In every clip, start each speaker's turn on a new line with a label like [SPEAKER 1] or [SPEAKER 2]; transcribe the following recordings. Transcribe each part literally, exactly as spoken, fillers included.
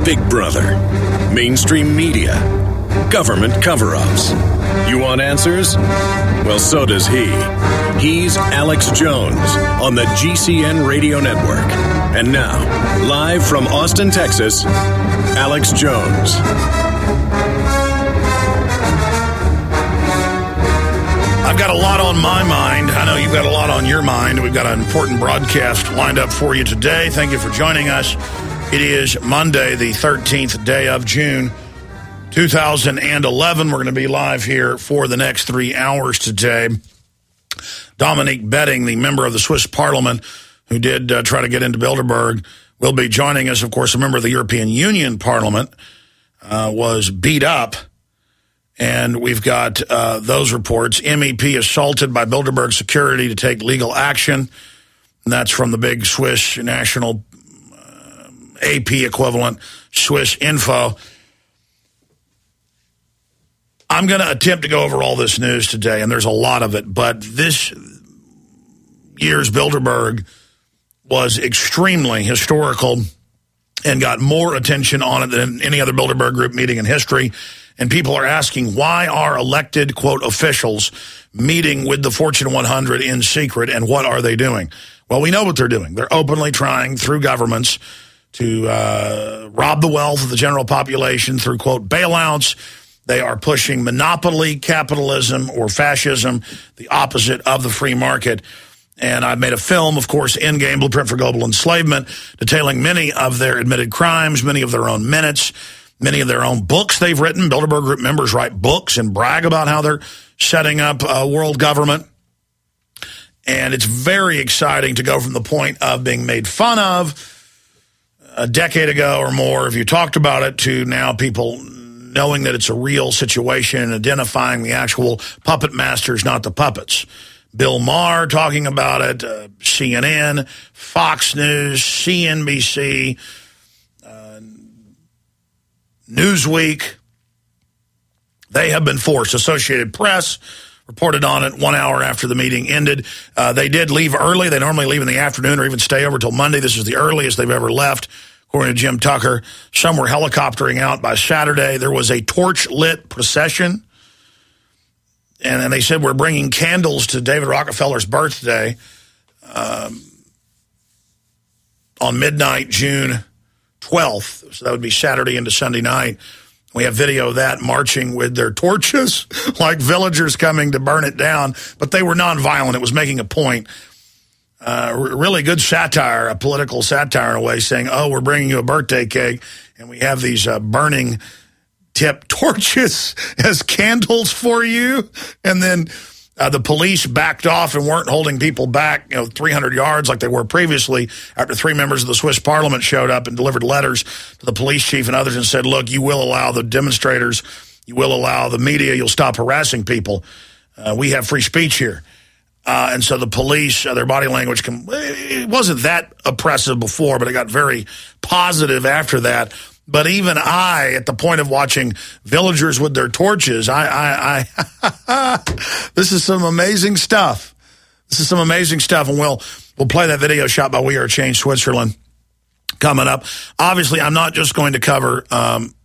[SPEAKER 1] Big Brother, mainstream media, government cover-ups. You want answers? Well, so does he. He's Alex Jones on the G C N Radio Network. And now, live from Austin, Texas, Alex Jones.
[SPEAKER 2] I've got a lot on my mind. I know you've got a lot on your mind. We've got an important broadcast lined up for you today. Thank you for joining us. It is Monday, the thirteenth day of June, two thousand eleven. We're going to be live here for the next three hours today. Dominique Betting, the member of the Swiss Parliament who did uh, try to get into Bilderberg, will be joining us. Of course, a member of the European Union Parliament uh, was beat up. And we've got uh, those reports. M E P assaulted by Bilderberg security to take legal action. And that's from the big Swiss national uh, A P equivalent, Swiss Info. I'm going to attempt to go over all this news today, and there's a lot of it. But this year's Bilderberg was extremely historical and got more attention on it than any other Bilderberg group meeting in history. And people are asking, why are elected, quote, officials meeting with the Fortune one hundred in secret, and what are they doing? Well, we know what they're doing. They're openly trying, through governments, to uh, rob the wealth of the general population through, quote, bailouts. They are pushing monopoly capitalism or fascism, the opposite of the free market. And I've made a film, of course, Endgame, Blueprint for Global Enslavement, detailing many of their admitted crimes, many of their own minutes, many of their own books they've written. Bilderberg Group members write books and brag about how they're setting up a world government. And it's very exciting to go from the point of being made fun of a decade ago or more, if you talked about it, to now people knowing that it's a real situation and identifying the actual puppet masters, not the puppets. Bill Maher talking about it, uh, C N N, Fox News, C N B C, Newsweek. They have been forced. Associated Press reported on it one hour after the meeting ended. Uh, they did leave early. They normally leave in the afternoon or even stay over till Monday. This is the earliest they've ever left, according to Jim Tucker. Some were helicoptering out by Saturday. There was a torch-lit procession. And then they said, we're bringing candles to David Rockefeller's birthday um, on midnight, June twelfth. So that would be Saturday into Sunday night. We have video of that marching with their torches like villagers coming to burn it down. But they were nonviolent. It was making a point. Uh, really good satire, a political satire in a way, saying, oh, we're bringing you a birthday cake, and we have these uh, burning tip torches as candles for you. And then uh, the police backed off and weren't holding people back, you know, three hundred yards like they were previously, after three members of the Swiss Parliament showed up and delivered letters to the police chief and others and said, look, you will allow the demonstrators, you will allow the media, you'll stop harassing people. Uh, we have free speech here. Uh, and so the police, uh, their body language, com- it wasn't that oppressive before, but it got very positive after that. But even I, at the point of watching villagers with their torches, I, I, I this is some amazing stuff. This is some amazing stuff, and we'll we'll play that video shot by We Are Change Switzerland coming up. Obviously, I'm not just going to cover um,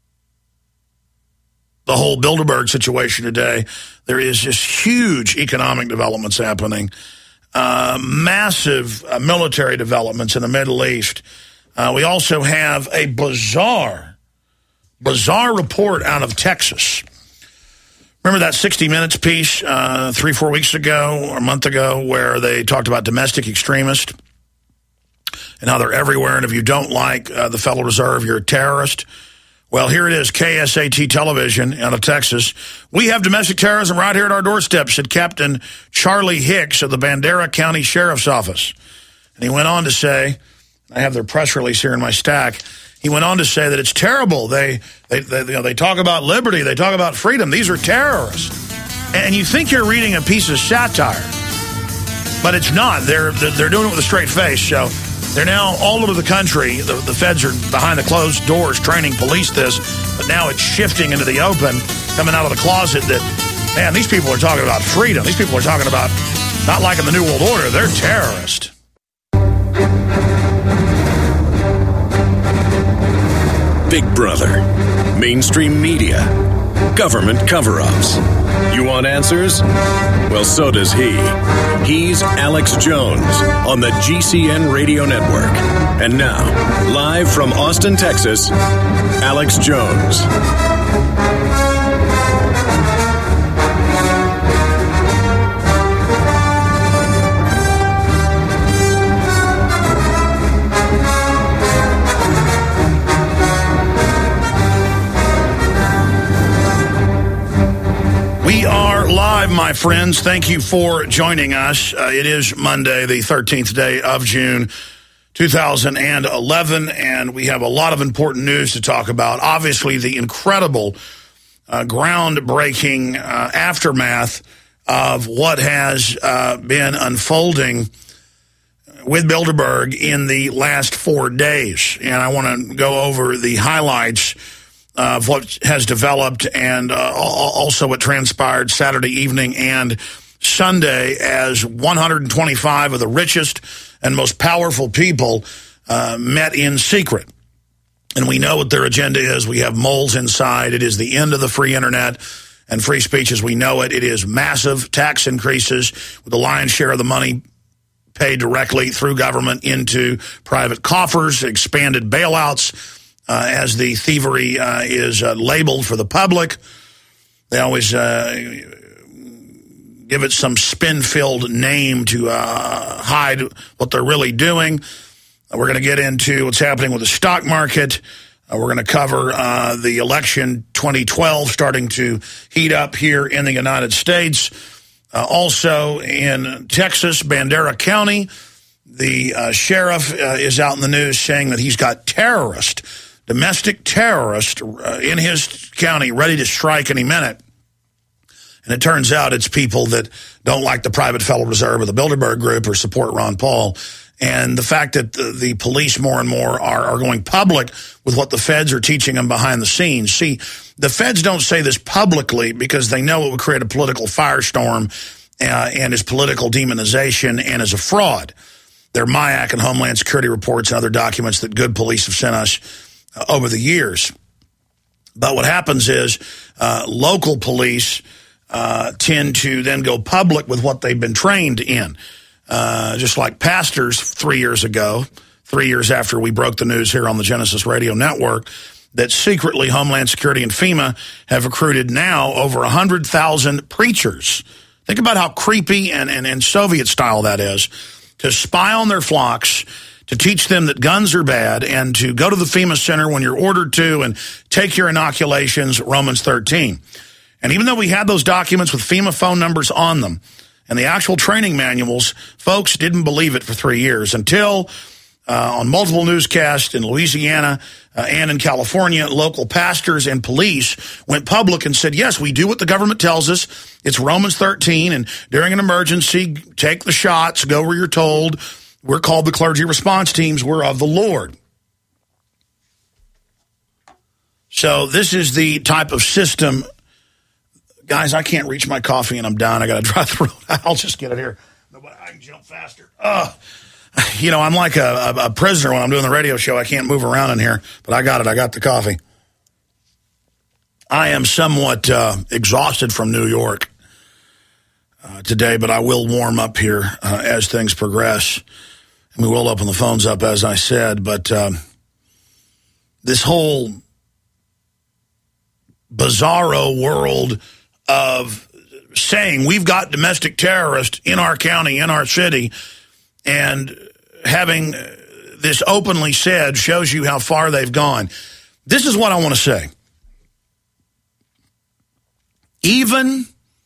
[SPEAKER 2] the whole Bilderberg situation today. There is just huge economic developments happening, uh, massive uh, military developments in the Middle East. Uh, we also have a bizarre, bizarre report out of Texas. Remember that sixty minutes piece uh, three, four weeks ago or a month ago where they talked about domestic extremists and how they're everywhere, and if you don't like uh, the Federal Reserve, you're a terrorist? Well, here it is, K S A T television out of Texas. We have domestic terrorism right here at our doorstep, said Captain Charlie Hicks of the Bandera County Sheriff's Office. And he went on to say, I have their press release here in my stack. He went on to say that it's terrible. They, they, they, you know, they talk about liberty. They talk about freedom. These are terrorists. And you think you're reading a piece of satire, but it's not. They're, they're doing it with a straight face. So they're now all over the country. The, the feds are behind the closed doors training police this, but now it's shifting into the open, coming out of the closet that, man, these people are talking about freedom. These people are talking about not liking the New World Order. They're terrorists.
[SPEAKER 1] brother. Mainstream media. Government cover-ups. You want answers? Well, so does he. He's Alex Jones on the G C N Radio Network. And now, live from Austin, Texas, Alex Jones.
[SPEAKER 2] We are live, my friends. Thank you for joining us. Uh, it is Monday, the thirteenth day of June, two thousand eleven, and we have a lot of important news to talk about. Obviously, the incredible, uh, groundbreaking uh, aftermath of what has uh, been unfolding with Bilderberg in the last four days. And I want to go over the highlights of what has developed and uh, also what transpired Saturday evening and Sunday as one hundred twenty-five of the richest and most powerful people uh, met in secret. And we know what their agenda is. We have moles inside. It is the end of the free internet and free speech as we know it. It is massive tax increases with the lion's share of the money paid directly through government into private coffers, expanded bailouts, Uh, as the thievery uh, is uh, labeled for the public. They always uh, give it some spin-filled name to uh, hide what they're really doing. Uh, we're going to get into what's happening with the stock market. Uh, we're going to cover uh, the election twenty twelve starting to heat up here in the United States. Uh, also in Texas, Bandera County, the uh, sheriff uh, is out in the news saying that he's got terrorists domestic terrorist uh, in his county ready to strike any minute. And it turns out it's people that don't like the private Federal Reserve or the Bilderberg Group or support Ron Paul. And the fact that the, the police more and more are, are going public with what the feds are teaching them behind the scenes. See, the feds don't say this publicly because they know it would create a political firestorm uh, and is political demonization and is a fraud. Their M I A C and Homeland Security reports and other documents that good police have sent us over the years. But what happens is uh, local police uh, tend to then go public with what they've been trained in. Uh, just like pastors three years ago, three years after we broke the news here on the Genesis Radio Network, that secretly Homeland Security and FEMA have recruited now over one hundred thousand preachers. Think about how creepy and, and, and Soviet-style that is, to spy on their flocks, to teach them that guns are bad, and to go to the FEMA Center when you're ordered to and take your inoculations, Romans thirteen. And even though we had those documents with FEMA phone numbers on them and the actual training manuals, folks didn't believe it for three years until uh, on multiple newscasts in Louisiana uh, and in California, local pastors and police went public and said, yes, we do what the government tells us. It's Romans thirteen, and during an emergency, take the shots, go where you're told. We're called the clergy response teams. We're of the Lord. So this is the type of system. Guys, I can't reach my coffee and I'm down. I got to drive the road. I'll just get it here. I can jump faster. Uh, you know, I'm like a, a, a prisoner when I'm doing the radio show. I can't move around in here, but I got it. I got the coffee. I am somewhat uh, exhausted from New York uh, today, but I will warm up here uh, as things progress. And we will open the phones up, as I said. But um, this whole bizarro world of saying we've got domestic terrorists in our county, in our city, and having this openly said shows you how far they've gone. This is what I want to say. Even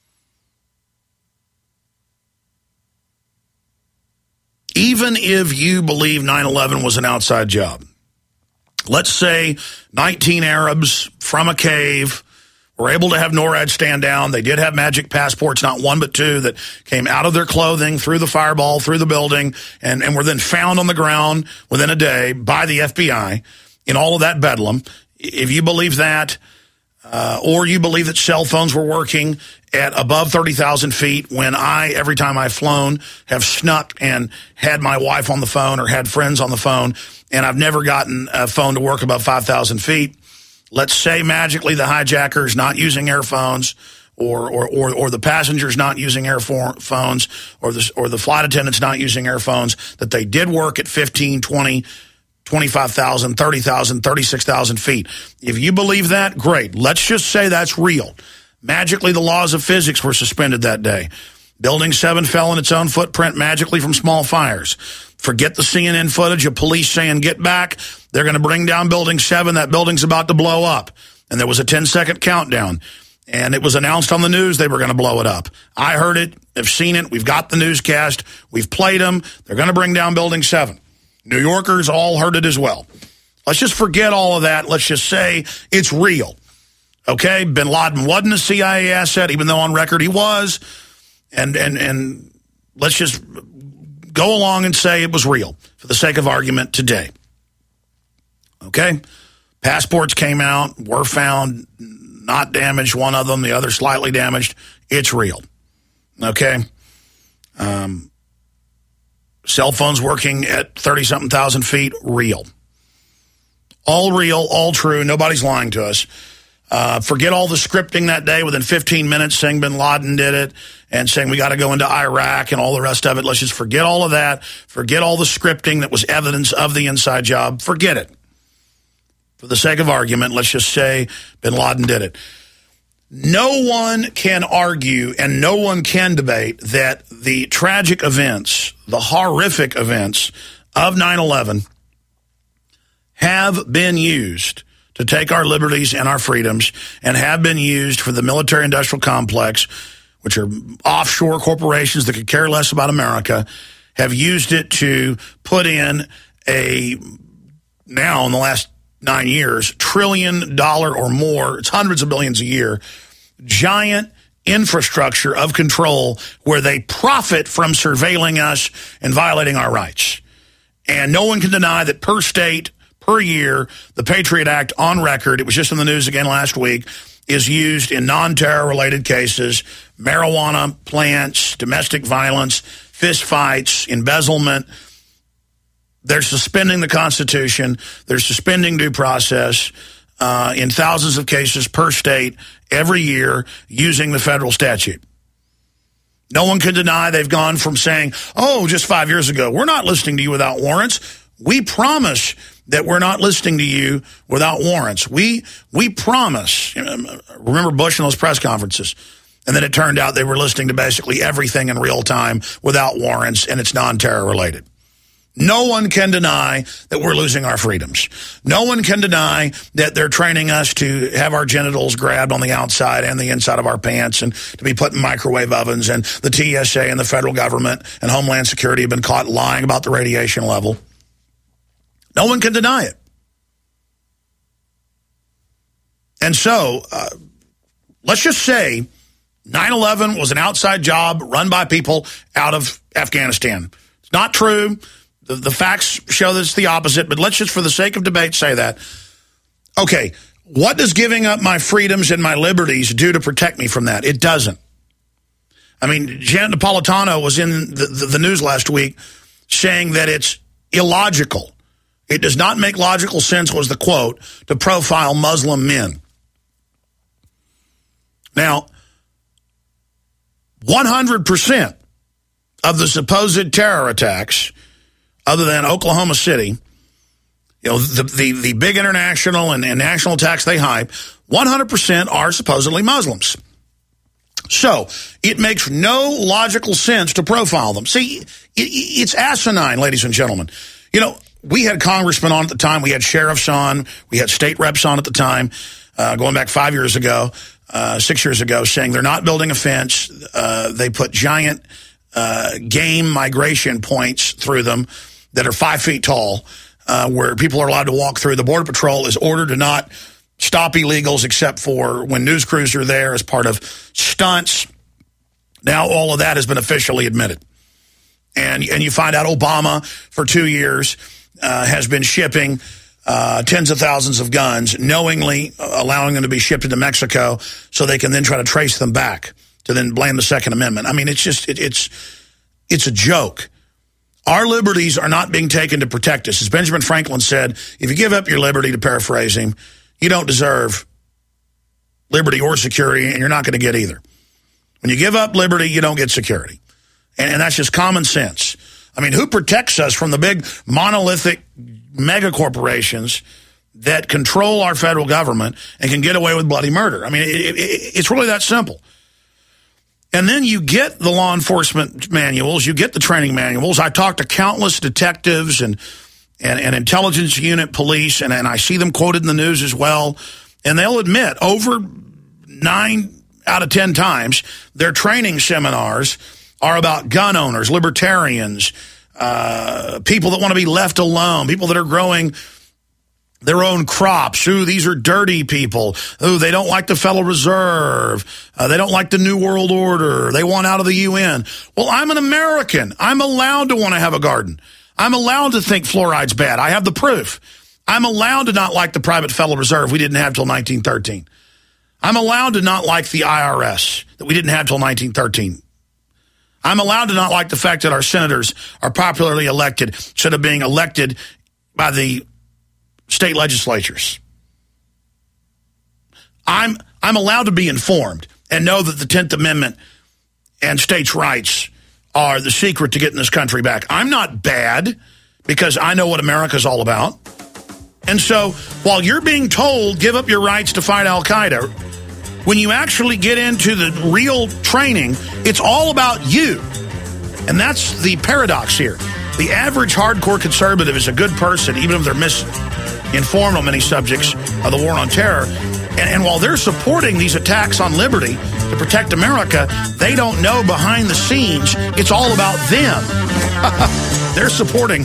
[SPEAKER 2] Even if you believe nine eleven was an outside job, let's say nineteen Arabs from a cave were able to have NORAD stand down. They did have magic passports, not one but two, that came out of their clothing, through the fireball, through the building, and, and were then found on the ground within a day by the F B I in all of that bedlam. If you believe that, uh, or you believe that cell phones were working at above thirty thousand feet when I, every time I've flown, have snuck and had my wife on the phone or had friends on the phone, and I've never gotten a phone to work above five thousand feet. Let's say magically the hijacker's not using earphones, or or or, or the passenger's not using earphones, or the, or the flight attendant's not using earphones, that they did work at fifteen, twenty, twenty-five thousand, thirty thousand, thirty-six thousand feet. If you believe that, great. Let's just say that's real. Magically, the laws of physics were suspended that day. Building seven fell in its own footprint magically from small fires. Forget the C N N footage of police saying, get back. They're going to bring down Building seven. That building's about to blow up. And there was a ten-second countdown. And it was announced on the news they were going to blow it up. I heard it. I've seen it. We've got the newscast. We've played them. They're going to bring down Building seven. New Yorkers all heard it as well. Let's just forget all of that. Let's just say it's real. Okay? Bin Laden wasn't a C I A asset, even though on record he was. And and and let's just go along and say it was real for the sake of argument today. Okay? Passports came out, were found not damaged, one of them, the other slightly damaged. It's real. Okay? Um, cell phones working at thirty-something thousand feet, real. All real, all true. Nobody's lying to us. Uh, forget all the scripting that day within fifteen minutes saying Bin Laden did it and saying we got to go into Iraq and all the rest of it. Let's just forget all of that. Forget all the scripting that was evidence of the inside job. Forget it. For the sake of argument, let's just say Bin Laden did it. No one can argue and no one can debate that the tragic events, the horrific events of nine eleven have been used to take our liberties and our freedoms, and have been used for the military-industrial complex, which are offshore corporations that could care less about America, have used it to put in a, now in the last nine years, trillion dollar or more, it's hundreds of billions a year, giant infrastructure of control where they profit from surveilling us and violating our rights. And no one can deny that per state, per year, the Patriot Act on record, it was just in the news again last week, is used in non-terror related cases, marijuana plants, domestic violence, fist fights, embezzlement. They're suspending the Constitution. They're suspending due process uh, in thousands of cases per state every year using the federal statute. No one can deny they've gone from saying, oh, just five years ago, we're not listening to you without warrants. We promise that we're not listening to you without warrants. We we promise. Remember Bush and those press conferences? And then it turned out they were listening to basically everything in real time without warrants, and it's non-terror related. No one can deny that we're losing our freedoms. No one can deny that they're training us to have our genitals grabbed on the outside and the inside of our pants and to be put in microwave ovens. And the T S A and the federal government and Homeland Security have been caught lying about the radiation level. No one can deny it. And so, uh, let's just say nine eleven was an outside job run by people out of Afghanistan. It's not true. The, the facts show that it's the opposite, but let's just, for the sake of debate, say that. Okay, what does giving up my freedoms and my liberties do to protect me from that? It doesn't. I mean, Janet Napolitano was in the, the, the news last week saying that it's illogical. It does not make logical sense, was the quote, to profile Muslim men. Now, one hundred percent of the supposed terror attacks, other than Oklahoma City, you know, the, the, the big international and, and national attacks they hype, one hundred percent are supposedly Muslims. So it makes no logical sense to profile them. See, it, it's asinine, ladies and gentlemen. You know, we had congressmen on at the time. We had sheriffs on. We had state reps on at the time, uh, going back five years ago, uh, six years ago, saying they're not building a fence. Uh, they put giant uh, game migration points through them that are five feet tall, uh, where people are allowed to walk through. The Border Patrol is ordered to not stop illegals except for when news crews are there as part of stunts. Now all of that has been officially admitted. And, and you find out Obama, for two years, uh, has been shipping uh, tens of thousands of guns, knowingly allowing them to be shipped into Mexico so they can then try to trace them back to then blame the Second Amendment. I mean, it's just, it, it's, it's a joke. Our liberties are not being taken to protect us. As Benjamin Franklin said, if you give up your liberty, to paraphrase him, you don't deserve liberty or security, and you're not going to get either. When you give up liberty, you don't get security. And, and that's just common sense. I mean, who protects us from the big monolithic mega corporations that control our federal government and can get away with bloody murder? I mean, it, it, it's really that simple. And then you get the law enforcement manuals, you get the training manuals. I talked to countless detectives and and, and intelligence unit police, and, and I see them quoted in the news as well. And they'll admit over nine out of ten times their training seminars are about gun owners, libertarians, uh, people that want to be left alone, people that are growing their own crops. Ooh, these are dirty people. Ooh, they don't like the Federal Reserve. Uh, they don't like the New World Order. They want out of the U N. Well, I'm an American. I'm allowed to want to have a garden. I'm allowed to think fluoride's bad. I have the proof. I'm allowed to not like the private Federal Reserve we didn't have till nineteen thirteen. I'm allowed to not like the I R S that we didn't have till nineteen thirteen. I'm allowed to not like the fact that our senators are popularly elected instead of being elected by the state legislatures. I'm I'm allowed to be informed and know that the tenth Amendment and states' rights are the secret to getting this country back. I'm not bad because I know what America's all about. And so while you're being told, give up your rights to fight Al-Qaeda, when you actually get into the real training, it's all about you. And that's the paradox here. The average hardcore conservative is a good person, even if they're misinformed on many subjects of the war on terror. And, and while they're supporting these attacks on liberty to protect America, they don't know behind the scenes it's all about them. They're supporting.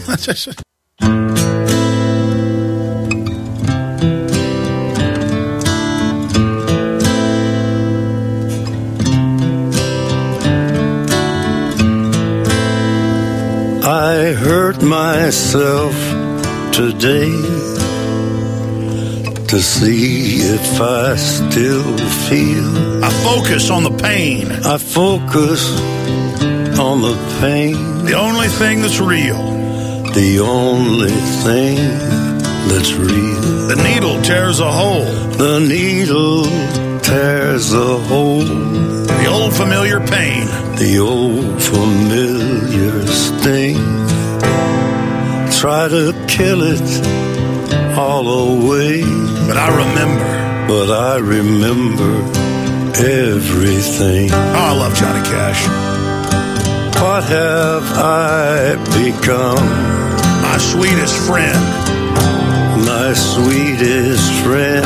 [SPEAKER 3] I hurt myself today to see if I still feel.
[SPEAKER 2] I focus on the pain.
[SPEAKER 3] I focus on the pain.
[SPEAKER 2] The only thing that's real.
[SPEAKER 3] The only thing that's real.
[SPEAKER 2] The needle tears a hole.
[SPEAKER 3] The needle tears a hole.
[SPEAKER 2] The old familiar pain.
[SPEAKER 3] The old familiar sting. Try to kill it all away.
[SPEAKER 2] But I remember.
[SPEAKER 3] But I remember everything.
[SPEAKER 2] Oh, I love Johnny Cash.
[SPEAKER 3] What have I become?
[SPEAKER 2] My sweetest friend.
[SPEAKER 3] My sweetest friend.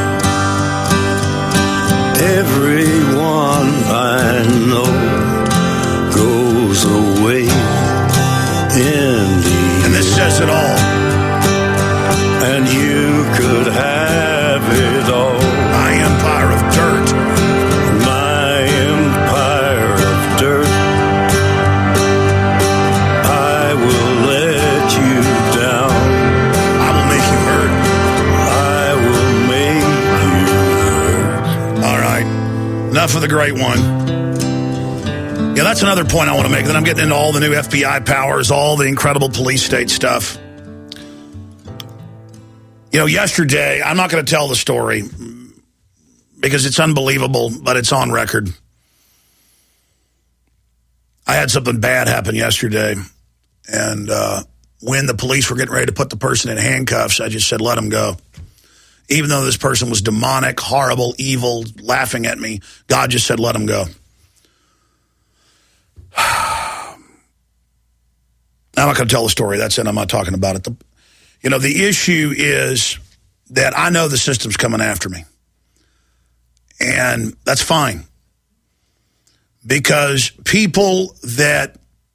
[SPEAKER 3] Everyone I know goes away in the
[SPEAKER 2] And this says it all.
[SPEAKER 3] And you could have it all.
[SPEAKER 2] My empire of dirt.
[SPEAKER 3] My empire of dirt. I will let you down.
[SPEAKER 2] I will make you hurt.
[SPEAKER 3] I will make you hurt.
[SPEAKER 2] All right. Enough of the great one. Yeah, that's another point I want to make. Then I'm getting into all the new F B I powers, all the incredible police state stuff. You know, yesterday, I'm not going to tell the story because it's unbelievable, but it's on record. I had something bad happen yesterday, and uh, when the police were getting ready to put the person in handcuffs, I just said, let him go. Even though this person was demonic, horrible, evil, laughing at me, God just said, let him go. I'm not going to tell the story. That's it. I'm not talking about it. The, you know, the issue is that I know the system's coming after me. And that's fine. Because people that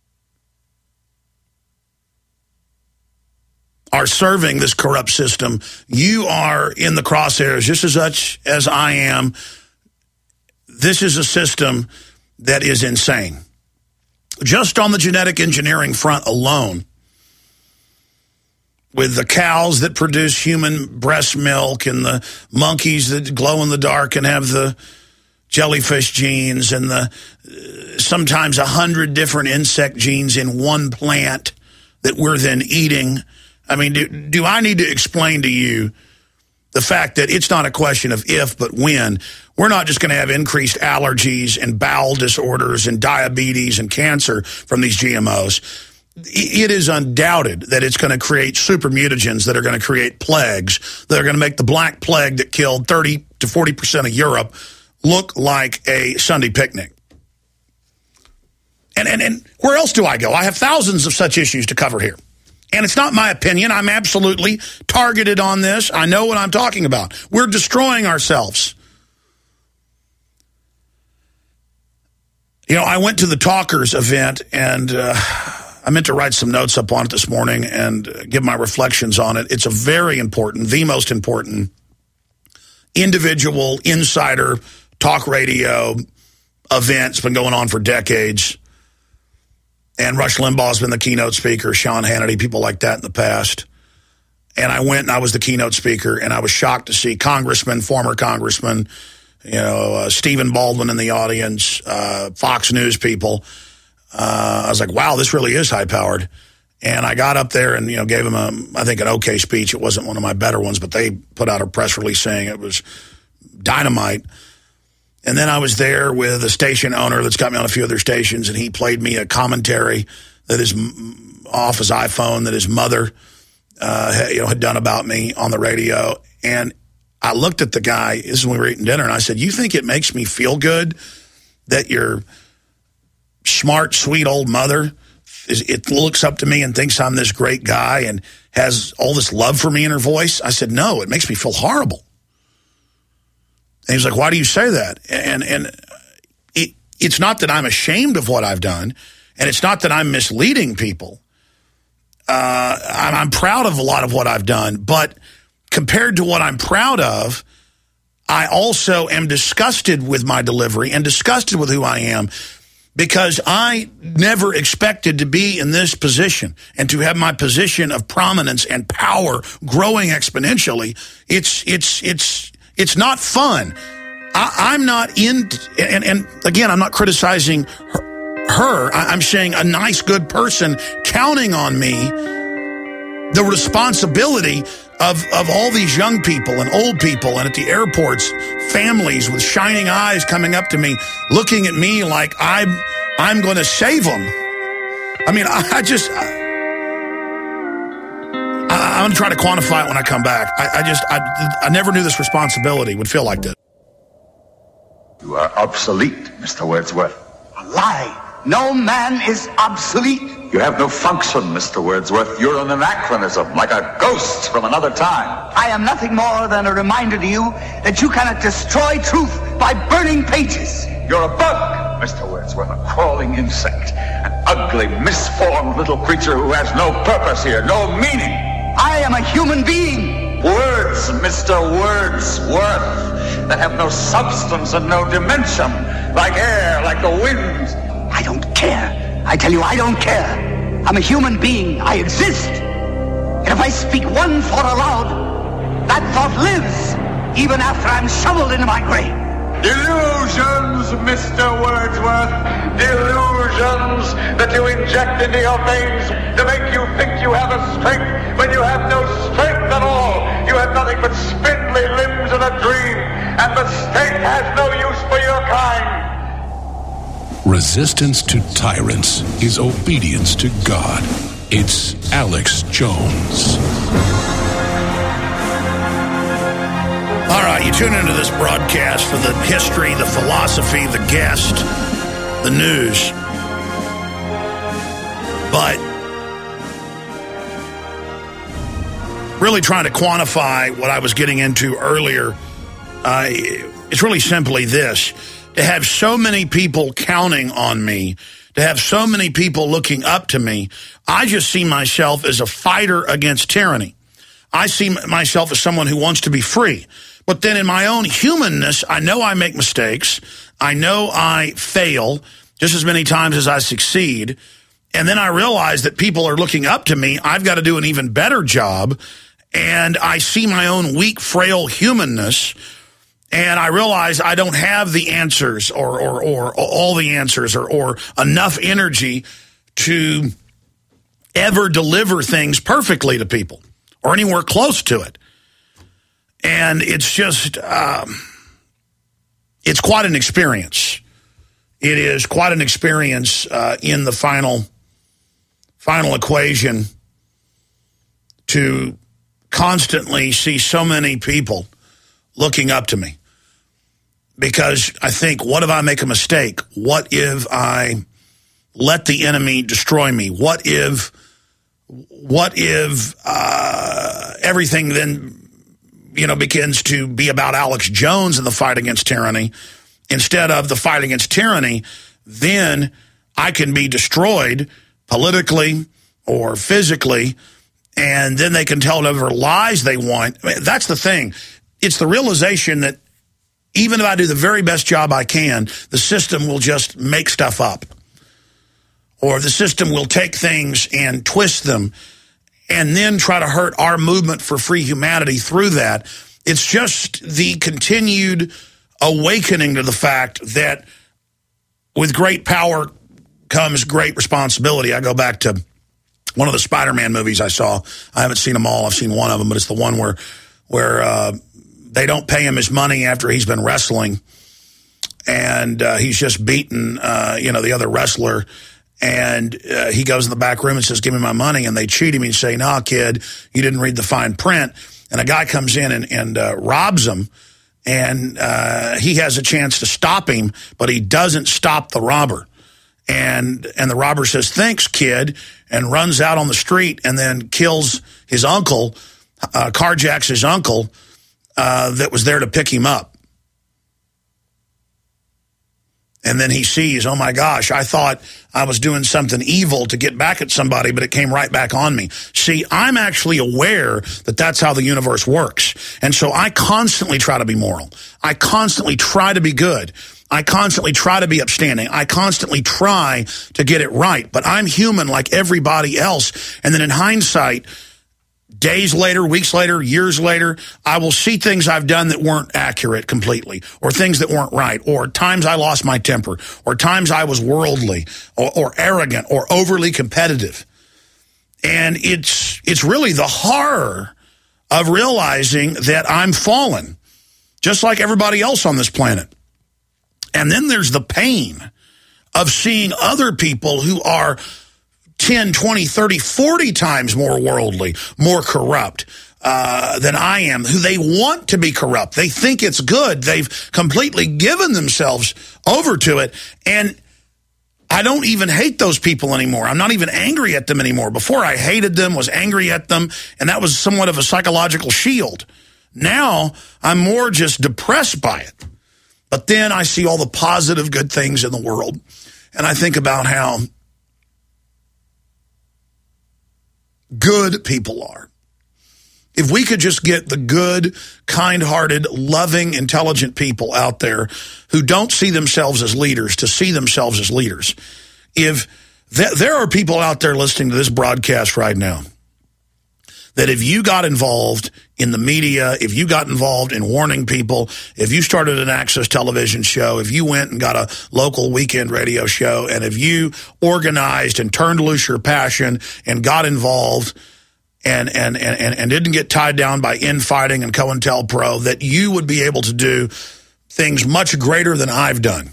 [SPEAKER 2] are serving this corrupt system, you are in the crosshairs just as much as I am. This is a system that is insane. Just on the genetic engineering front alone, with the cows that produce human breast milk and the monkeys that glow in the dark and have the jellyfish genes and the uh, sometimes a hundred different insect genes in one plant that we're then eating. I mean, do, do I need to explain to you the fact that it's not a question of if, but when. We're not just going to have increased allergies and bowel disorders and diabetes and cancer from these G M Os. It is undoubted that it's going to create super mutagens that are going to create plagues that are going to make the Black Plague that killed thirty to forty percent of Europe look like a Sunday picnic. And, and, and where else do I go? I have thousands of such issues to cover here. And it's not my opinion. I'm absolutely targeted on this. I know what I'm talking about. We're destroying ourselves. You know, I went to the Talkers event, and uh, I meant to write some notes up on it this morning and give my reflections on it. It's a very important, the most important individual insider talk radio event. It's been going on for decades. And Rush Limbaugh's been the keynote speaker, Sean Hannity, people like that in the past. And I went and I was the keynote speaker, and I was shocked to see congressmen, former congressmen, you know, uh, Stephen Baldwin in the audience, uh, Fox News people. Uh, I was like, wow, this really is high-powered. And I got up there and, you know, gave them, a, I think, an okay speech. It wasn't one of my better ones, but they put out a press release saying it was dynamite. And then I was there with a station owner that's got me on a few other stations, and he played me a commentary that is off his iPhone that his mother uh, you know, had done about me on the radio. And I looked at the guy, this is when we were eating dinner, and I said, you think it makes me feel good that your smart, sweet old mother, is, it looks up to me and thinks I'm this great guy and has all this love for me in her voice? I said, no, it makes me feel horrible. And he's like, why do you say that? And and it, it's not that I'm ashamed of what I've done, and it's not that I'm misleading people. Uh, I'm, I'm proud of a lot of what I've done, but compared to what I'm proud of, I also am disgusted with my delivery and disgusted with who I am, because I never expected to be in this position and to have my position of prominence and power growing exponentially. It's it's it's it's not fun. I, I'm not in, and, and again, I'm not criticizing her. her. I, I'm saying a nice, good person counting on me, the responsibility of, of all these young people and old people and at the airports, families with shining eyes coming up to me, looking at me like I'm, I'm going to save them. I mean, I, I just, I, I, I'm going to try to quantify it when I come back. I, I just, I, I never knew this responsibility would feel like this.
[SPEAKER 4] You are obsolete, Mister Wordsworth.
[SPEAKER 5] A lie. No man is obsolete.
[SPEAKER 4] You have no function, Mister Wordsworth. You're an anachronism, like a ghost from another time.
[SPEAKER 5] I am nothing more than a reminder to you that you cannot destroy truth by burning pages.
[SPEAKER 4] You're a bug, Mister Wordsworth, a crawling insect, an ugly, misformed little creature who has no purpose here, no meaning.
[SPEAKER 5] I am a human being.
[SPEAKER 4] Words, Mister Wordsworth, that have no substance and no dimension, like air, like the wind.
[SPEAKER 5] I don't care. I tell you, I don't care. I'm a human being. I exist. And if I speak one thought aloud, that thought lives, even after I'm shoveled into my grave.
[SPEAKER 4] Delusions, Mister Wordsworth. Delusions that you inject into your veins to make you think you have a strength when you have no strength at all. You have nothing but spindly limbs and a dream, and the state has no use for your kind.
[SPEAKER 6] Resistance to tyrants is obedience to God. It's Alex Jones.
[SPEAKER 2] All right, you tune into this broadcast for the history, the philosophy, the guest, the news. But really trying to quantify what I was getting into earlier, uh, it's really simply this. To have so many people counting on me, to have so many people looking up to me, I just see myself as a fighter against tyranny. I see myself as someone who wants to be free. But then in my own humanness, I know I make mistakes. I know I fail just as many times as I succeed. And then I realize that people are looking up to me. I've got to do an even better job. And I see my own weak, frail humanness. And I realize I don't have the answers or, or, or all the answers or, or enough energy to ever deliver things perfectly to people or anywhere close to it. And it's just, um, it's quite an experience. It is quite an experience uh, in the final, final equation to constantly see so many people looking up to me. Because I think, what if I make a mistake? What if I let the enemy destroy me? What if, what if uh, everything then, you know, begins to be about Alex Jones and the fight against tyranny instead of the fight against tyranny? Then I can be destroyed politically or physically, and then they can tell whatever lies they want. I mean, that's the thing. It's the realization that even if I do the very best job I can, the system will just make stuff up. Or the system will take things and twist them and then try to hurt our movement for free humanity through that. It's just the continued awakening to the fact that with great power comes great responsibility. I go back to one of the Spider-Man movies I saw. I haven't seen them all. I've seen one of them, but it's the one where, where, uh, they don't pay him his money after he's been wrestling, and uh, he's just beaten, uh, you know, the other wrestler, and uh, he goes in the back room and says, give me my money, and they cheat him and say, nah, kid, you didn't read the fine print, and a guy comes in and, and uh, robs him, and uh, he has a chance to stop him, but he doesn't stop the robber, and, and the robber says, thanks, kid, and runs out on the street and then kills his uncle, uh, carjacks his uncle, Uh, that was there to pick him up. And then he sees, oh my gosh, I thought I was doing something evil to get back at somebody, but it came right back on me. See, I'm actually aware that that's how the universe works. And so I constantly try to be moral. I constantly try to be good. I constantly try to be upstanding. I constantly try to get it right. But I'm human like everybody else. And then in hindsight, days later, weeks later, years later, I will see things I've done that weren't accurate completely, or things that weren't right, or times I lost my temper, or times I was worldly, or, or arrogant, or overly competitive. And it's, it's really the horror of realizing that I'm fallen, just like everybody else on this planet. And then there's the pain of seeing other people who are ten, twenty, thirty, forty times more worldly, more corrupt uh, than I am, who they want to be corrupt. They think it's good. They've completely given themselves over to it. And I don't even hate those people anymore. I'm not even angry at them anymore. Before, I hated them, was angry at them, and that was somewhat of a psychological shield. Now, I'm more just depressed by it. But then I see all the positive good things in the world, and I think about how good people are. If we could just get the good, kind-hearted, loving, intelligent people out there who don't see themselves as leaders to see themselves as leaders. If th there are people out there listening to this broadcast right now that if you got involved in the media, if you got involved in warning people, if you started an access television show, if you went and got a local weekend radio show, and if you organized and turned loose your passion and got involved and, and, and, and didn't get tied down by infighting and COINTELPRO, that you would be able to do things much greater than I've done.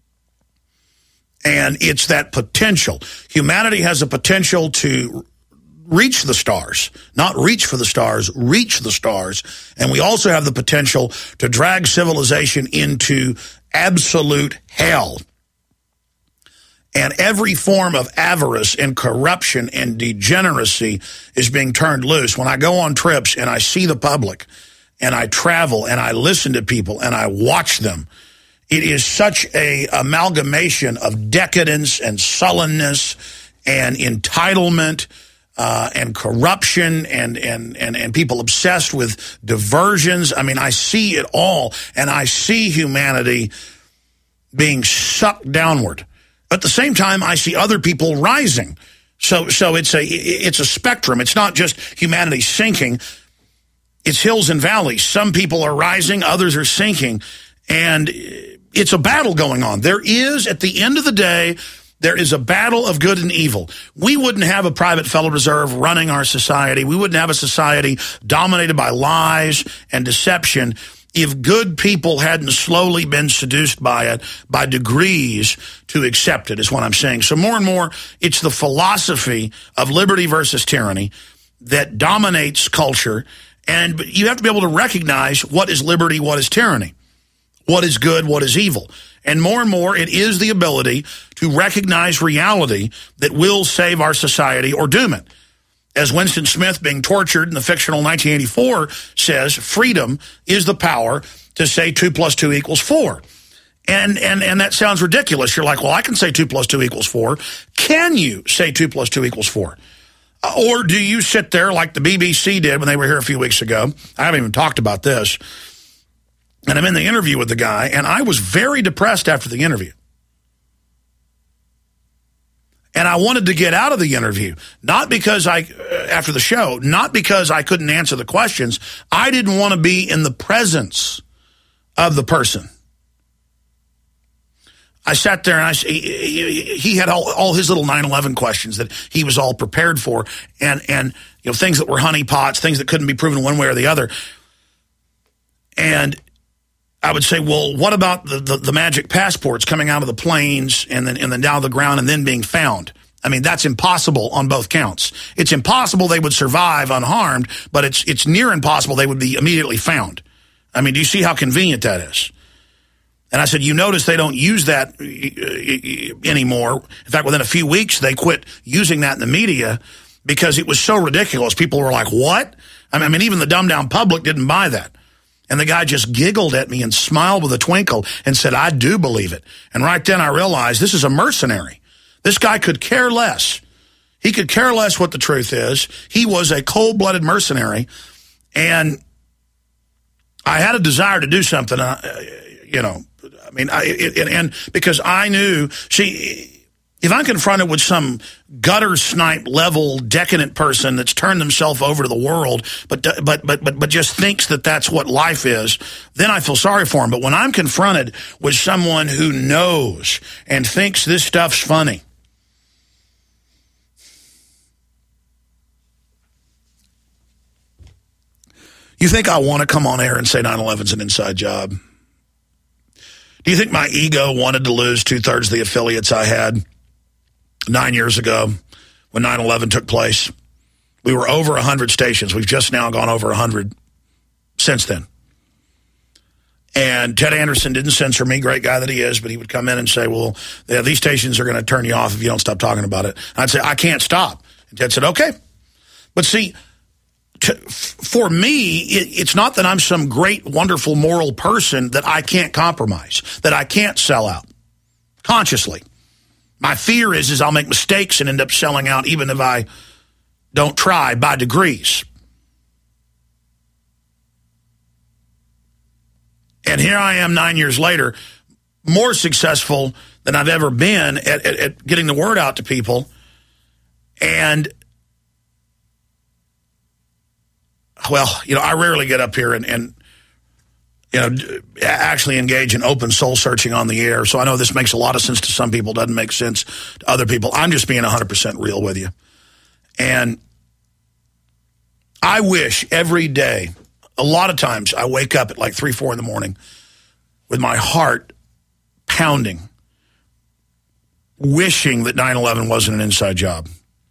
[SPEAKER 2] And it's that potential. Humanity has a potential to reach the stars, not reach for the stars, reach the stars. And we also have the potential to drag civilization into absolute hell. And every form of avarice and corruption and degeneracy is being turned loose. When I go on trips and I see the public and I travel and I listen to people and I watch them, it is such a amalgamation of decadence and sullenness and entitlement, Uh, and corruption and, and, and, and people obsessed with diversions. I mean, I see it all, and I see humanity being sucked downward. At the same time, I see other people rising. So, so it's a, it's a spectrum. It's not just humanity sinking. It's hills and valleys. Some people are rising, others are sinking, and it's a battle going on. There is, at the end of the day, There is a battle of good and evil. We wouldn't have a private Federal Reserve running our society. We wouldn't have a society dominated by lies and deception if good people hadn't slowly been seduced by it by degrees to accept it, is what I'm saying. So more and more, it's the philosophy of liberty versus tyranny that dominates culture. And you have to be able to recognize what is liberty, what is tyranny, what is good, what is evil. And more and more, it is the ability to recognize reality that will save our society or doom it. As Winston Smith, being tortured in the fictional nineteen eighty-four, says, freedom is the power to say two plus two equals four. And, and, and that sounds ridiculous. You're like, well, I can say two plus two equals four. Can you say two plus two equals four? Or do you sit there like the B B C did when they were here a few weeks ago? I haven't even talked about this. And I'm in the interview with the guy, and I was very depressed after the interview. And I wanted to get out of the interview, not because I, after the show, not because I couldn't answer the questions. I didn't want to be in the presence of the person. I sat there, and I, he, he had all, all his little nine eleven questions that he was all prepared for, and, and you know, things that were honeypots, things that couldn't be proven one way or the other. And I would say, well, what about the, the, the magic passports coming out of the planes and then and then down the ground and then being found? I mean, that's impossible on both counts. It's impossible they would survive unharmed, but it's it's near impossible they would be immediately found. I mean, do you see how convenient that is? And I said, you notice they don't use that anymore. In fact, within a few weeks, they quit using that in the media because it was so ridiculous. People were like, what? I mean, even the dumbed-down public didn't buy that. And the guy just giggled at me and smiled with a twinkle and said, I do believe it. And right then I realized this is a mercenary. This guy could care less. He could care less what the truth is. He was a cold-blooded mercenary. And I had a desire to do something, uh, you know, I mean, I, it, and because I knew, see, if I'm confronted with some gutter snipe level decadent person that's turned themselves over to the world, but but but but but just thinks that that's what life is, then I feel sorry for him. But when I'm confronted with someone who knows and thinks this stuff's funny, you think I want to come on air and say nine eleven's an inside job? Do you think my ego wanted to lose two-thirds of the affiliates I had nine years ago when nine eleven took place? We were over one hundred stations. We've just now gone over one hundred since then. And Ted Anderson didn't censor me, great guy that he is, but he would come in and say, well, yeah, these stations are going to turn you off if you don't stop talking about it. And I'd say, I can't stop. And Ted said, okay. But see, to, for me, it, it's not that I'm some great, wonderful, moral person that I can't compromise, that I can't sell out consciously. My fear is, is I'll make mistakes and end up selling out even if I don't try by degrees. And here I am nine years later, more successful than I've ever been at, at, at getting the word out to people. And, well, you know, I rarely get up here and, and you know, actually engage in open soul searching on the air. So I know this makes a lot of sense to some people, doesn't make sense to other people. I'm just being one hundred percent real with you. And I wish every day, a lot of times I wake up at like three, four in the morning with my heart pounding, wishing that nine eleven wasn't an inside job.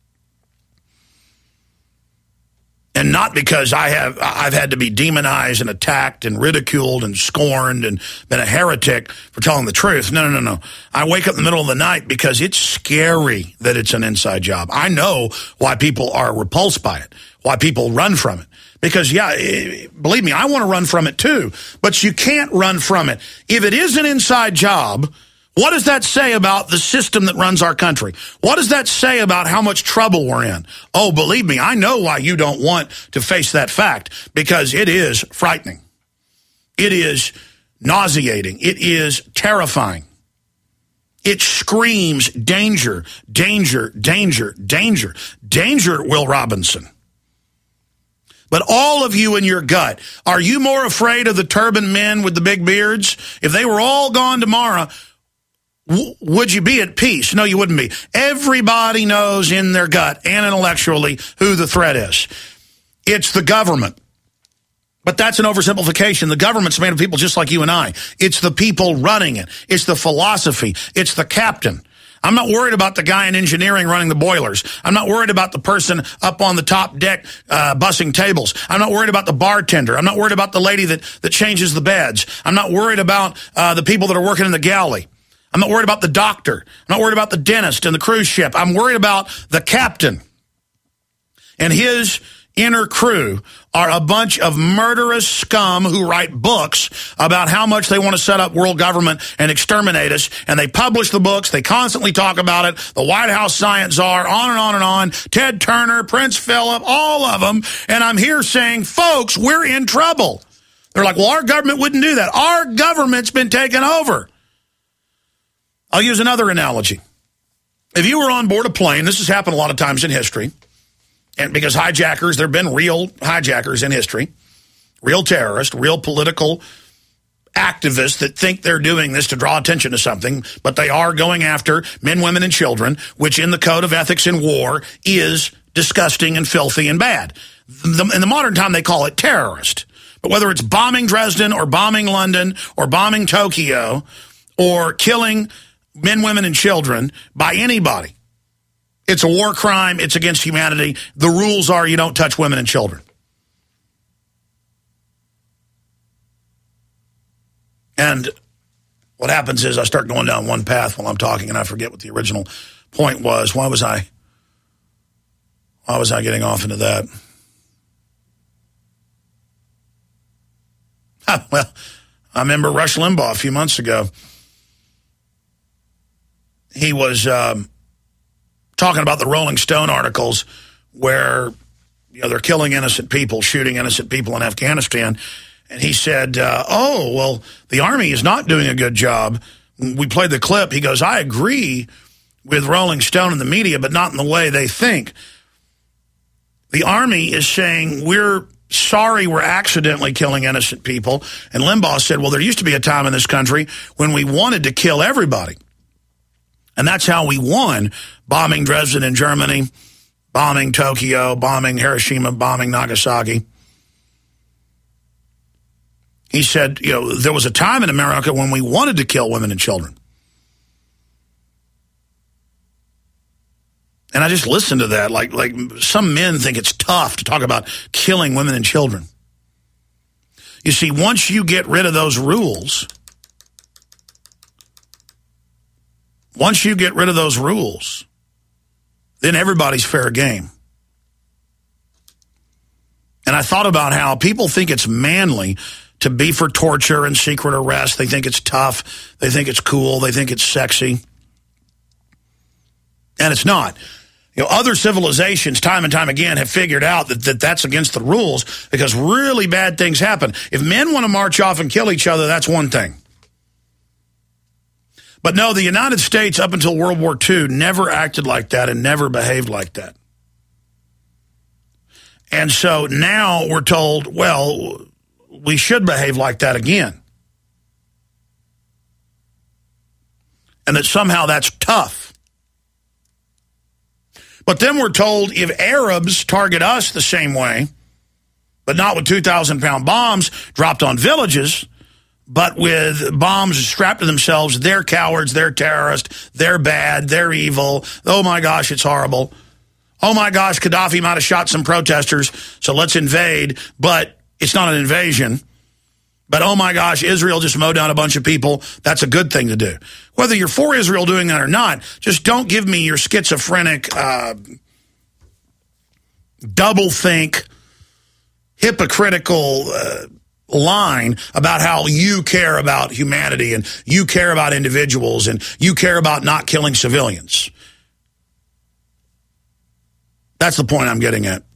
[SPEAKER 2] And not because I have, I've had to be demonized and attacked and ridiculed and scorned and been a heretic for telling the truth. No, no, no, no. I wake up in the middle of the night because it's scary that it's an inside job. I know why people are repulsed by it, why people run from it. Because, yeah, believe me, I want to run from it too. But you can't run from it. If it is an inside job, what does that say about the system that runs our country? What does that say about how much trouble we're in? Oh, believe me, I know why you don't want to face that fact, because it is frightening. It is nauseating. It is terrifying. It screams danger, danger, danger, danger, danger, Will Robinson. But all of you in your gut, are you more afraid of the turban men with the big beards? If they were all gone tomorrow, w- would you be at peace? No, you wouldn't be. Everybody knows in their gut and intellectually who the threat is. It's the government. But that's an oversimplification. The government's made of people just like you and I. It's the people running it. It's the philosophy. It's the captain. I'm not worried about the guy in engineering running the boilers. I'm not worried about the person up on the top deck uh, bussing tables. I'm not worried about the bartender. I'm not worried about the lady that, that changes the beds. I'm not worried about uh, the people that are working in the galley. I'm not worried about the doctor. I'm not worried about the dentist and the cruise ship. I'm worried about the captain. And his inner crew are a bunch of murderous scum who write books about how much they want to set up world government and exterminate us, and they publish the books. They constantly talk about it. The White House science czar, on and on and on, Ted Turner, Prince Philip, all of them, and I'm here saying, folks, we're in trouble. They're like, well, our government wouldn't do that. Our government's been taken over. I'll use another analogy. If you were on board a plane, this has happened a lot of times in history, and because hijackers, there have been real hijackers in history, real terrorists, real political activists that think they're doing this to draw attention to something, but they are going after men, women, and children, which in the code of ethics in war is disgusting and filthy and bad. In the modern time, they call it terrorist. But whether it's bombing Dresden or bombing London or bombing Tokyo or killing men, women, and children by anybody, it's a war crime. It's against humanity. The rules are you don't touch women and children. And what happens is I start going down one path while I'm talking, and I forget what the original point was. Why was I, why was I getting off into that? Ah, well, I remember Rush Limbaugh a few months ago. He was um, talking about the Rolling Stone articles where, you know, they're killing innocent people, shooting innocent people in Afghanistan. And he said, uh, oh, well, the Army is not doing a good job. We played the clip. He goes, I agree with Rolling Stone and the media, but not in the way they think. The Army is saying we're sorry we're accidentally killing innocent people. And Limbaugh said, well, there used to be a time in this country when we wanted to kill everybody. And that's how we won, bombing Dresden in Germany, bombing Tokyo, bombing Hiroshima, bombing Nagasaki. He said, you know, there was a time in America when we wanted to kill women and children. And I just listened to that, like, like some men think it's tough to talk about killing women and children. You see, once you get rid of those rules, once you get rid of those rules, then everybody's fair game. And I thought about how people think it's manly to be for torture and secret arrest. They think it's tough. They think it's cool. They think it's sexy. And it's not. You know, other civilizations, time and time again, have figured out that, that that's against the rules because really bad things happen. If men want to march off and kill each other, that's one thing. But no, the United States, up until World War Two, never acted like that and never behaved like that. And so now we're told, well, we should behave like that again. And that somehow that's tough. But then we're told if Arabs target us the same way, but not with two thousand pound bombs dropped on villages, but with bombs strapped to themselves, they're cowards, they're terrorists, they're bad, they're evil. Oh my gosh, it's horrible. Oh my gosh, Gaddafi might have shot some protesters, so let's invade, but it's not an invasion. But oh my gosh, Israel just mowed down a bunch of people. That's a good thing to do. Whether you're for Israel doing that or not, just don't give me your schizophrenic, uh, double-think, hypocritical uh, line about how you care about humanity and you care about individuals and you care about not killing civilians. That's the point I'm getting at.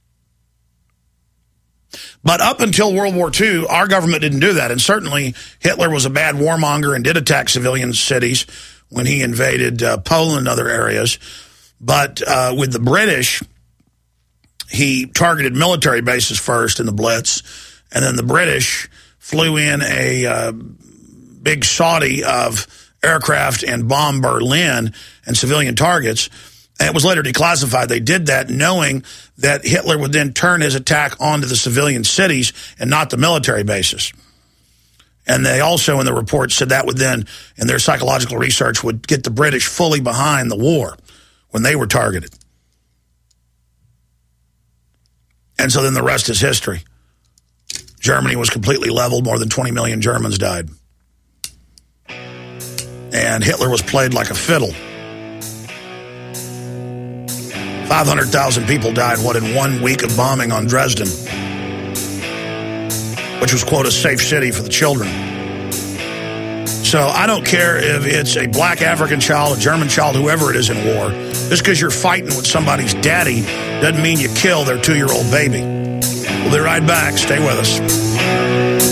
[SPEAKER 2] But up until World War Two, our government didn't do that. And certainly Hitler was a bad warmonger and did attack civilian cities when he invaded uh, Poland and other areas. But uh, with the British, he targeted military bases first in the Blitz. And then the British flew in a uh, big sortie of aircraft and bomb Berlin and civilian targets. And it was later declassified. They did that knowing that Hitler would then turn his attack onto the civilian cities and not the military bases. And they also, in the report, said that would then, in their psychological research, would get the British fully behind the war when they were targeted. And so then the rest is history. Germany was completely leveled. More than twenty million Germans died. And Hitler was played like a fiddle. five hundred thousand people died, what, in one week of bombing on Dresden, which was, quote, a safe city for the children. So I don't care if it's a black African child, a German child, whoever it is in war. Just because you're fighting with somebody's daddy doesn't mean you kill their two-year-old baby. We'll be right back. Stay with us.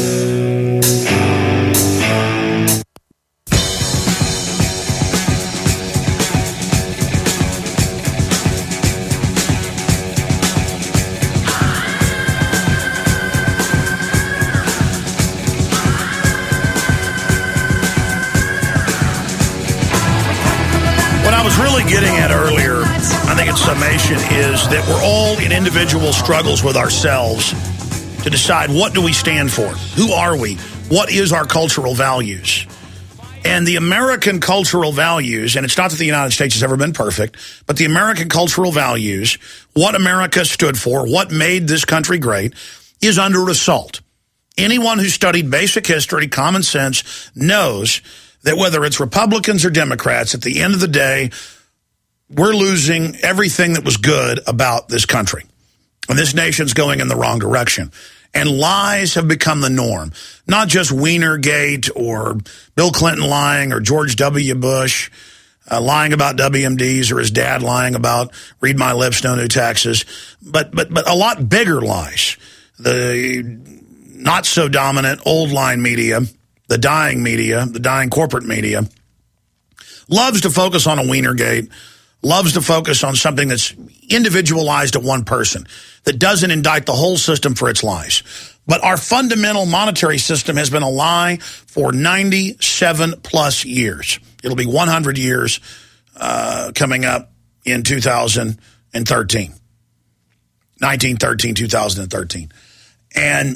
[SPEAKER 2] Getting at earlier, I think its summation is that we're all in individual struggles with ourselves to decide what do we stand for? Who are we? What is our cultural values? And the American cultural values, and it's not that the United States has ever been perfect, but the American cultural values, what America stood for, what made this country great, is under assault. Anyone who studied basic history, common sense, knows that whether it's Republicans or Democrats, at the end of the day, we're losing everything that was good about this country. And this nation's going in the wrong direction. And lies have become the norm. Not just Wienergate or Bill Clinton lying or George W. Bush uh, lying about W M Ds or his dad lying about read my lips, no new taxes. But, but, but a lot bigger lies. The not so dominant old line media, the dying media, the dying corporate media, loves to focus on a Wienergate, loves to focus on something that's individualized to one person, that doesn't indict the whole system for its lies. But our fundamental monetary system has been a lie for ninety-seven plus years. It'll be one hundred years uh, coming up in two thousand thirteen. nineteen thirteen, two thousand thirteen. And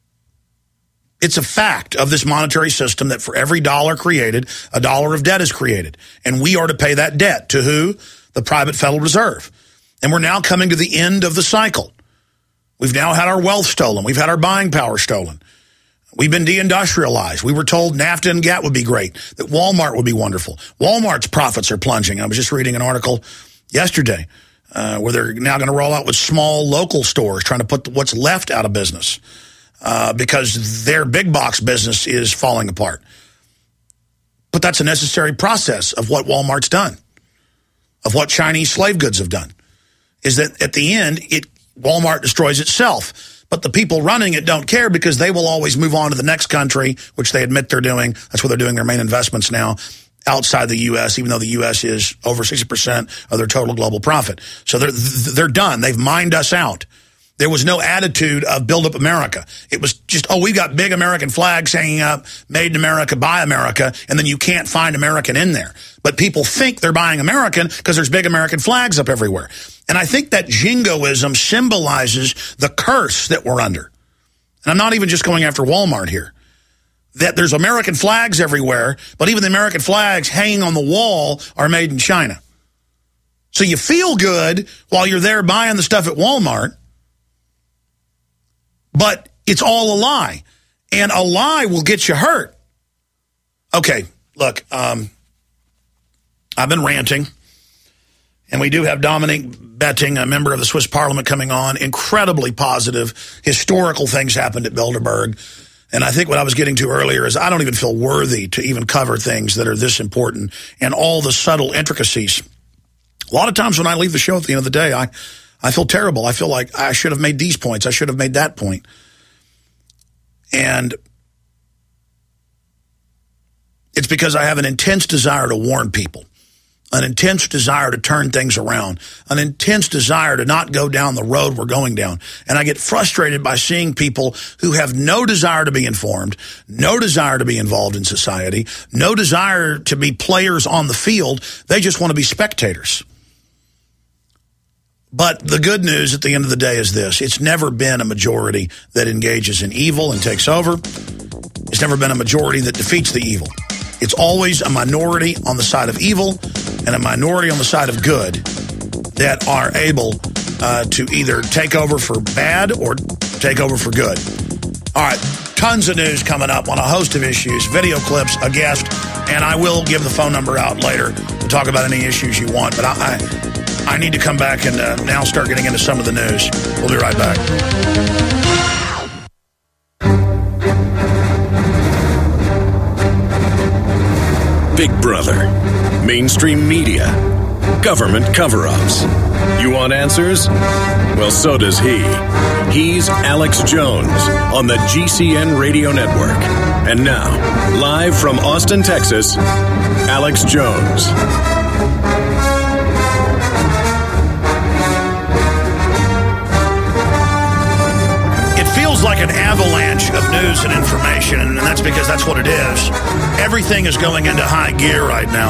[SPEAKER 2] it's a fact of this monetary system that for every dollar created, a dollar of debt is created. And we are to pay that debt to who? The private Federal Reserve. And we're now coming to the end of the cycle. We've now had our wealth stolen. We've had our buying power stolen. We've been deindustrialized. We were told NAFTA and GATT would be great, that Walmart would be wonderful. Walmart's profits are plunging. I was just reading an article yesterday uh, where they're now going to roll out with small local stores, trying to put what's left out of business uh, because their big box business is falling apart. But that's a necessary process of what Walmart's done, of what Chinese slave goods have done, is that at the end, it Walmart destroys itself. But the people running it don't care because they will always move on to the next country, which they admit they're doing. That's where they're doing their main investments now, outside the U S, even though the U S is over sixty percent of their total global profit. So they're, they're done. They've mined us out. There was no attitude of build up America. It was just, oh, we've got big American flags hanging up, made in America, by America, and then you can't find American in there. But people think they're buying American because there's big American flags up everywhere. And I think that jingoism symbolizes the curse that we're under. And I'm not even just going after Walmart here. That there's American flags everywhere, but even the American flags hanging on the wall are made in China. So you feel good while you're there buying the stuff at Walmart, but it's all a lie. And a lie will get you hurt. Okay, look, um, I've been ranting. And we do have Dominic Betting, a member of the Swiss Parliament, coming on. Incredibly positive, historical things happened at Bilderberg. And I think what I was getting to earlier is I don't even feel worthy to even cover things that are this important and all the subtle intricacies. A lot of times when I leave the show at the end of the day, I, I feel terrible. I feel like I should have made these points. I should have made that point. And it's because I have an intense desire to warn people. an intense desire to turn things around, an intense desire to not go down the road we're going down. And I get frustrated by seeing people who have no desire to be informed, no desire to be involved in society, no desire to be players on the field. They just want to be spectators. But the good news at the end of the day is this. It's never been a majority that engages in evil and takes over. It's never been a majority that defeats the evil. It's always a minority on the side of evil and a minority on the side of good that are able uh, to either take over for bad or take over for good. All right, tons of news coming up on a host of issues, video clips, a guest, and I will give the phone number out later to talk about any issues you want. But I, I, I need to come back and uh, now start getting into some of the news. We'll be right back.
[SPEAKER 1] Big Brother, mainstream media, government cover-ups. You want answers? Well, so does he. He's Alex Jones on the G C N Radio Network. And now, live from Austin, Texas, Alex Jones.
[SPEAKER 2] Like an avalanche of news and information, and that's because that's what it is. Everything is going into high gear right now.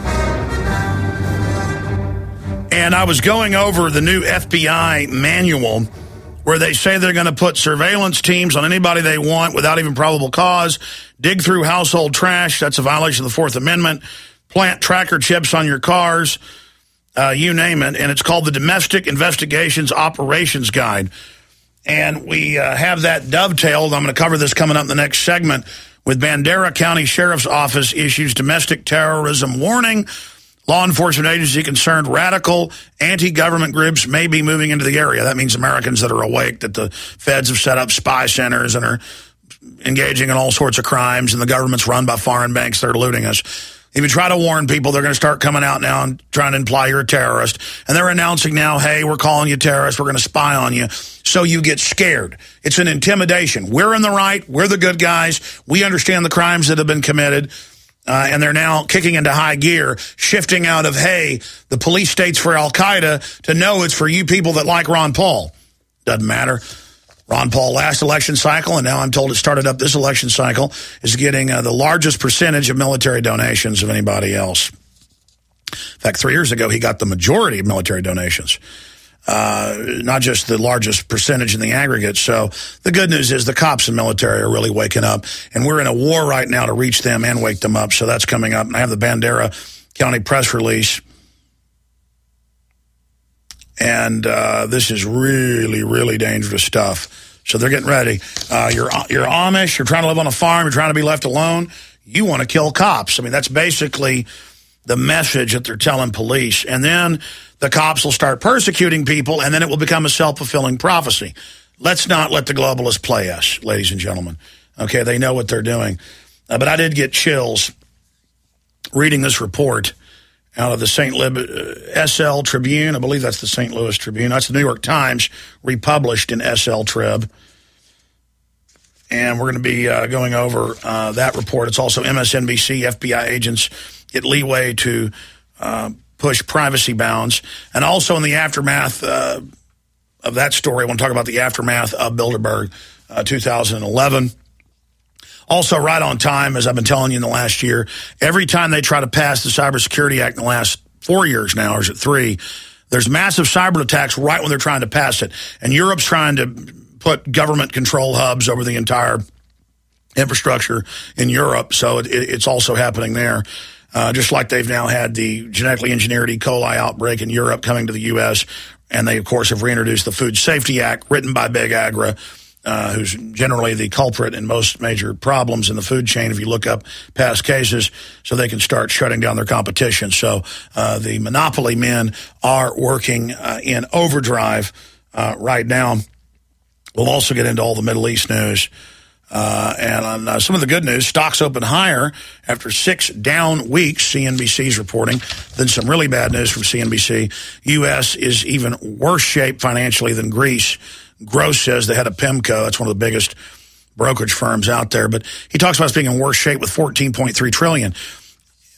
[SPEAKER 2] And I was going over the new F B I manual where they say they're going to put surveillance teams on anybody they want without even probable cause, dig through household trash, that's a violation of the Fourth Amendment, plant tracker chips on your cars, uh, you name it, and it's called the Domestic Investigations Operations Guide. And we uh, have that dovetailed. I'm going to cover this coming up in the next segment with Bandera County Sheriff's Office issues domestic terrorism warning. Law enforcement agency concerned radical anti-government groups may be moving into the area. That means Americans that are awake, that the feds have set up spy centers and are engaging in all sorts of crimes, and the government's run by foreign banks that are looting us. If you try to warn people, they're going to start coming out now and trying to imply you're a terrorist. And they're announcing now, hey, we're calling you terrorists. We're going to spy on you. So you get scared. It's an intimidation. We're in the right. We're the good guys. We understand the crimes that have been committed. Uh, and they're now kicking into high gear, shifting out of, hey, the police state's for Al-Qaeda to no, it's for you people that like Ron Paul. Doesn't matter. Ron Paul last election cycle, and now I'm told it started up this election cycle, is getting uh, the largest percentage of military donations of anybody else. In fact, three years ago, he got the majority of military donations, uh, not just the largest percentage in the aggregate. So the good news is the cops and military are really waking up, and we're in a war right now to reach them and wake them up. So that's coming up. And I have the Bandera County press release. And uh, this is really, really dangerous stuff. So they're getting ready. Uh, you're, you're Amish, you're trying to live on a farm, you're trying to be left alone, you want to kill cops. I mean, that's basically the message that they're telling police. And then the cops will start persecuting people, and then it will become a self-fulfilling prophecy. Let's not let the globalists play us, ladies and gentlemen. Okay, they know what they're doing. Uh, but I did get chills reading this report out of the Saint Lib uh, S L Tribune. I believe that's the Saint Louis Tribune. That's the New York Times, republished in S L Trib. And we're going to be uh, going over uh, that report. It's also M S N B C, F B I agents get leeway to uh, push privacy bounds. And also in the aftermath uh, of that story, I want to talk about the aftermath of Bilderberg uh, two thousand eleven. Also, right on time, as I've been telling you in the last year, every time they try to pass the Cybersecurity Act in the last four years now, or is it three, there's massive cyber attacks right when they're trying to pass it. And Europe's trying to put government control hubs over the entire infrastructure in Europe, so it, it, it's also happening there. Uh, just like they've now had the genetically engineered E. coli outbreak in Europe coming to the U S, and they, of course, have reintroduced the Food Safety Act, written by Big Agra, Uh, who's generally the culprit in most major problems in the food chain if you look up past cases, so they can start shutting down their competition. So uh, the monopoly men are working uh, in overdrive uh, right now. We'll also get into all the Middle East news. Uh, and on uh, some of the good news, stocks open higher after six down weeks, C N B C's reporting. Then some really bad news from C N B C. U S is even worse shape financially than Greece. Gross says the head of PIMCO, that's one of the biggest brokerage firms out there, but he talks about us being in worse shape with fourteen point three trillion dollars.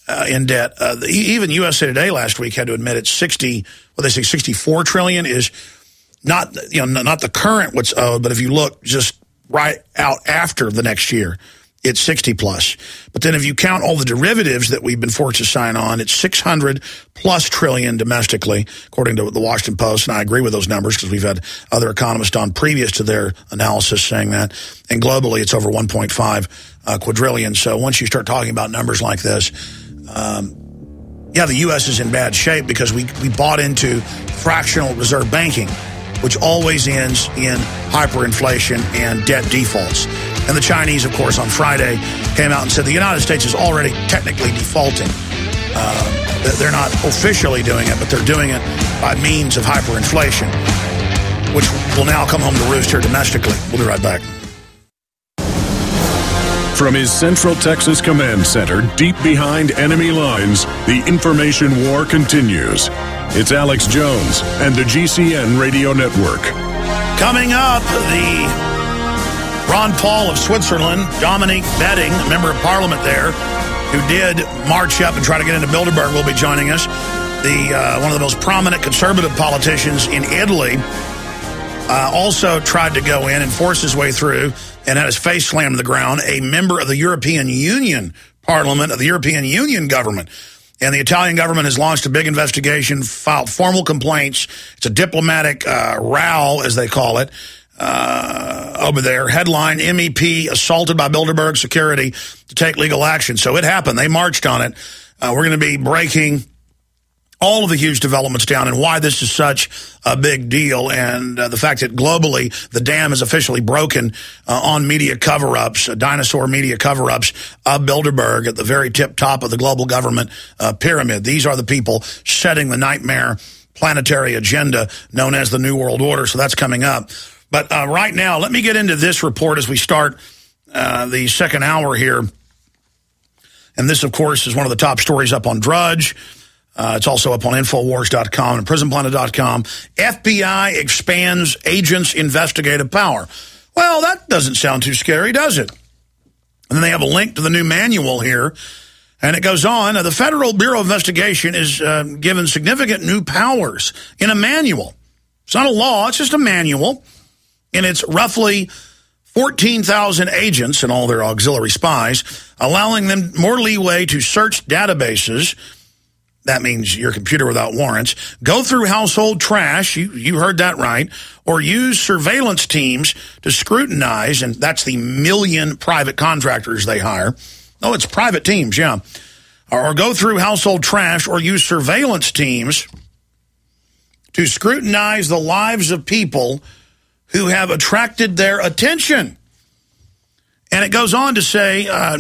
[SPEAKER 2] uh, in debt. Uh, the, even U S A Today last week had to admit it's sixty, what they say, sixty-four trillion is not, you know, not the current what's owed, but if you look just right out after the next year, it's sixty plus. But then if you count all the derivatives that we've been forced to sign on, it's six hundred plus trillion domestically, according to the Washington Post. And I agree with those numbers because we've had other economists on previous to their analysis saying that. And globally, it's over one point five uh, quadrillion. So once you start talking about numbers like this, um, yeah, the U S is in bad shape because we, we bought into fractional reserve banking, which always ends in hyperinflation and debt defaults. And the Chinese, of course, on Friday came out and said the United States is already technically defaulting. Uh, they're not officially doing it, but they're doing it by means of hyperinflation, which will now come home to roost here domestically. We'll be right back.
[SPEAKER 1] From his Central Texas Command Center, deep behind enemy lines, the information war continues. It's Alex Jones and the G C N Radio Network.
[SPEAKER 2] Coming up, the Ron Paul of Switzerland, Dominique Betting, a member of parliament there, who did march up and try to get into Bilderberg, will be joining us. The uh, one of the most prominent conservative politicians in Italy uh, also tried to go in and force his way through and had his face slammed to the ground, a member of the European Union Parliament, of the European Union government. And the Italian government has launched a big investigation, filed formal complaints. It's a diplomatic uh, row, as they call it, uh, over there. Headline, M E P assaulted by Bilderberg security to take legal action. So it happened. They marched on it. Uh, we're going to be breaking all of the huge developments down and why this is such a big deal, and uh, the fact that globally the dam is officially broken uh, on media cover-ups, uh, dinosaur media cover-ups of Bilderberg at the very tip top of the global government uh, pyramid. These are the people setting the nightmare planetary agenda known as the New World Order, so that's coming up. But uh, right now, let me get into this report as we start uh, the second hour here. And this, of course, is one of the top stories up on Drudge. Uh, it's also up on Infowars dot com and Prison Planet dot com. F B I expands agents' investigative power. Well, that doesn't sound too scary, does it? And then they have a link to the new manual here. And it goes on. Uh, the Federal Bureau of Investigation is uh, given significant new powers in a manual. It's not a law. It's just a manual. And it's roughly fourteen thousand agents and all their auxiliary spies, allowing them more leeway to search databases. That means your computer without warrants. Go through household trash, you, you heard that right, or use surveillance teams to scrutinize, and that's the million private contractors they hire. Oh, it's private teams, yeah. Or, or go through household trash or use surveillance teams to scrutinize the lives of people who have attracted their attention. And it goes on to say, uh,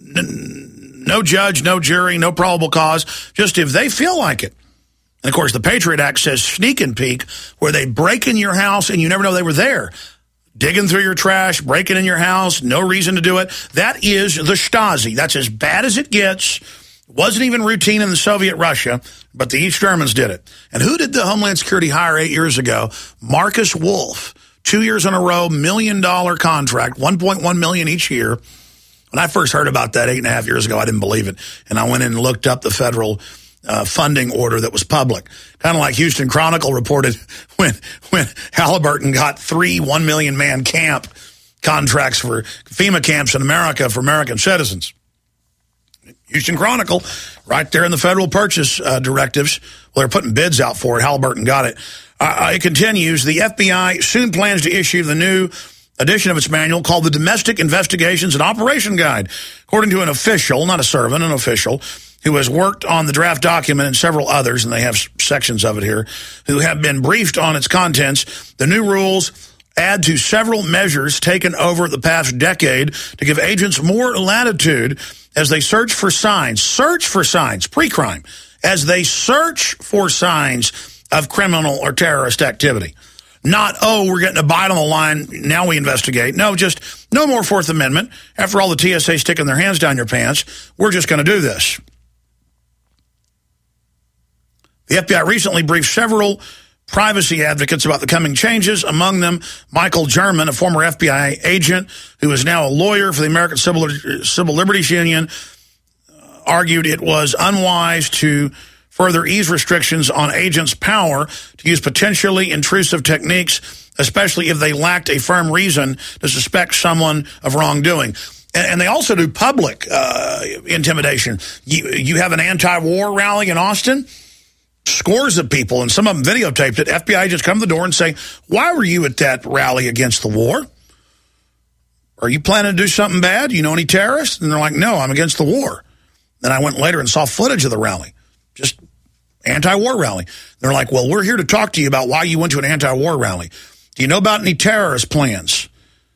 [SPEAKER 2] no judge, no jury, no probable cause, just if they feel like it. And, of course, the Patriot Act says sneak and peek, where they break in your house and you never know they were there. Digging through your trash, breaking in your house, no reason to do it. That is the Stasi. That's as bad as it gets. Wasn't even routine in the Soviet Russia, but the East Germans did it. And who did the Homeland Security hire eight years ago? Marcus Wolf. Two years in a row, million dollar contract, one point one million each year. When I first heard about that eight and a half years ago, I didn't believe it. And I went in and looked up the federal uh, funding order that was public. Kind of like Houston Chronicle reported when when Halliburton got three one million man camp contracts for FEMA camps in America for American citizens. Houston Chronicle, right there in the federal purchase uh, directives. Well, they're putting bids out for it. Halliburton got it. Uh, it continues. The F B I soon plans to issue the new edition of its manual called the Domestic Investigations and Operation Guide, according to an official, not a servant, an official, who has worked on the draft document and several others, and they have sections of it here, who have been briefed on its contents. The new rules add to several measures taken over the past decade to give agents more latitude as they search for signs, search for signs, pre-crime, as they search for signs of criminal or terrorist activity. Not, oh, we're getting a bite on the line, now we investigate. No, just no more Fourth Amendment. After all the T S A sticking their hands down your pants, we're just going to do this. The F B I recently briefed several privacy advocates about the coming changes, among them Michael German, a former F B I agent who is now a lawyer for the American Civil, Civil Liberties Union, argued it was unwise to further ease restrictions on agents' power to use potentially intrusive techniques, especially if they lacked a firm reason to suspect someone of wrongdoing. And, and they also do public uh, intimidation. You, you have an anti-war rally in Austin, scores of people, and some of them videotaped it. F B I agents come to the door and say, why were you at that rally against the war? Are you planning to do something bad? You know any terrorists? And they're like, no, I'm against the war. Then I went later and saw footage of the rally. Just anti-war rally. They're like, well, we're here to talk to you about why you went to an anti-war rally. Do you know about any terrorist plans?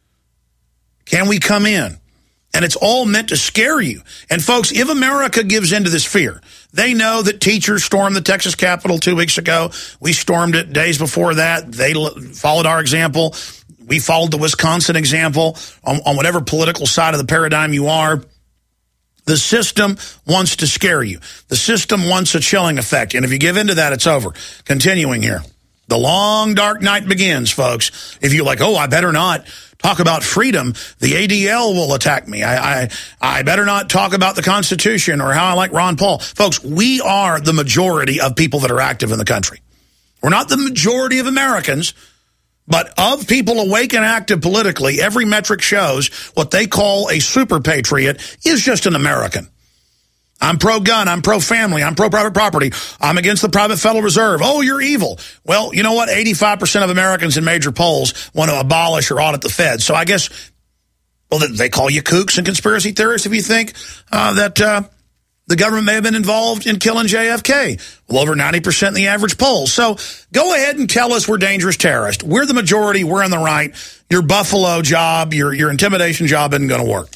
[SPEAKER 2] Can we come in? And it's all meant to scare you. And folks, if America gives into this fear, they know that teachers stormed the Texas Capitol two weeks ago. We stormed it days before that. They followed our example. We followed the Wisconsin example on, on whatever political side of the paradigm you are. The system wants to scare you. The system wants a chilling effect. And if you give into that, it's over. Continuing here. The long, dark night begins, folks. If you're like, oh, I better not talk about freedom, the A D L will attack me. I, I, I better not talk about the Constitution or how I like Ron Paul. Folks, we are the majority of people that are active in the country. We're not the majority of Americans, but of people awake and active politically, every metric shows what they call a super patriot is just an American. I'm pro-gun, I'm pro-family, I'm pro-private property, I'm against the private Federal Reserve. Oh, you're evil. Well, you know what? eighty-five percent of Americans in major polls want to abolish or audit the Fed. So I guess, well, they call you kooks and conspiracy theorists if you think uh, that uh, the government may have been involved in killing J F K. Well, over ninety percent in the average polls. So go ahead and tell us we're dangerous terrorists. We're the majority, we're in the right. Your Buffalo job, your, your intimidation job isn't going to work.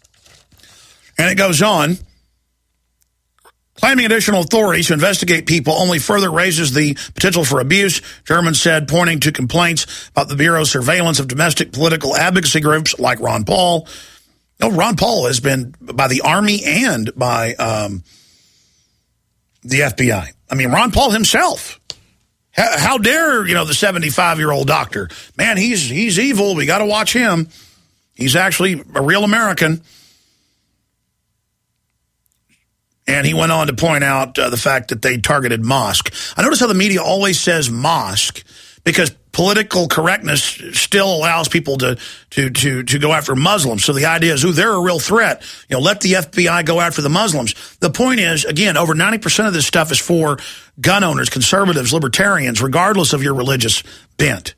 [SPEAKER 2] And it goes on. Claiming additional authority to investigate people only further raises the potential for abuse, German said, pointing to complaints about the Bureau's surveillance of domestic political advocacy groups like Ron Paul. You know, Ron Paul has been by the Army and by um, the F B I. I mean, Ron Paul himself. How, how dare, you know, the seventy-five-year-old doctor. Man, he's, he's evil. We got to watch him. He's actually a real American. And he went on to point out uh, the fact that they targeted mosque. I notice how the media always says mosque because political correctness still allows people to to to to go after Muslims. So the idea is, ooh, they're a real threat. You know, let the F B I go after the Muslims. The point is, again, over ninety percent of this stuff is for gun owners, conservatives, libertarians, regardless of your religious bent.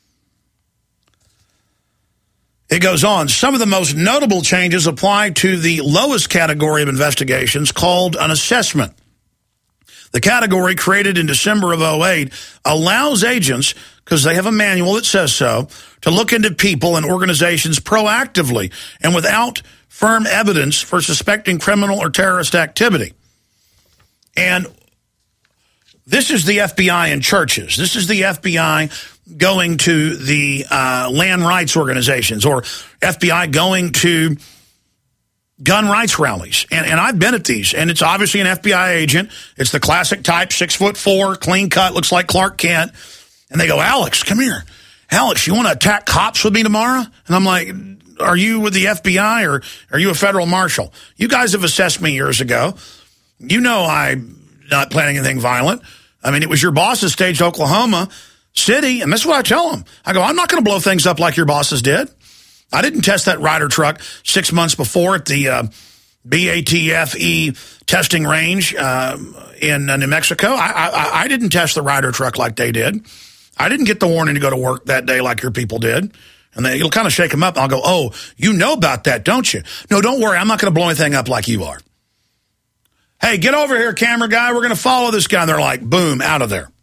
[SPEAKER 2] It goes on. Some of the most notable changes apply to the lowest category of investigations called an assessment. The category created in December of oh eight allows agents, because they have a manual that says so, to look into people and organizations proactively and without firm evidence for suspecting criminal or terrorist activity. And this is the F B I in churches. This is the F B I going to the uh, land rights organizations, or F B I going to gun rights rallies. And, and I've been at these, and it's obviously an F B I agent. It's the classic type, six foot four, clean cut, looks like Clark Kent. And they go, Alex, come here. Alex, you want to attack cops with me tomorrow? And I'm like, are you with the F B I or are you a federal marshal? You guys have assessed me years ago. You know I'm not planning anything violent. I mean, it was your bosses staged Oklahoma City, and that's what I tell them. I go, I'm not going to blow things up like your bosses did. I didn't test that Ryder truck six months before at the uh, B A T F E testing range uh, in uh, New Mexico. I, I, I didn't test the Ryder truck like they did. I didn't get the warning to go to work that day like your people did. And they, it'll kind of shake them up. And I'll go, oh, you know about that, don't you? No, don't worry. I'm not going to blow anything up like you are. Hey, get over here, camera guy. We're going to follow this guy. And they're like, boom, out of there.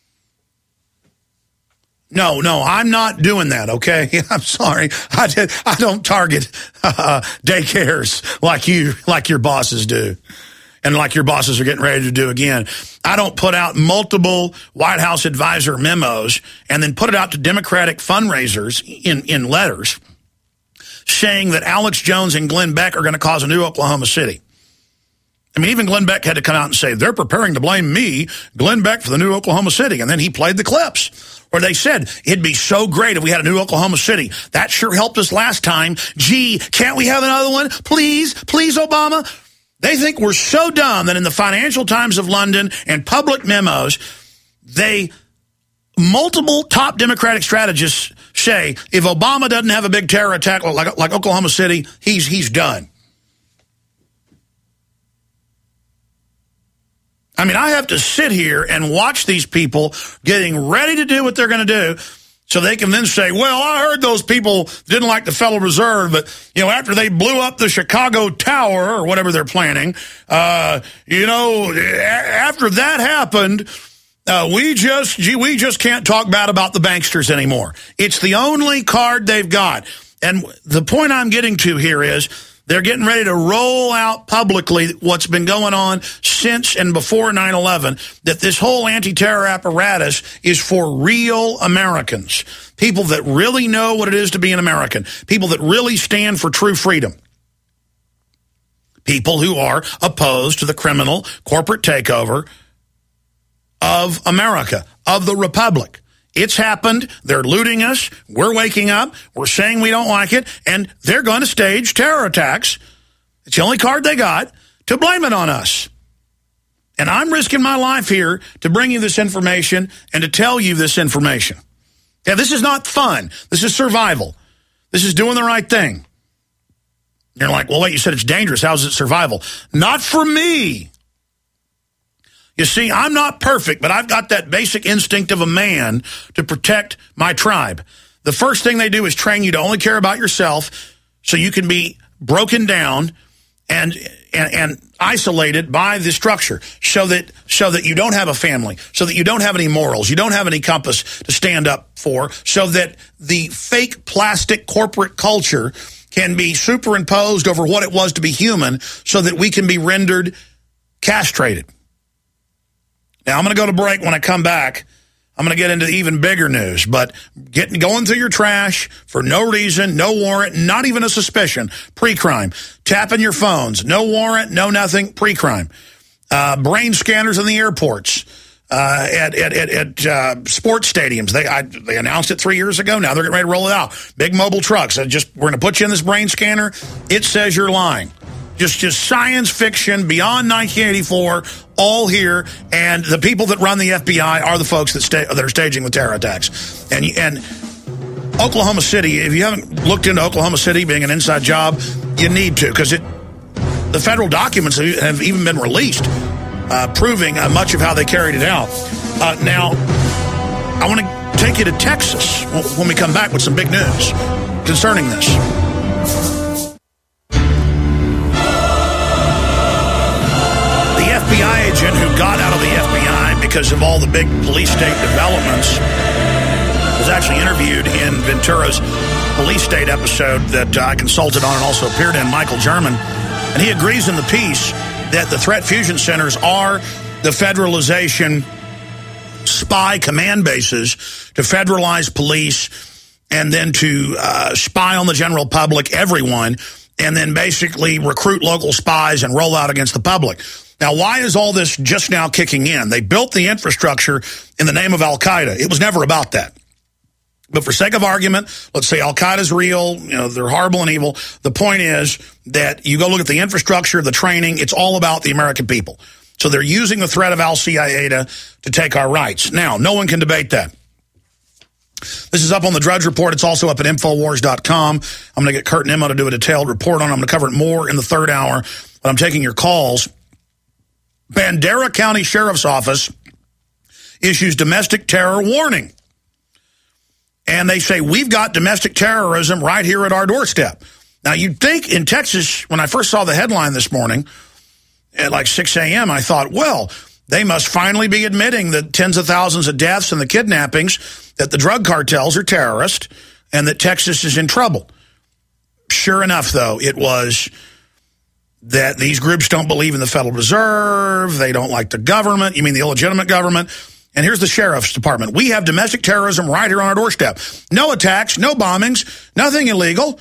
[SPEAKER 2] No, no, I'm not doing that, okay? I'm sorry. I did, I don't target uh, daycares like you, like your bosses do, and like your bosses are getting ready to do again. I don't put out multiple White House advisor memos and then put it out to Democratic fundraisers in, in letters saying that Alex Jones and Glenn Beck are going to cause a new Oklahoma City. I mean, even Glenn Beck had to come out and say, they're preparing to blame me, Glenn Beck, for the new Oklahoma City. And then he played the clips where they said, it'd be so great if we had a new Oklahoma City. That sure helped us last time. Gee, can't we have another one? Please, please, Obama. They think we're so dumb that in the Financial Times of London and public memos, they, multiple top Democratic strategists say, if Obama doesn't have a big terror attack like, like Oklahoma City, he's, he's done. I mean, I have to sit here and watch these people getting ready to do what they're going to do so they can then say, well, I heard those people didn't like the Federal Reserve, but, you know, after they blew up the Chicago Tower or whatever they're planning, uh, you know, after that happened, uh, we just, gee, we just can't talk bad about the banksters anymore. It's the only card they've got. And the point I'm getting to here is, they're getting ready to roll out publicly what's been going on since and before nine eleven, that this whole anti-terror apparatus is for real Americans, people that really know what it is to be an American, people that really stand for true freedom, people who are opposed to the criminal corporate takeover of America, of the Republic. It's happened. They're looting us. We're waking up. We're saying we don't like it. And they're going to stage terror attacks. It's the only card they got to blame it on us. And I'm risking my life here to bring you this information and to tell you this information. Yeah, this is not fun. This is survival. This is doing the right thing. You're like, well, wait, you said it's dangerous. How is it survival? Not for me. You see, I'm not perfect, but I've got that basic instinct of a man to protect my tribe. The first thing they do is train you to only care about yourself so you can be broken down and and, and isolated by the structure so that so that you don't have a family, so that you don't have any morals, you don't have any compass to stand up for, so that the fake plastic corporate culture can be superimposed over what it was to be human so that we can be rendered castrated. Now, I'm going to go to break. When I come back, I'm going to get into even bigger news. But getting going through your trash for no reason, no warrant, not even a suspicion, pre-crime. Tapping your phones, no warrant, no nothing, pre-crime. Uh, brain scanners in the airports, uh, at at at, at uh, sports stadiums. They I, they announced it three years ago. Now they're getting ready to roll it out. Big mobile trucks. I just we're going to put you in this brain scanner. It says you're lying. Just, just science fiction beyond nineteen eighty-four, all here, and the people that run the F B I are the folks that, sta that are staging the terror attacks. And, and Oklahoma City, if you haven't looked into Oklahoma City being an inside job, you need to, because it the federal documents have even been released uh, proving uh, much of how they carried it out. Uh, now, I want to take you to Texas when we come back with some big news concerning this. F B I agent who got out of the F B I because of all the big police state developments was actually interviewed in Ventura's police state episode that I consulted on and also appeared in, Michael German. And he agrees in the piece that the threat fusion centers are the federalization spy command bases to federalize police and then to uh, spy on the general public, everyone, and then basically recruit local spies and roll out against the public. Now, why is all this just now kicking in? They built the infrastructure in the name of Al-Qaeda. It was never about that. But for sake of argument, let's say Al-Qaeda's real, you know, they're horrible and evil. The point is that you go look at the infrastructure, the training, it's all about the American people. So they're using the threat of Al-C I A to, to take our rights. Now, no one can debate that. This is up on the Drudge Report. It's also up at Infowars dot com. I'm going to get Kurt Nimmo to do a detailed report on it. I'm going to cover it more in the third hour, but I'm taking your calls. Bandera County Sheriff's Office issues domestic terror warning. And they say, we've got domestic terrorism right here at our doorstep. Now, you'd think in Texas, when I first saw the headline this morning at like six A M, I thought, well, they must finally be admitting that tens of thousands of deaths and the kidnappings, that the drug cartels are terrorists, and that Texas is in trouble. Sure enough, though, it was that these groups don't believe in the Federal Reserve, they don't like the government, you mean the illegitimate government. And here's the Sheriff's Department. We have domestic terrorism right here on our doorstep. No attacks, no bombings, nothing illegal.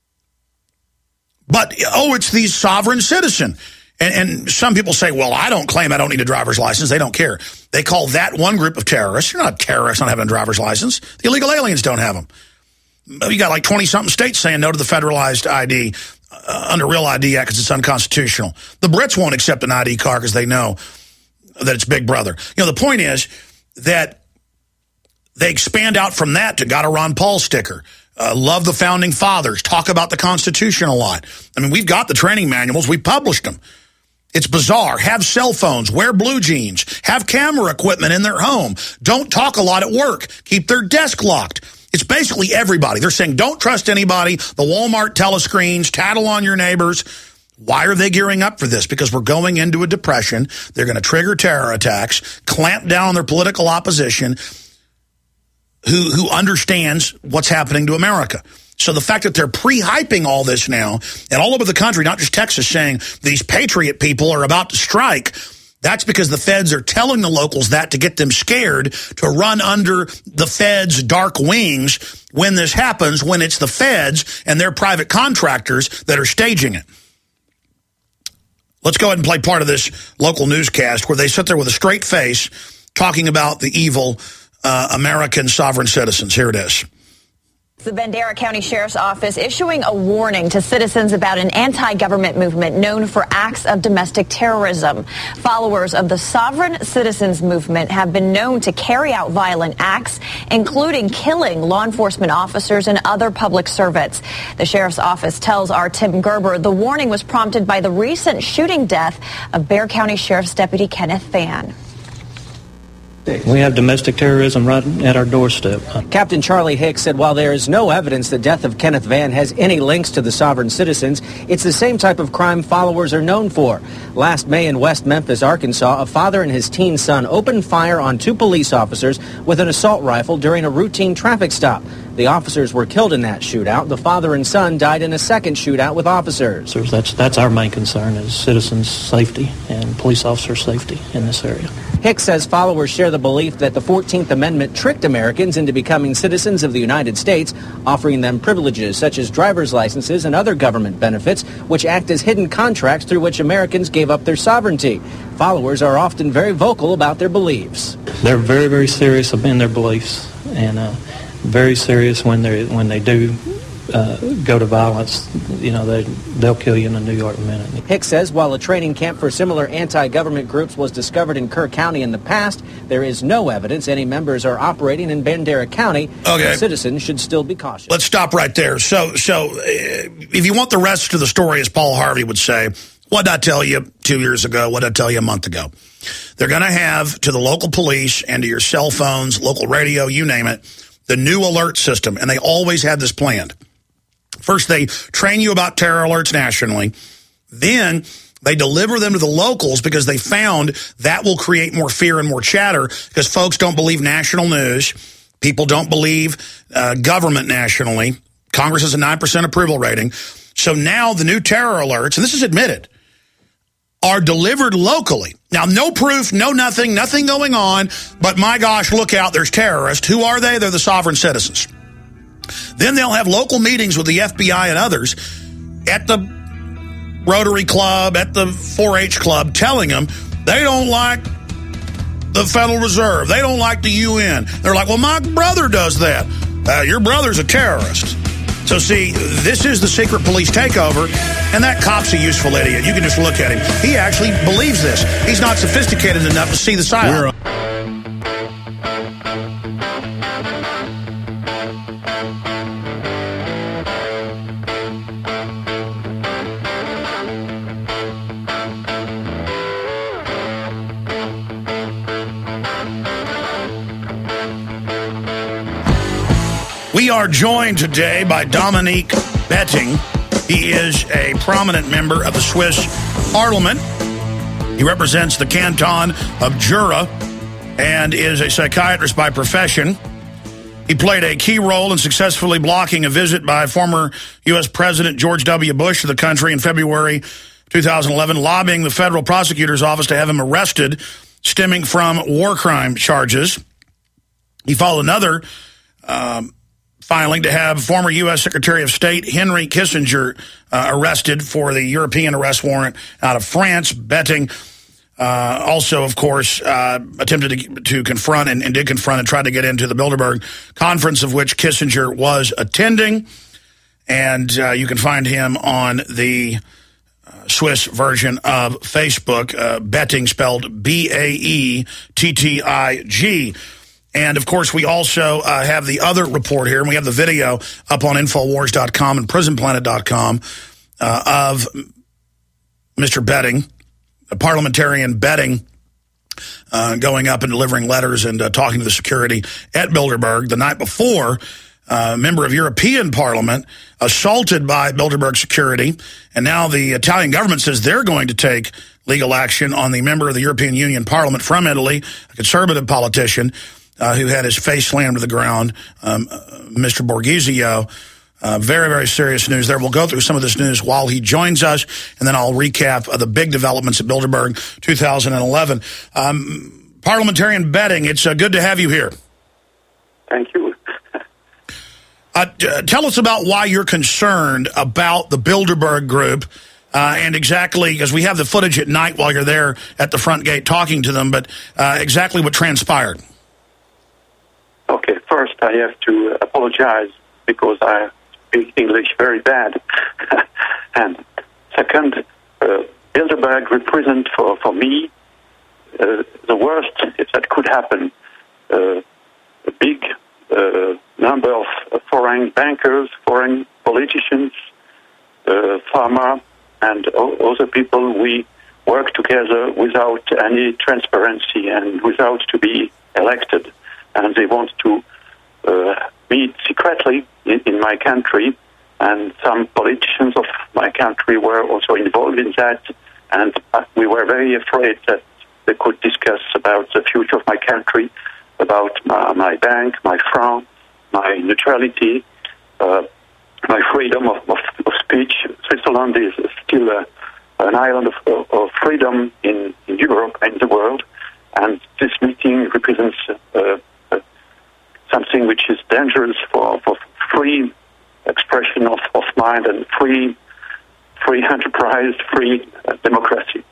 [SPEAKER 2] But, oh, it's these sovereign citizen. And, and some people say, well, I don't claim I don't need a driver's license. They don't care. They call that one group of terrorists. You're not a terrorist not having a driver's license. The illegal aliens don't have them. You got like twenty-something states saying no to the federalized I D uh, under Real I D Act because it's unconstitutional. The Brits won't accept an I D card because they know that it's Big Brother. You know, the point is that they expand out from that to got a Ron Paul sticker. Uh, love the Founding Fathers. Talk about the Constitution a lot. I mean, we've got the training manuals. We published them. It's bizarre. Have cell phones. Wear blue jeans. Have camera equipment in their home. Don't talk a lot at work. Keep their desk locked. It's basically everybody. They're saying don't trust anybody. The Walmart telescreens. Tattle on your neighbors. Why are they gearing up for this? Because we're going into a depression. They're going to trigger terror attacks, clamp down on their political opposition, who who understands what's happening to America. So the fact that they're pre-hyping all this now, and all over the country, not just Texas, saying these patriot people are about to strike, that's because the feds are telling the locals that to get them scared to run under the feds' dark wings when this happens, when it's the feds and their private contractors that are staging it. Let's go ahead and play part of this local newscast where they sit there with a straight face talking about the evil Uh, American sovereign citizens. Here it is.
[SPEAKER 7] The Bandera County Sheriff's Office issuing a warning to citizens about an anti-government movement known for acts of domestic terrorism. Followers of the Sovereign Citizens Movement have been known to carry out violent acts, including killing law enforcement officers and other public servants. The Sheriff's Office tells our Tim Gerber the warning was prompted by the recent shooting death of Bexar County Sheriff's Deputy Kenneth Vann.
[SPEAKER 8] We have domestic terrorism right at our doorstep.
[SPEAKER 9] Captain Charlie Hicks said while there is no evidence the death of Kenneth Vann has any links to the sovereign citizens, it's the same type of crime followers are known for. Last May in West Memphis, Arkansas, a father and his teen son opened fire on two police officers with an assault rifle during a routine traffic stop. The officers were killed in that shootout. The father and son died in a second shootout with officers.
[SPEAKER 8] That's, that's our main concern is citizens' safety and police officer safety in this area.
[SPEAKER 9] Hicks says followers share the belief that the fourteenth Amendment tricked Americans into becoming citizens of the United States, offering them privileges such as driver's licenses and other government benefits, which act as hidden contracts through which Americans gave up their sovereignty. Followers are often very vocal about their beliefs.
[SPEAKER 8] They're very, very serious in their beliefs, and uh, very serious when they when they do uh, go to violence. You know, they, they'll kill you in a New York minute.
[SPEAKER 9] Hicks says while a training camp for similar anti-government groups was discovered in Kerr County in the past, there is no evidence any members are operating in Bandera County.
[SPEAKER 2] Okay.
[SPEAKER 9] Citizens should still be cautious.
[SPEAKER 2] Let's stop right there. So, so uh, if you want the rest of the story, as Paul Harvey would say, what did I tell you two years ago? What did I tell you a month ago? They're going to have to the local police and to your cell phones, local radio, you name it, the new alert system, and they always had this planned. First, they train you about terror alerts nationally. Then they deliver them to the locals because they found that will create more fear and more chatter because folks don't believe national news. People don't believe uh, government nationally. Congress has a nine percent approval rating. So now the new terror alerts, and this is admitted, are delivered locally. Now, no proof, no nothing, nothing going on, but my gosh, look out, there's terrorists. Who are they? They're the sovereign citizens. Then they'll have local meetings with the F B I and others at the Rotary Club, at the four H Club, telling them they don't like the Federal Reserve. They don't like the U N. They're like, well, my brother does that. Uh, your brother's a terrorist. So, see, this is the secret police takeover, and that cop's a useful idiot. You can just look at him. He actually believes this. He's not sophisticated enough to see the psyop. We are joined today by Dominique Betting. He is a prominent member of the Swiss Parliament. He represents the canton of Jura and is a psychiatrist by profession. He played a key role in successfully blocking a visit by former U S President George W. Bush to the country in February two thousand eleven, lobbying the federal prosecutor's office to have him arrested, stemming from war crime charges. He followed another um, filing to have former U S Secretary of State Henry Kissinger uh, arrested for the European arrest warrant out of France. Betting Uh, also, of course, uh, attempted to, to confront and, and did confront and tried to get into the Bilderberg conference of which Kissinger was attending. And uh, you can find him on the uh, Swiss version of Facebook, uh, Betting, spelled B A E T T I G. And, of course, we also uh, have the other report here, and we have the video up on Infowars dot com and Prison Planet dot com uh, of Mister Betting, a parliamentarian Betting, uh, going up and delivering letters and uh, talking to the security at Bilderberg the night before. A uh, member of European Parliament assaulted by Bilderberg security, and now the Italian government says they're going to take legal action on the member of the European Union Parliament from Italy, a conservative politician uh, who had his face slammed to the ground, um, uh, Mister Borghezio. Uh, very, very serious news there. We'll go through some of this news while he joins us, and then I'll recap uh, the big developments at Bilderberg two thousand eleven. Um, Parliamentarian Betting, it's uh, good to have you here.
[SPEAKER 10] Thank you.
[SPEAKER 2] uh, uh, tell us about why you're concerned about the Bilderberg group uh, and exactly, because we have the footage at night while you're there at the front gate talking to them, but uh, exactly what transpired.
[SPEAKER 10] Okay, first I have to apologize because I speak English very bad. And second, uh, Bilderberg represent for, for me uh, the worst if that could happen. Uh, a big uh, number of uh, foreign bankers, foreign politicians, uh, pharma, and o- other people, we work together without any transparency and without to be elected. And they want to uh, meet secretly in, in my country, and some politicians of my country were also involved in that, and uh, we were very afraid that they could discuss about the future of my country, about my, my bank, my franc, my neutrality, uh, my freedom of, of, of speech. Switzerland is still a, an island of, of, of freedom in, in Europe and the world, and this meeting represents uh, uh, something which is dangerous for, for free expression of, of mind and free free enterprise, free uh, democracy.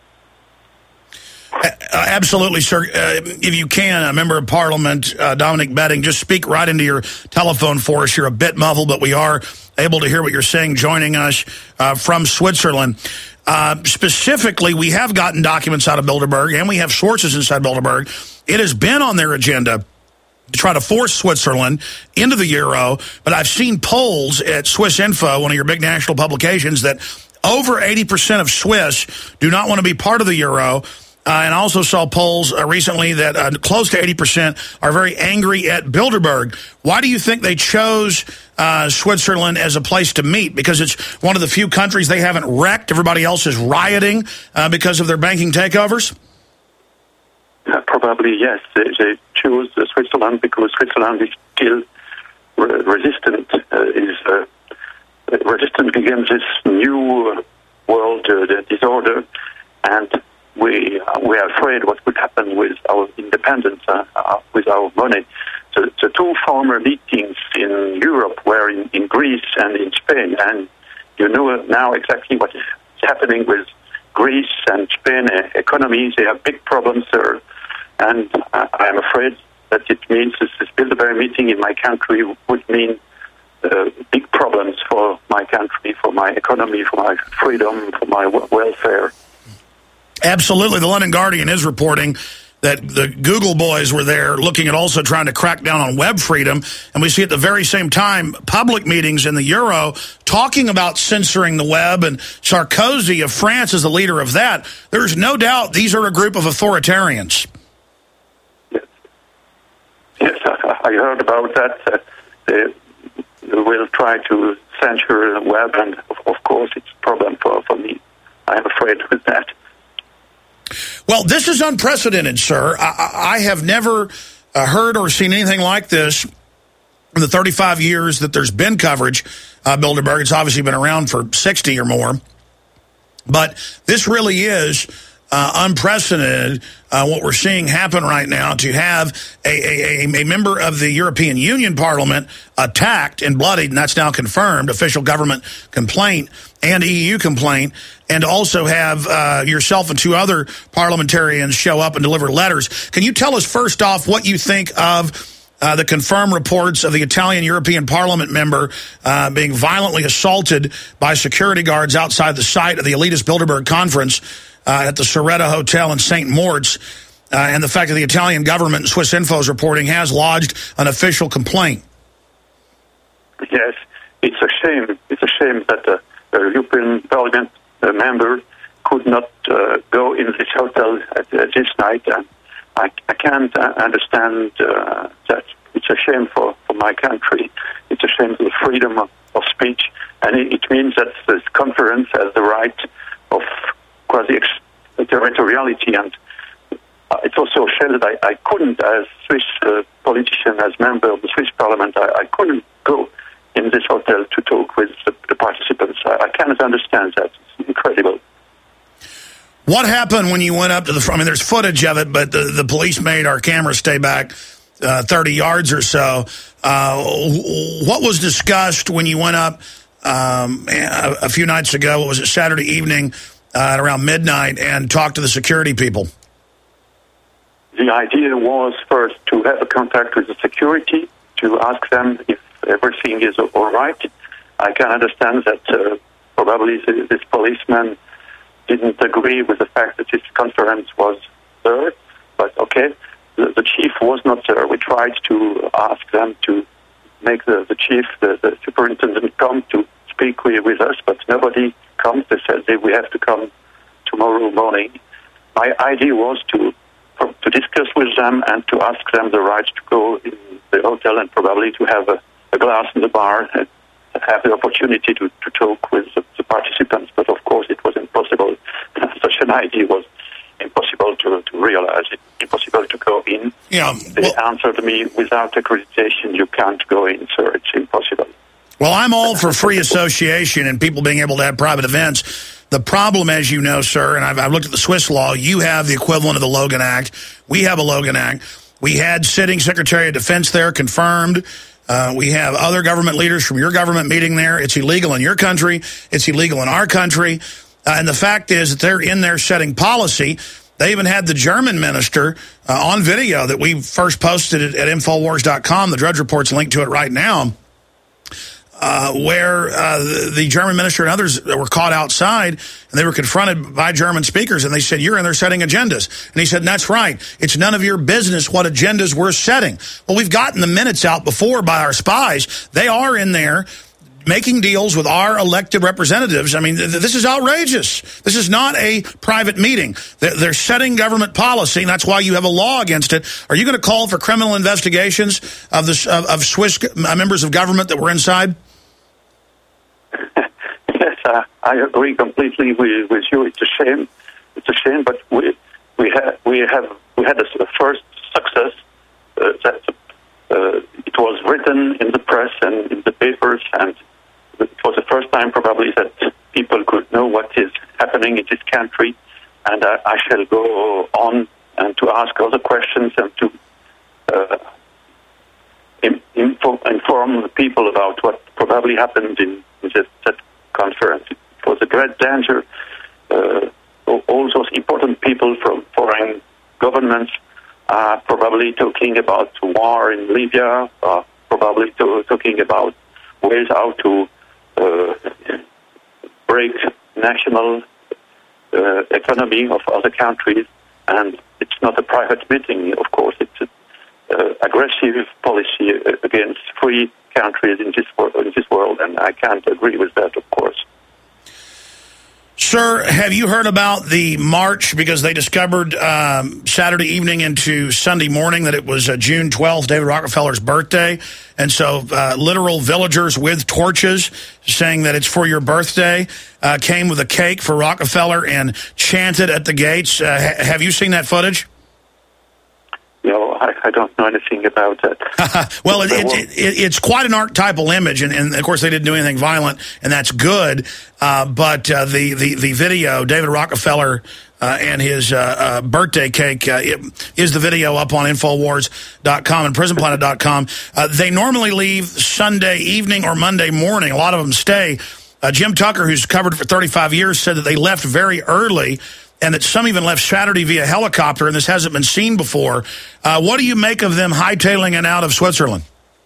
[SPEAKER 2] Uh, absolutely, sir. Uh, if you can, a member of Parliament, uh, Dominic Betting, just speak right into your telephone for us. You're a bit muffled, but we are able to hear what you're saying, joining us uh, from Switzerland. Uh, specifically, we have gotten documents out of Bilderberg, and we have sources inside Bilderberg. It has been on their agenda to try to force Switzerland into the euro, but I've seen polls at Swiss Info, one of your big national publications, that over eighty percent of Swiss do not want to be part of the euro. Uh, and I also saw polls uh, recently that uh, close to eighty percent are very angry at Bilderberg. Why do you think they chose uh, Switzerland as a place to meet? Because it's one of the few countries they haven't wrecked. Everybody else is rioting uh, because of their banking takeovers?
[SPEAKER 10] Uh, probably, yes. They, they chose uh, Switzerland because Switzerland is still re- resistant, uh, is uh, resistant against this new world uh, disorder, and we uh, we are afraid what would happen with our independence, uh, uh, with our money. So the two former meetings in Europe were in, in Greece and in Spain, and you know now exactly what is happening with Greece and Spain uh, economies. They have big problems there, and uh, I am afraid that it means this, this Bilderberg meeting in my country would mean uh, big problems for my country, for my economy, for my freedom, for my w- welfare.
[SPEAKER 2] Absolutely. The London Guardian is reporting that the Google boys were there looking at also trying to crack down on web freedom. And we see at the very same time public meetings in the Euro talking about censoring the web, and Sarkozy of France is the leader of that. There's no doubt these are a group of authoritarians.
[SPEAKER 10] Yes, yes I heard about that. Uh, they will try to censor the web, and of, of course it's a problem for, for me. I am afraid with that.
[SPEAKER 2] Well, this is unprecedented, sir. I, I have never uh, heard or seen anything like this in the thirty-five years that there's been coverage. Uh, Bilderberg, it's obviously been around for sixty or more. But this really is uh, unprecedented, uh, what we're seeing happen right now, to have a, a, a member of the European Union Parliament attacked and bloodied, and that's now confirmed, official government complaint and E U complaint, and also have uh, yourself and two other parliamentarians show up and deliver letters. Can you tell us first off what you think of Uh, the confirmed reports of the Italian European Parliament member uh, being violently assaulted by security guards outside the site of the elitist Bilderberg conference uh, at the Soretta Hotel in Saint Moritz, uh, and the fact that the Italian government, Swiss Info is reporting, has lodged an official complaint?
[SPEAKER 10] Yes, it's a shame. It's a shame that uh, the European Parliament uh, member could not uh, go in this hotel at, at this night, and I, I can't uh, understand uh, that. It's a shame for, for my country. It's a shame for the freedom of, of speech, and it, it means that this conference has the right of quasi-territoriality, and uh, it's also a shame that I, I couldn't, as Swiss uh, politician, as member of the Swiss Parliament, I, I couldn't go in this hotel to talk with the, the participants. I, I cannot understand that. It's incredible.
[SPEAKER 2] What happened when you went up to the front? I mean, there's footage of it, but the, the police made our cameras stay back uh, thirty yards or so. Uh, what was discussed when you went up um, a, a few nights ago? What was it, Saturday evening uh, at around midnight, and talked to the security people?
[SPEAKER 10] The idea was first to have a contact with the security, to ask them if everything is all right. I can understand that uh, probably this policeman didn't agree with the fact that this conference was there, but okay, the, the chief was not there. We tried to ask them to make the, the chief, the, the superintendent, come to speak with, with us, but nobody comes. They said they, we have to come tomorrow morning. My idea was to to discuss with them and to ask them the right to go in the hotel and probably to have a, a glass in the bar and have the opportunity to, to talk with the, the participants. But of course it was impossible. Such an idea was impossible to, to realize. It impossible to go in.
[SPEAKER 2] Yeah,
[SPEAKER 10] they
[SPEAKER 2] well,
[SPEAKER 10] answered me, without accreditation you can't go in, sir. It's impossible.
[SPEAKER 2] Well, I'm all for free association and people being able to have private events. The problem, as you know, sir, and I've, I've looked at the Swiss law, you have the equivalent of the Logan Act. We have a Logan Act. We had sitting Secretary of Defense there, confirmed. Uh, we have other government leaders from your government meeting there. It's illegal in your country. It's illegal in our country. Uh, and the fact is that they're in there setting policy. They even had the German minister uh, on video that we first posted at, at Infowars dot com. The Drudge Report's linked to it right now. Uh, where uh, the, the German minister and others were caught outside, and they were confronted by German speakers, and they said, you're in there setting agendas. And he said, that's right. It's none of your business what agendas we're setting. Well, we've gotten the minutes out before by our spies. They are in there making deals with our elected representatives. I mean, th this is outrageous. This is not a private meeting. They're, they're setting government policy, and that's why you have a law against it. Are you going to call for criminal investigations of, the, of, of Swiss members of government that were inside?
[SPEAKER 10] Yes, uh, I agree completely with, with you. It's a shame. It's a shame, but we we have we have we had a, a first success. Uh, that uh, it was written in the press and in the papers, and it was the first time probably that people could know what is happening in this country. And uh, I shall go on and to ask other questions and to uh, info, inform the people about what probably happened in that, that conference. It was a great danger. Uh, all those important people from foreign governments are probably talking about war in Libya, or probably to, talking about ways how to uh, break national uh, economy of other countries. And it's not a private meeting, of course. It's an uh, aggressive policy against free countries in this, in this world, and I can't agree with that, of course.
[SPEAKER 2] Sir, have you heard about the march? Because they discovered um, Saturday evening into Sunday morning that it was uh, June twelfth, David Rockefeller's birthday. And so uh, literal villagers with torches saying that it's for your birthday uh, came with a cake for Rockefeller and chanted at the gates. Uh, ha have you seen that footage?
[SPEAKER 10] No, I, I don't know anything about that.
[SPEAKER 2] Well, it, it, it, it's quite an archetypal image, and, and of course they didn't do anything violent, and that's good. Uh, but uh, the, the, the video, David Rockefeller uh, and his uh, uh, birthday cake, uh, it, is the video up on Infowars dot com and Prison Planet dot com. Uh, they normally leave Sunday evening or Monday morning. A lot of them stay. Uh, Jim Tucker, who's covered it for thirty-five years, said that they left very early, and that some even left Saturday via helicopter, and this hasn't been seen before. Uh, what do you make of them hightailing it out of Switzerland?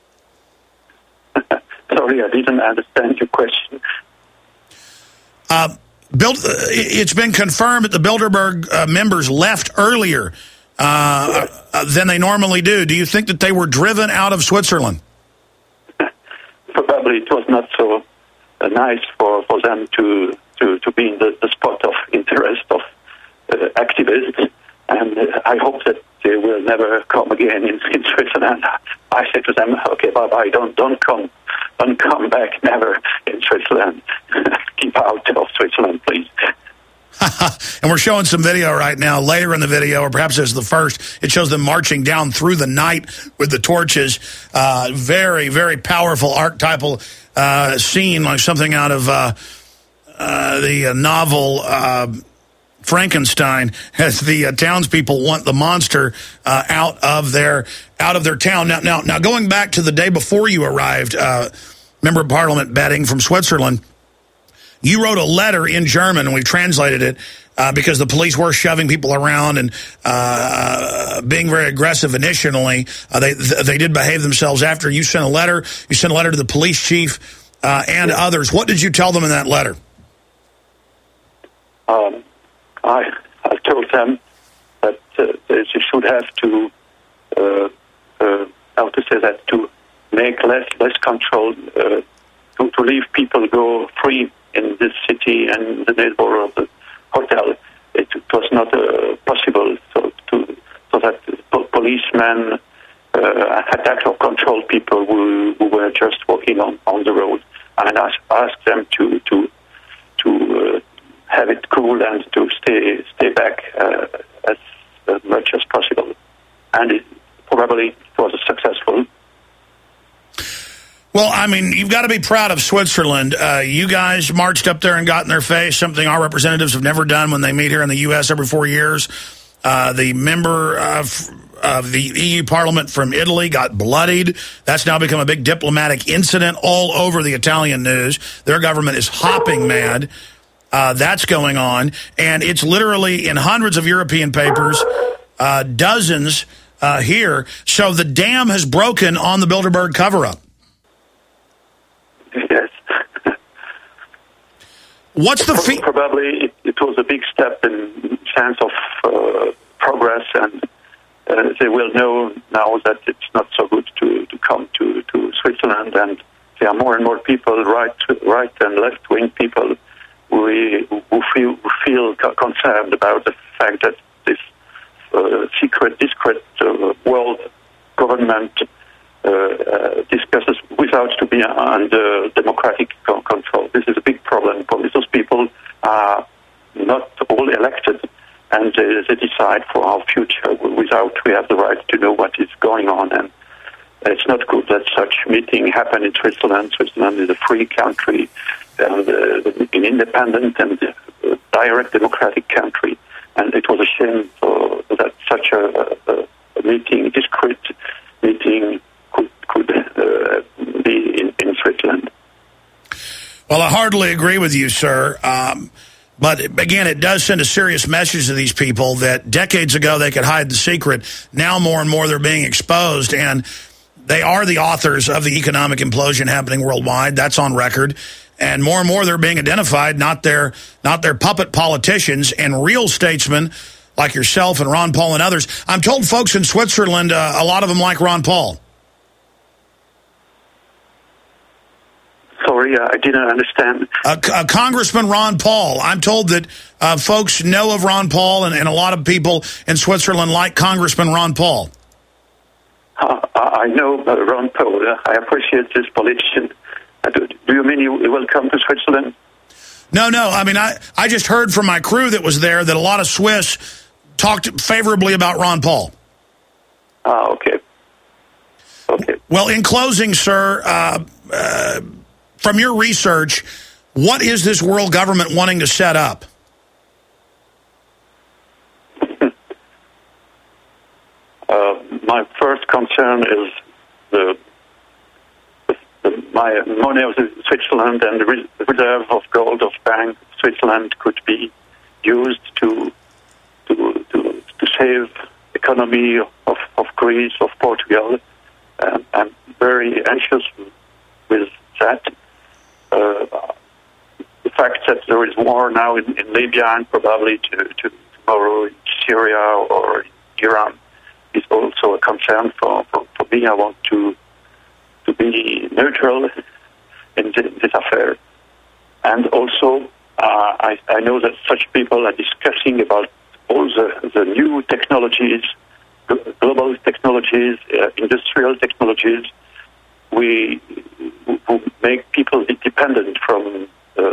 [SPEAKER 10] Sorry, I didn't understand your question.
[SPEAKER 2] Uh, build, uh, it's been confirmed that the Bilderberg uh, members left earlier uh, uh, than they normally do. Do you think that they were driven out of Switzerland?
[SPEAKER 10] Probably it was not so uh, nice for, for them to, to, to be in the, the spot of interest of Uh, activists, and uh, I hope that they will never come again in, in Switzerland. I said to them, okay, bye-bye, don't, don't come, don't come back, never in Switzerland. Keep out of Switzerland, please.
[SPEAKER 2] And we're showing some video right now. Later in the video, or perhaps as the first, it shows them marching down through the night with the torches. Uh, very, very powerful archetypal uh, scene, like something out of uh, uh, the uh, novel uh, Frankenstein, as the uh, townspeople want the monster uh, out of their out of their town. Now, now, now, going back to the day before you arrived, uh, Member of Parliament Betting from Switzerland, you wrote a letter in German, and we've translated it uh, because the police were shoving people around and uh, being very aggressive initially. Uh, they they did behave themselves after. You sent a letter. You sent a letter to the police chief uh, and others. What did you tell them in that letter?
[SPEAKER 10] Um. I, I told them that uh, they should have to, uh, uh, how to say that, to make less less control, uh, to, to leave people go free in this city and the neighborhood of the hotel. It, it was not uh, possible so, to, so that po- policemen uh, attack or control people who, who were just walking on, on the road. And I asked them to, to, to uh, have it cool and to stay stay back uh, as, as much as possible. And it, probably it was successful.
[SPEAKER 2] Well, I mean, you've got to be proud of Switzerland. Uh, you guys marched up there and got in their face, something our representatives have never done when they meet here in the U S every four years. Uh, the member of, of the E U Parliament from Italy got bloodied. That's now become a big diplomatic incident all over the Italian news. Their government is hopping mad. Uh, that's going on, and it's literally in hundreds of European papers, uh, dozens uh, here. So the dam has broken on the Bilderberg cover-up.
[SPEAKER 10] Yes.
[SPEAKER 2] What's the fee?
[SPEAKER 10] Probably it, it was a big step in sense of uh, progress, and uh, they will know now that it's not so good to, to come to, to Switzerland, and there are more and more people, right, right and left-wing people, We, who feel, who feel concerned about the fact that this uh, secret, discreet uh, world government uh, uh, discusses without to be under democratic control. This is a big problem because those people are not all elected, and they, they decide for our future without we have the right to know what is going on. And it's not good that such meeting happened in Switzerland. Switzerland is a free country, and uh, an independent and uh, direct democratic country. And it was a shame for, that such a, a, a meeting, discreet meeting, could, could uh, be in, in Switzerland.
[SPEAKER 2] Well, I hardly agree with you, sir. Um, but again, it does send a serious message to these people that decades ago they could hide the secret. Now more and more they're being exposed, and they are the authors of the economic implosion happening worldwide. That's on record. And more and more they're being identified, not their, not their puppet politicians, and real statesmen like yourself and Ron Paul and others. I'm told folks in Switzerland, uh, a lot of them like Ron Paul.
[SPEAKER 10] Sorry, I didn't understand.
[SPEAKER 2] Uh, uh, Congressman Ron Paul. I'm told that uh, folks know of Ron Paul, and, and a lot of people in Switzerland like Congressman Ron Paul.
[SPEAKER 10] Uh, I know uh, Ron Paul. Uh, I appreciate this politician. Uh, do, do you mean he will come to Switzerland?
[SPEAKER 2] No, no. I mean, I, I just heard from my crew that was there that a lot of Swiss talked favorably about Ron Paul.
[SPEAKER 10] Ah, okay. Okay.
[SPEAKER 2] Well, in closing, sir, uh, uh, from your research, what is this world government wanting to set up?
[SPEAKER 10] uh, my first concern is the, the, the my money of the Switzerland and the re- reserve of gold of Bank of Switzerland could be used to to to, to save economy of, of Greece, of Portugal. Um, I'm very anxious with that. Uh, the fact that there is war now in, in Libya and probably to, to tomorrow in Syria or Iran is also a concern for, for, for me. I want to to be neutral in this, this affair. And also, uh, I, I know that such people are discussing about all the, the new technologies, global technologies, uh, industrial technologies, we who make people dependent from, uh,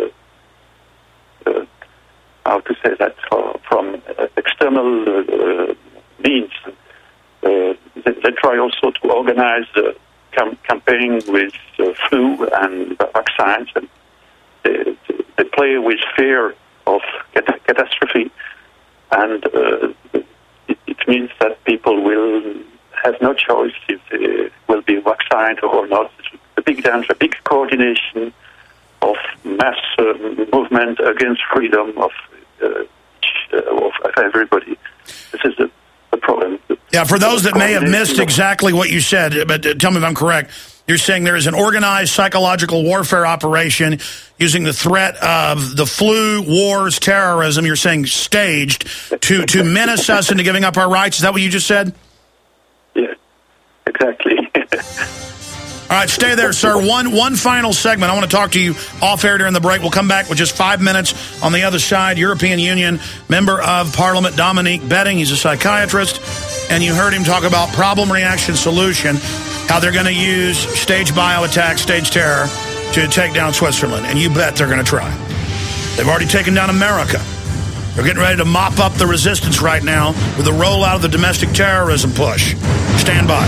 [SPEAKER 10] uh, how to say that, uh, from uh, external uh, means. Uh, they, they try also to organize the cam- campaign with uh, flu and vaccines, and they, they play with fear of cat- catastrophe, and uh, it, it means that people will have no choice if they will be vaccinated or not. It's a big danger, a big coordination of mass uh, movement against freedom of, uh, of everybody. This is the, the problem.
[SPEAKER 2] Yeah, for those that may have missed exactly what you said, but tell me if I'm correct, you're saying there is an organized psychological warfare operation using the threat of the flu, wars, terrorism, you're saying staged, to, to menace us into giving up our rights. Is that what you just said?
[SPEAKER 10] Yeah, exactly.
[SPEAKER 2] All right, stay there, sir. One one final segment. I want to talk to you off air during the break. We'll come back with just five minutes on the other side. European Union Member of Parliament Dominique Betting. He's a psychiatrist. And you heard him talk about problem, reaction, solution, how they're going to use staged bioattack, staged terror to take down Switzerland. And you bet they're going to try. They've already taken down America. They're getting ready to mop up the resistance right now with the rollout of the domestic terrorism push. Stand by.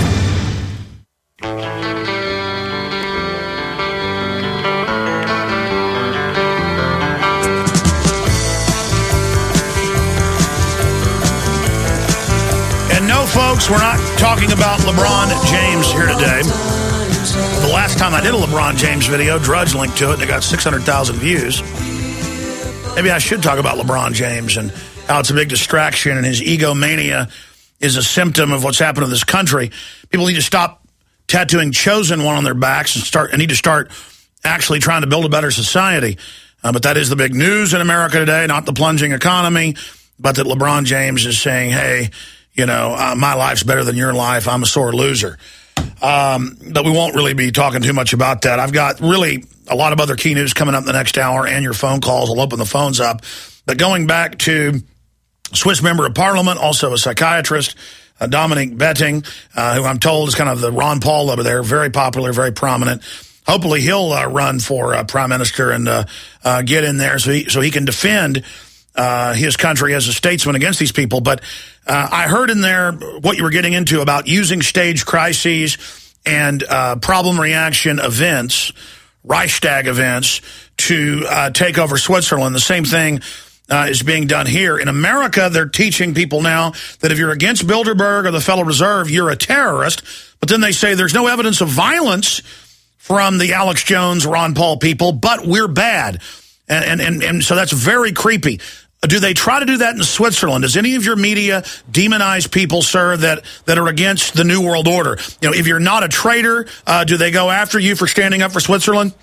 [SPEAKER 2] And no, folks, we're not talking about LeBron James here today. The last time I did a LeBron James video, Drudge linked to it, and it got six hundred thousand views. Maybe I should talk about LeBron James and how it's a big distraction, and his egomania is a symptom of what's happened to this country. People need to stop tattooing Chosen One on their backs and start and need to start actually trying to build a better society. Uh, but that is the big news in America today, not the plunging economy, but that LeBron James is saying, hey, you know, uh, my life's better than your life. I'm a sore loser. Um, but we won't really be talking too much about that. I've got really a lot of other key news coming up in the next hour, and your phone calls. I'll open the phones up. But going back to Swiss Member of Parliament, also a psychiatrist, uh, Dominique Betting, uh, who I'm told is kind of the Ron Paul over there, very popular, very prominent. Hopefully he'll uh, run for uh, prime minister and uh, uh, get in there so he, so he can defend uh, his country as a statesman against these people. But uh, I heard in there what you were getting into about using staged crises and uh, problem reaction events, Reichstag events, to uh, take over Switzerland. The same thing uh, is being done here. In America, they're teaching people now that if you're against Bilderberg or the Federal Reserve, you're a terrorist. But then they say there's no evidence of violence from the Alex Jones, Ron Paul people, but we're bad. And, and, and, and so that's very creepy. Do they try to do that in Switzerland? Does any of your media demonize people, sir, that, that are against the New World Order? You know, if you're not a traitor, uh, do they go after you for standing up for Switzerland?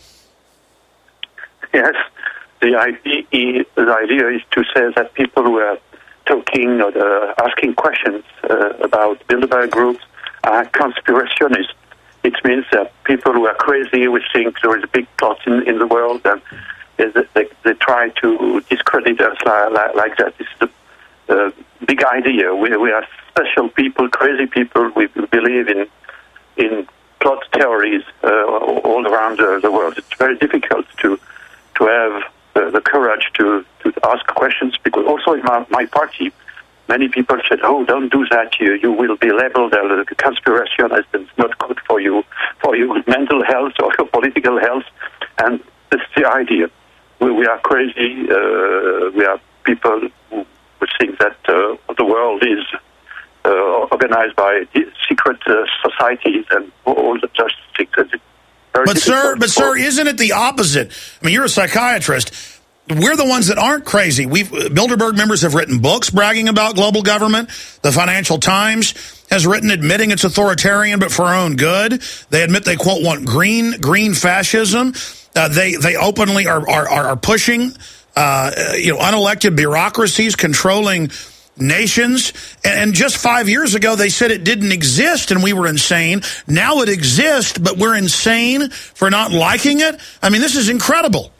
[SPEAKER 10] Yes. The idea, the idea is to say that people who are talking or uh, asking questions uh, about Bilderberg groups are conspiracionists. It means that people who are crazy, who think there is a big plot in, in the world, and They, they try to discredit us like, like that. It's the uh, big idea. We, we are special people, crazy people. We believe in in plot theories uh, all around the, the world. It's very difficult to to have uh, the courage to, to ask questions, because also in my, my party, many people said, oh, don't do that. You you will be labeled as a conspirationist. It's not good for you, for your mental health or your political health. And this is the idea. We, we are crazy. Uh, we are people who, who think that uh, the world is uh, organized by secret uh, societies and all the such things.
[SPEAKER 2] But sir, but sir, isn't it the opposite? I mean, you're a psychiatrist. We're the ones that aren't crazy. We've Bilderberg members have written books bragging about global government. The Financial Times has written admitting it's authoritarian, but for our own good. They admit they, quote, want green green fascism. Uh, they they openly are are, are pushing uh, you know unelected bureaucracies controlling nations. And just five years ago, they said it didn't exist and we were insane. Now it exists, but we're insane for not liking it. I mean, this is incredible.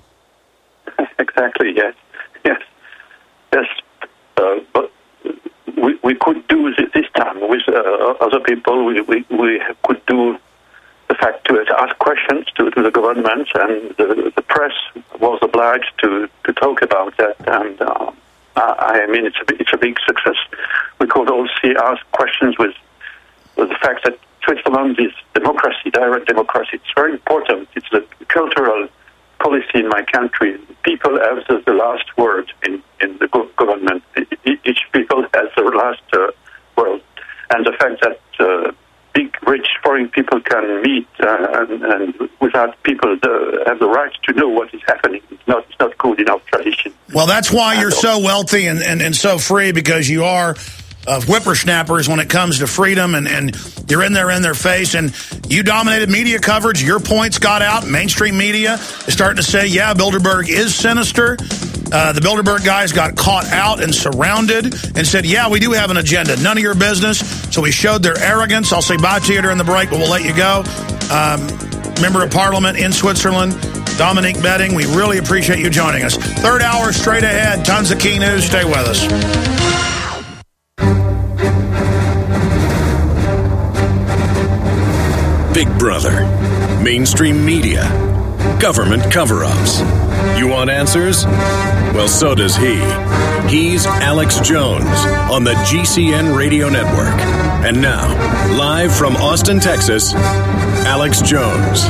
[SPEAKER 10] Exactly, yes. Yes. Yes. Uh, but we, we could do this time with uh, other people. We, we, we could do the fact to ask questions to, to the government, and the, the press was obliged to, to talk about that. And uh, I mean, it's a, it's a big success. We could also ask questions with, with the fact that Switzerland is democracy, direct democracy. It's very important. It's a cultural policy in my country. People have the, the last word in, in the government. Each people has the last uh, word. And the fact that uh, big, rich foreign people can meet uh, and, and without people the, have the right to know what is happening, it's not, it's not good enough tradition.
[SPEAKER 2] Well, that's why you're so wealthy and, and, and so free, because you are uh, whippersnappers when it comes to freedom, and, and you're in there in their face, and you dominated media coverage. Your points got out. Mainstream media is starting to say, yeah, Bilderberg is sinister. Uh, the Bilderberg guys got caught out and surrounded and said, yeah, we do have an agenda. None of your business. So we showed their arrogance. I'll say bye to you during the break, but we'll let you go. Um, member of Parliament in Switzerland, Dominique Betting, we really appreciate you joining us. Third hour straight ahead. Tons of key news. Stay with us.
[SPEAKER 1] Big Brother, mainstream media, government cover-ups. You want answers? Well, so does he. He's Alex Jones on the G C N Radio Network. And now, live from Austin, Texas, Alex Jones.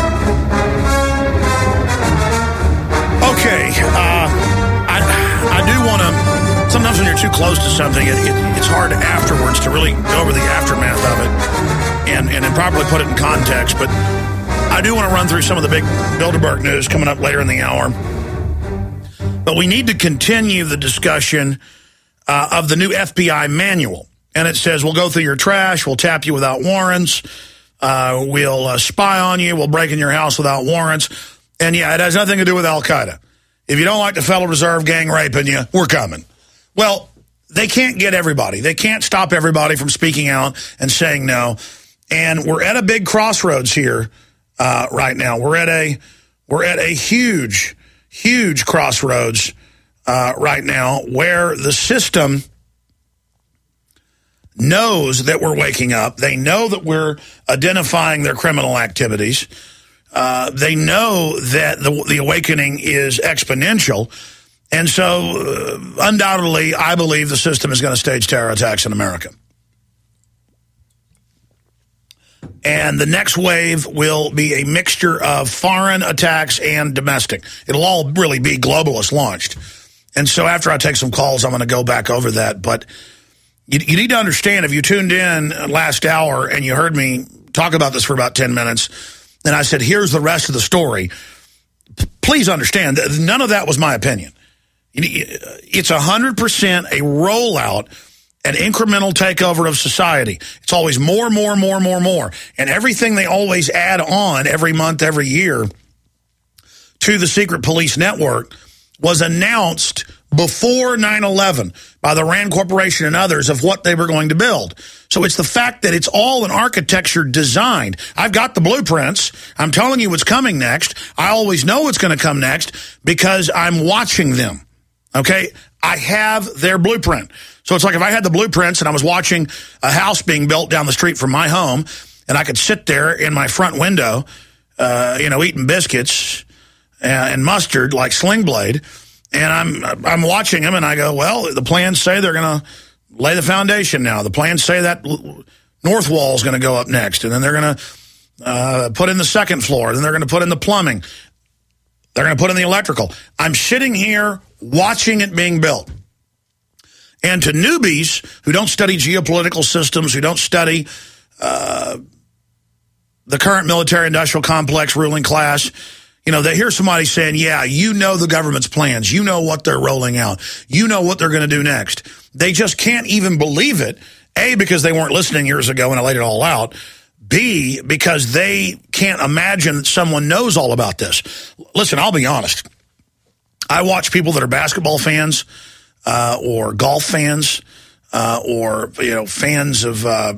[SPEAKER 2] Okay, uh, I, I do want to, sometimes when you're too close to something, it, it, it's hard afterwards to really go over the aftermath of it and, and then properly put it in context, but I do want to run through some of the big Bilderberg news coming up later in the hour. But we need to continue the discussion uh, of the new F B I manual. And it says, we'll go through your trash, we'll tap you without warrants, uh, we'll uh, spy on you, we'll break in your house without warrants. And yeah, it has nothing to do with Al-Qaeda. If you don't like the Federal Reserve gang raping you, we're coming. Well, they can't get everybody. They can't stop everybody from speaking out and saying no. And we're at a big crossroads here uh, right now. We're at a we're at a huge, huge crossroads uh, right now where the system knows that we're waking up. They know that we're identifying their criminal activities. Uh, they know that the, the awakening is exponential. And so, uh, undoubtedly, I believe the system is going to stage terror attacks in America. And the next wave will be a mixture of foreign attacks and domestic. It'll all really be globalist launched. And so after I take some calls, I'm going to go back over that. But you, you need to understand, if you tuned in last hour and you heard me talk about this for about ten minutes, and I said, here's the rest of the story, P- please understand that none of that was my opinion. It's one hundred percent a rollout, an incremental takeover of society. It's always more, more, more, more, more. And everything they always add on every month, every year to the secret police network was announced before nine eleven by the Rand Corporation and others of what they were going to build. So it's the fact that it's all an architecture designed. I've got the blueprints. I'm telling you what's coming next. I always know what's going to come next because I'm watching them. Okay? I have their blueprint. So it's like if I had the blueprints and I was watching a house being built down the street from my home, and I could sit there in my front window, uh, you know, eating biscuits and mustard like Sling Blade, and I'm I'm watching them, and I go, well, the plans say they're going to lay the foundation now. The plans say that north wall is going to go up next, and then they're going to uh, put in the second floor, then they're going to put in the plumbing. They're going to put in the electrical. I'm sitting here watching it being built. And to newbies who don't study geopolitical systems, who don't study uh, the current military-industrial complex ruling class, you know, they hear somebody saying, yeah, you know the government's plans. You know what they're rolling out. You know what they're going to do next. They just can't even believe it, A, because they weren't listening years ago when I laid it all out, B, because they can't imagine that someone knows all about this. Listen, I'll be honest. I watch people that are basketball fans uh, or golf fans uh, or, you know, fans of uh,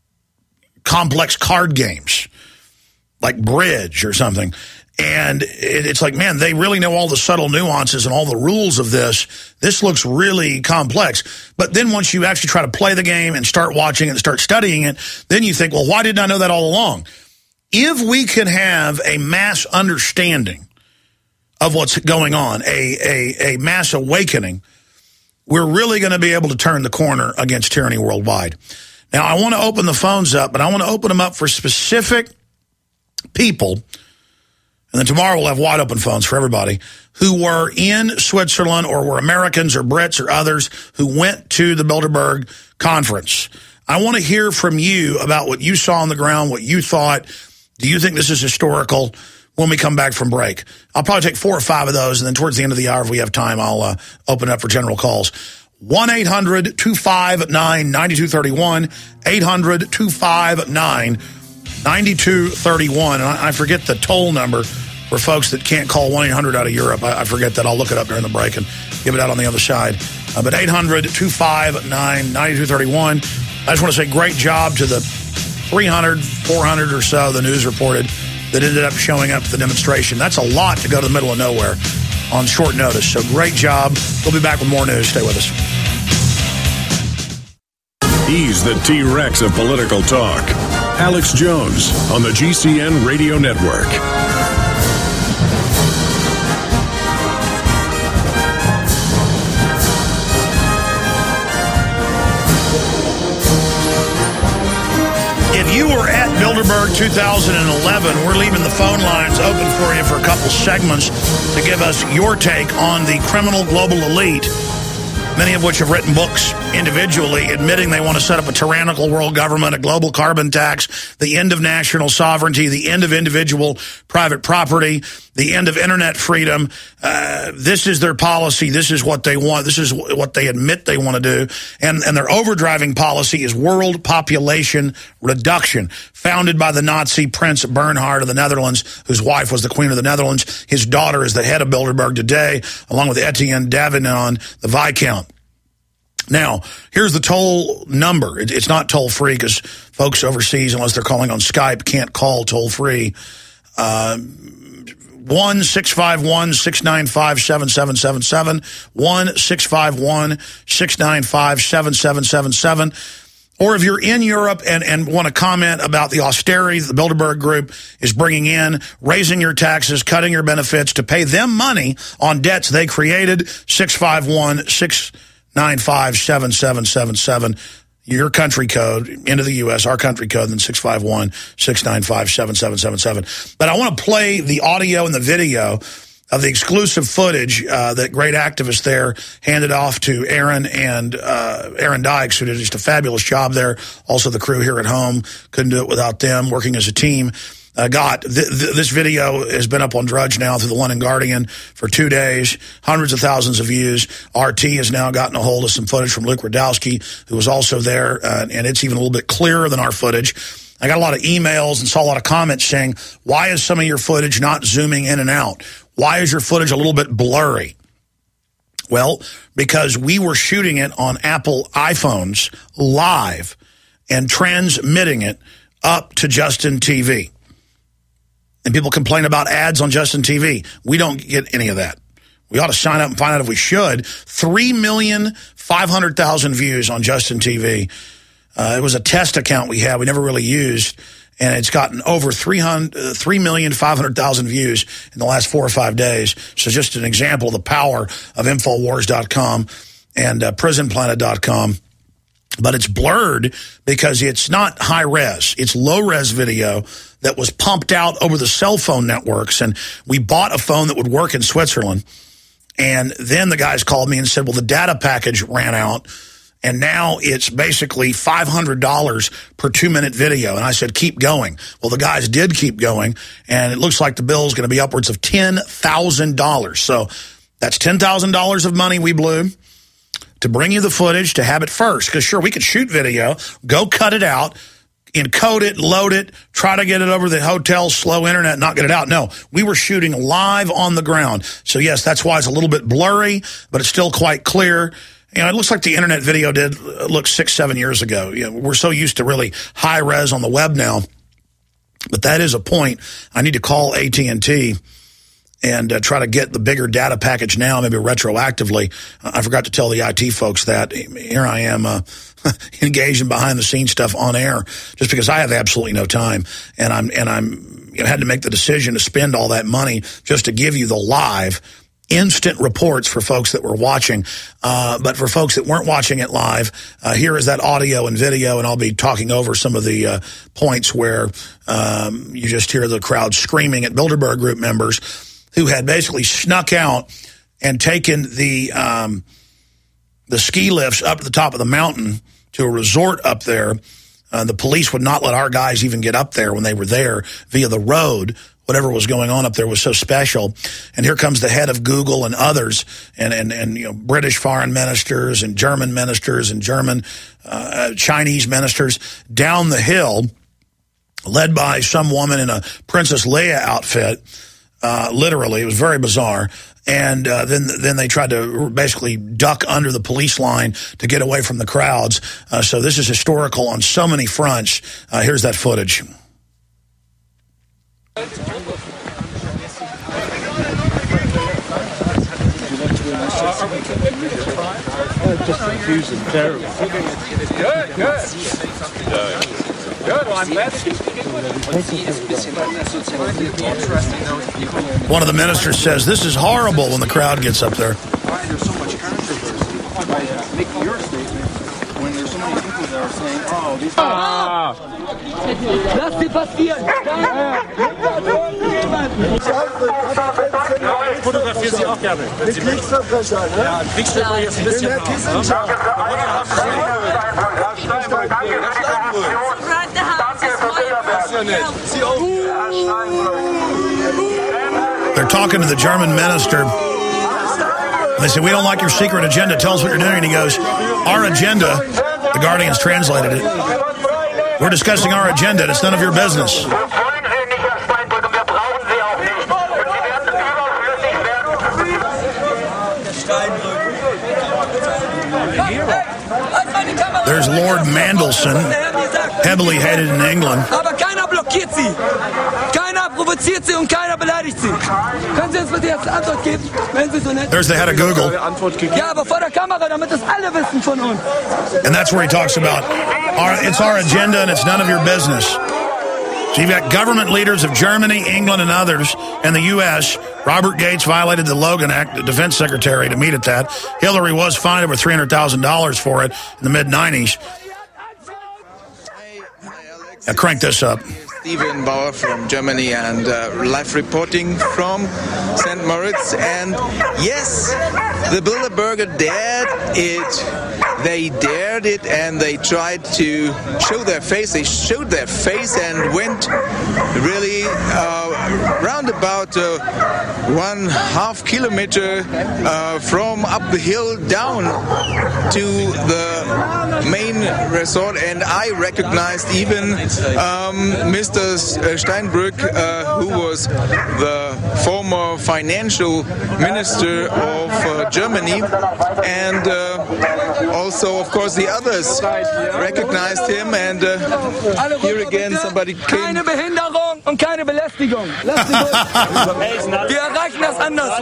[SPEAKER 2] complex card games like bridge or something. And it's like, man, they really know all the subtle nuances and all the rules of this. This looks really complex. But then once you actually try to play the game and start watching it and start studying it, then you think, well, why didn't I know that all along? If we can have a mass understanding of what's going on, a, a, a mass awakening, we're really going to be able to turn the corner against tyranny worldwide. Now, I want to open the phones up, but I want to open them up for specific people. And then tomorrow we'll have wide open phones for everybody who were in Switzerland or were Americans or Brits or others who went to the Bilderberg conference. I want to hear from you about what you saw on the ground, what you thought. Do you think this is historical when we come back from break? I'll probably take four or five of those, and then towards the end of the hour, if we have time, I'll uh, open up for general calls. one eight hundred two five nine nine two three one, eight hundred two five nine nine two three one. And I, I forget the toll number for folks that can't call one eight hundred out of Europe. I, I forget that. I'll look it up during the break and give it out on the other side. Uh, but eight hundred two five nine nine two three one. I just want to say great job to the three hundred, four hundred or so, the news reported, that ended up showing up at the demonstration. That's a lot to go to the middle of nowhere on short notice. So great job. We'll be back with more news. Stay with us.
[SPEAKER 1] He's the T-Rex of political talk. Alex Jones on the G C N Radio Network.
[SPEAKER 2] If you were at Bilderberg two thousand eleven, we're leaving the phone lines open for you for a couple segments to give us your take on the criminal global elite, many of which have written books individually admitting they want to set up a tyrannical world government, a global carbon tax, the end of national sovereignty, the end of individual private property, the end of internet freedom. Uh, this is their policy. This is what they want. This is what they admit they want to do. And, and their overdriving policy is world population reduction, founded by the Nazi Prince Bernhard of the Netherlands, whose wife was the Queen of the Netherlands. His daughter is the head of Bilderberg today, along with Etienne Davignon, the Viscount. Now, here's the toll number. It, it's not toll-free because folks overseas, unless they're calling on Skype, can't call toll-free. Uh, one six five one, six nine five, seven seven seven seven, one six five one, six nine five, seven seven seven seven. Or if you're in Europe and, and want to comment about the austerity the Bilderberg Group is bringing in, raising your taxes, cutting your benefits to pay them money on debts they created, six five one, six nine five, seven seven seven seven. Your country code into the U S, our country code, then six five one, six nine five, seven seven seven seven. But I want to play the audio and the video of the exclusive footage uh, that great activists there handed off to Aaron and uh, Aaron Dykes, who did just a fabulous job there. Also the crew here at home. Couldn't do it without them, working as a team. Uh, got th th this video has been up on Drudge now through the London Guardian for two days, hundreds of thousands of views. R T has now gotten a hold of some footage from Luke Rudkowski, who was also there, uh, and it's even a little bit clearer than our footage. I got a lot of emails and saw a lot of comments saying, why is some of your footage not zooming in and out? Why is your footage a little bit blurry? Well, because we were shooting it on Apple iPhones live and transmitting it up to Justin T V. And people complain about ads on Justin T V. We don't get any of that. We ought to sign up and find out if we should. three million five hundred thousand views on Justin T V. Uh, it was a test account we had. We never really used. And it's gotten over three million five hundred thousand views in the last four or five days. So just an example of the power of Infowars dot com and uh, Prison Planet dot com. but it's blurred because it's not high res. It's low res video that was pumped out over the cell phone networks. And we bought a phone that would work in Switzerland. And then the guys called me and said, well, the data package ran out. And now it's basically five hundred dollars per two-minute video. And I said, keep going. Well, the guys did keep going, and it looks like the bill is going to be upwards of ten thousand dollars. So that's ten thousand dollars of money we blew to bring you the footage, to have it first. Because, sure, we could shoot video, go cut it out, encode it, load it, try to get it over the hotel's slow internet, not get it out. No, we were shooting live on the ground. So, yes, that's why it's a little bit blurry, but it's still quite clear. You know, it looks like the internet video did look six, seven years ago. You know, we're so used to really high res on the web now. But that is a point. I need to call A T and T and uh, try to get the bigger data package now, maybe retroactively. Uh, I forgot to tell the I T folks that. Here I am uh, engaged in behind-the-scenes stuff on air just because I have absolutely no time. And I'm and I'm you know, had to make the decision to spend all that money just to give you the live instant reports for folks that were watching. Uh, but for folks that weren't watching it live, uh, here is that audio and video, and I'll be talking over some of the uh, points where um, you just hear the crowd screaming at Bilderberg Group members who had basically snuck out and taken the um, the ski lifts up to the top of the mountain to a resort up there. Uh, the police would not let our guys even get up there when they were there via the road. Whatever was going on up there was so special. And here comes the head of Google and others, and, and, and you know, British foreign ministers and German ministers and German, uh, Chinese ministers down the hill, led by some woman in a Princess Leia outfit. Uh, literally, it was very bizarre. And uh, then then they tried to basically duck under the police line to get away from the crowds. Uh, so this is historical on so many fronts. Uh, here's that footage.
[SPEAKER 11] Just confusing, terrible. Good, good. Good, well, I'm glad that you
[SPEAKER 2] One of the ministers says, this is horrible when the crowd gets up there.
[SPEAKER 12] Why there's so much controversy by uh, making your statement when there's so many people that are saying, oh, these
[SPEAKER 11] Ah!
[SPEAKER 13] Lass sie passieren!
[SPEAKER 11] Fotografieren Sie auch gerne.
[SPEAKER 13] Mit Kriegsverbrecher, ne?
[SPEAKER 11] Ja, Kriegsverbrecher jetzt ein bisschen.
[SPEAKER 13] Herr Kissinger.
[SPEAKER 2] They're talking to the German minister. They say, we don't like your secret agenda. Tell us what you're doing. And he goes, our agenda, the Guardian's translated it, we're discussing our agenda, and it's none of your business. There's Lord Mandelson, heavily hated in England.
[SPEAKER 13] Aber keiner blockiert sie. Keiner provoziert sie und keiner beleidigt sie. Können Sie uns bitte jetzt eine Antwort geben, wenn Sie so nett sind?
[SPEAKER 2] There's the head of Google.
[SPEAKER 13] Ja, aber vor der Kamera, damit das alle wissen von uns.
[SPEAKER 2] And that's where he talks about, our, it's our agenda and it's none of your business. So you've got government leaders of Germany, England, and others, and the U S Robert Gates violated the Logan Act, the defense secretary, to meet at that. Hillary was fined over three hundred thousand dollars for it in the mid nineties. Now crank this up.
[SPEAKER 14] Steven Bauer from Germany and uh, live reporting from Saint Moritz. And yes, the Bilderberger dared it. They dared it and they tried to show their face. They showed their face and went really uh, round about uh, one half kilometer uh, from up the hill down to the main resort. And I recognized even um, Mister Steinbrück, uh, who was the former financial minister of uh, Germany, and uh, also, of course, the others recognized him. And uh, here again, somebody came.
[SPEAKER 13] Keine Behinderung und keine Belästigung. Lass sie durch. Wir erreichen das anders.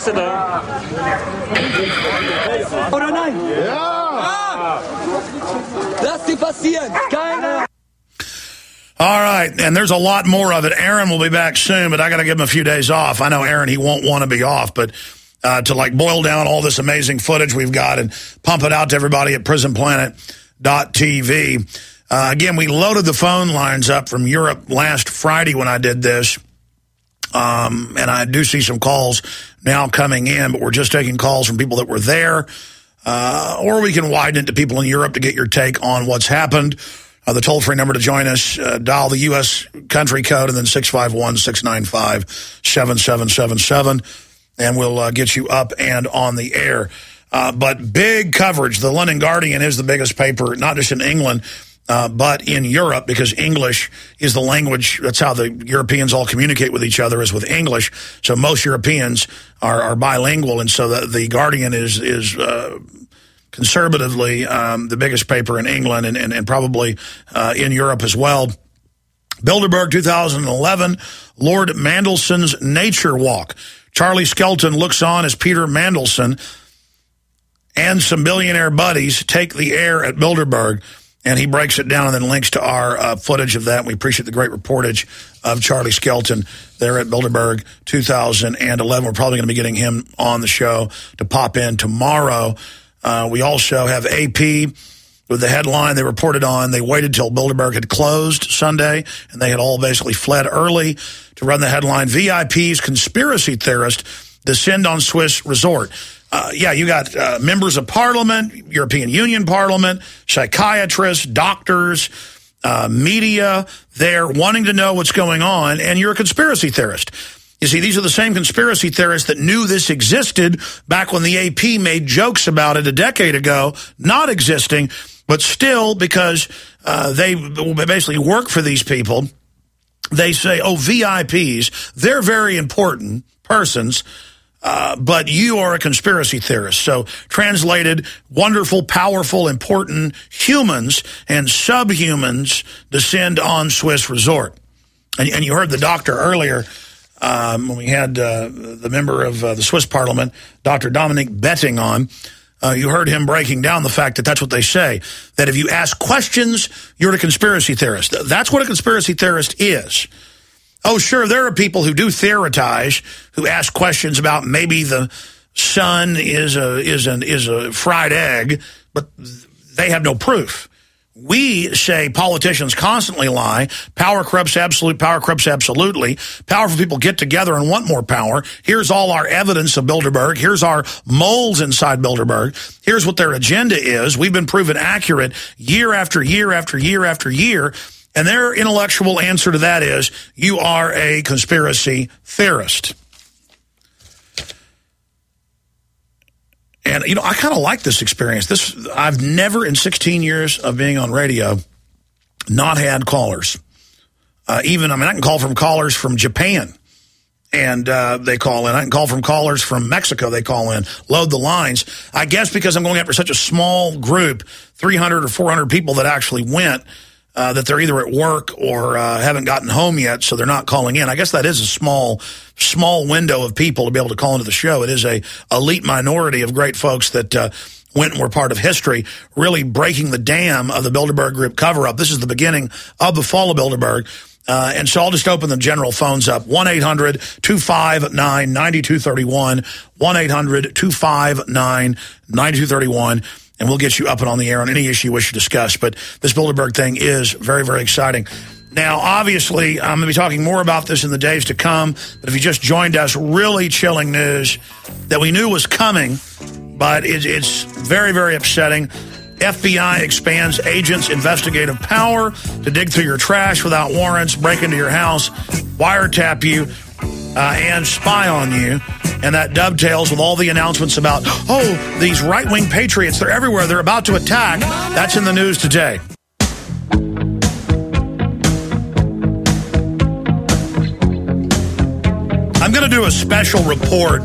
[SPEAKER 13] Oder nein? Ja! Lass sie passieren. Keine.
[SPEAKER 2] All right, and there's a lot more of it. Aaron will be back soon, but I got to give him a few days off. I know Aaron, he won't want to be off, but uh, to like boil down all this amazing footage we've got and pump it out to everybody at Prison Planet, dot t v. Uh, again, we loaded the phone lines up from Europe last Friday when I did this. Um, and I do see some calls now coming in, but we're just taking calls from people that were there. Uh, or we can widen it to people in Europe to get your take on what's happened. Uh, the toll-free number to join us, uh, dial the U S country code and then six five one, six nine five, seven seven seven seven, and we'll uh, get you up and on the air. Uh, but big coverage. The London Guardian is the biggest paper, not just in England, uh, but in Europe, because English is the language. That's how the Europeans all communicate with each other, is with English. So most Europeans are, are bilingual, and so the, the Guardian is is uh, conservatively um, the biggest paper in England and, and, and probably uh, in Europe as well. Bilderberg two thousand eleven, Lord Mandelson's Nature Walk. Charlie Skelton looks on as Peter Mandelson and some billionaire buddies take the air at Bilderberg, and he breaks it down and then links to our uh, footage of that. We appreciate the great reportage of Charlie Skelton there at Bilderberg two thousand eleven. We're probably going to be getting him on the show to pop in tomorrow. Uh, we also have A P with the headline they reported on. They waited till Bilderberg had closed Sunday, and they had all basically fled early to run the headline, V I P's conspiracy theorist descend on Swiss resort. Uh, yeah, you got uh, members of parliament, European Union Parliament, psychiatrists, doctors, uh, media there wanting to know what's going on, and you're a conspiracy theorist. You see, these are the same conspiracy theorists that knew this existed back when the A P made jokes about it a decade ago, not existing, but still, because uh, they basically work for these people, they say, oh, V I Ps, they're very important persons, uh, but you are a conspiracy theorist. So translated, wonderful, powerful, important humans and subhumans descend on Swiss resort. And, and you heard the doctor earlier, Um, when we had uh, the member of uh, the Swiss Parliament, Doctor Dominic Betting, on, uh, you heard him breaking down the fact that that's what they say, that if you ask questions, you're a conspiracy theorist. That's what a conspiracy theorist is. Oh, sure, there are people who do theorize, who ask questions about maybe the sun is a, is an, is a fried egg, but they have no proof. We say politicians constantly lie. Power corrupts absolute. Power corrupts absolutely. Powerful people get together and want more power. Here's all our evidence of Bilderberg. Here's our moles inside Bilderberg. Here's what their agenda is. We've been proven accurate year after year after year after year. And their intellectual answer to that is, you are a conspiracy theorist. And, you know, I kind of like this experience. This I've never in sixteen years of being on radio not had callers. Uh, even, I mean, I can call from callers from Japan, and uh, they call in. I can call from callers from Mexico. They call in. Load the lines. I guess because I'm going after such a small group, three hundred or four hundred people that actually went, uh, that they're either at work or uh, haven't gotten home yet, so they're not calling in. I guess that is a small small window of people to be able to call into the show. It is a elite minority of great folks that uh, went and were part of history, really breaking the dam of the Bilderberg Group cover-up. This is the beginning of the fall of Bilderberg. Uh, and so I'll just open the general phones up. one eight hundred two five nine nine two three one, one eight hundred two five nine nine two three one, and we'll get you up and on the air on any issue you wish to discuss. But this Bilderberg thing is very, very exciting. Now, obviously, I'm going to be talking more about this in the days to come, but if you just joined us, really chilling news that we knew was coming, but it, it's very, very upsetting. F B I expands agents' investigative power to dig through your trash without warrants, break into your house, wiretap you, uh, and spy on you. And that dovetails with all the announcements about, oh, these right-wing patriots, they're everywhere, they're about to attack. That's in the news today. I'm going to do a special report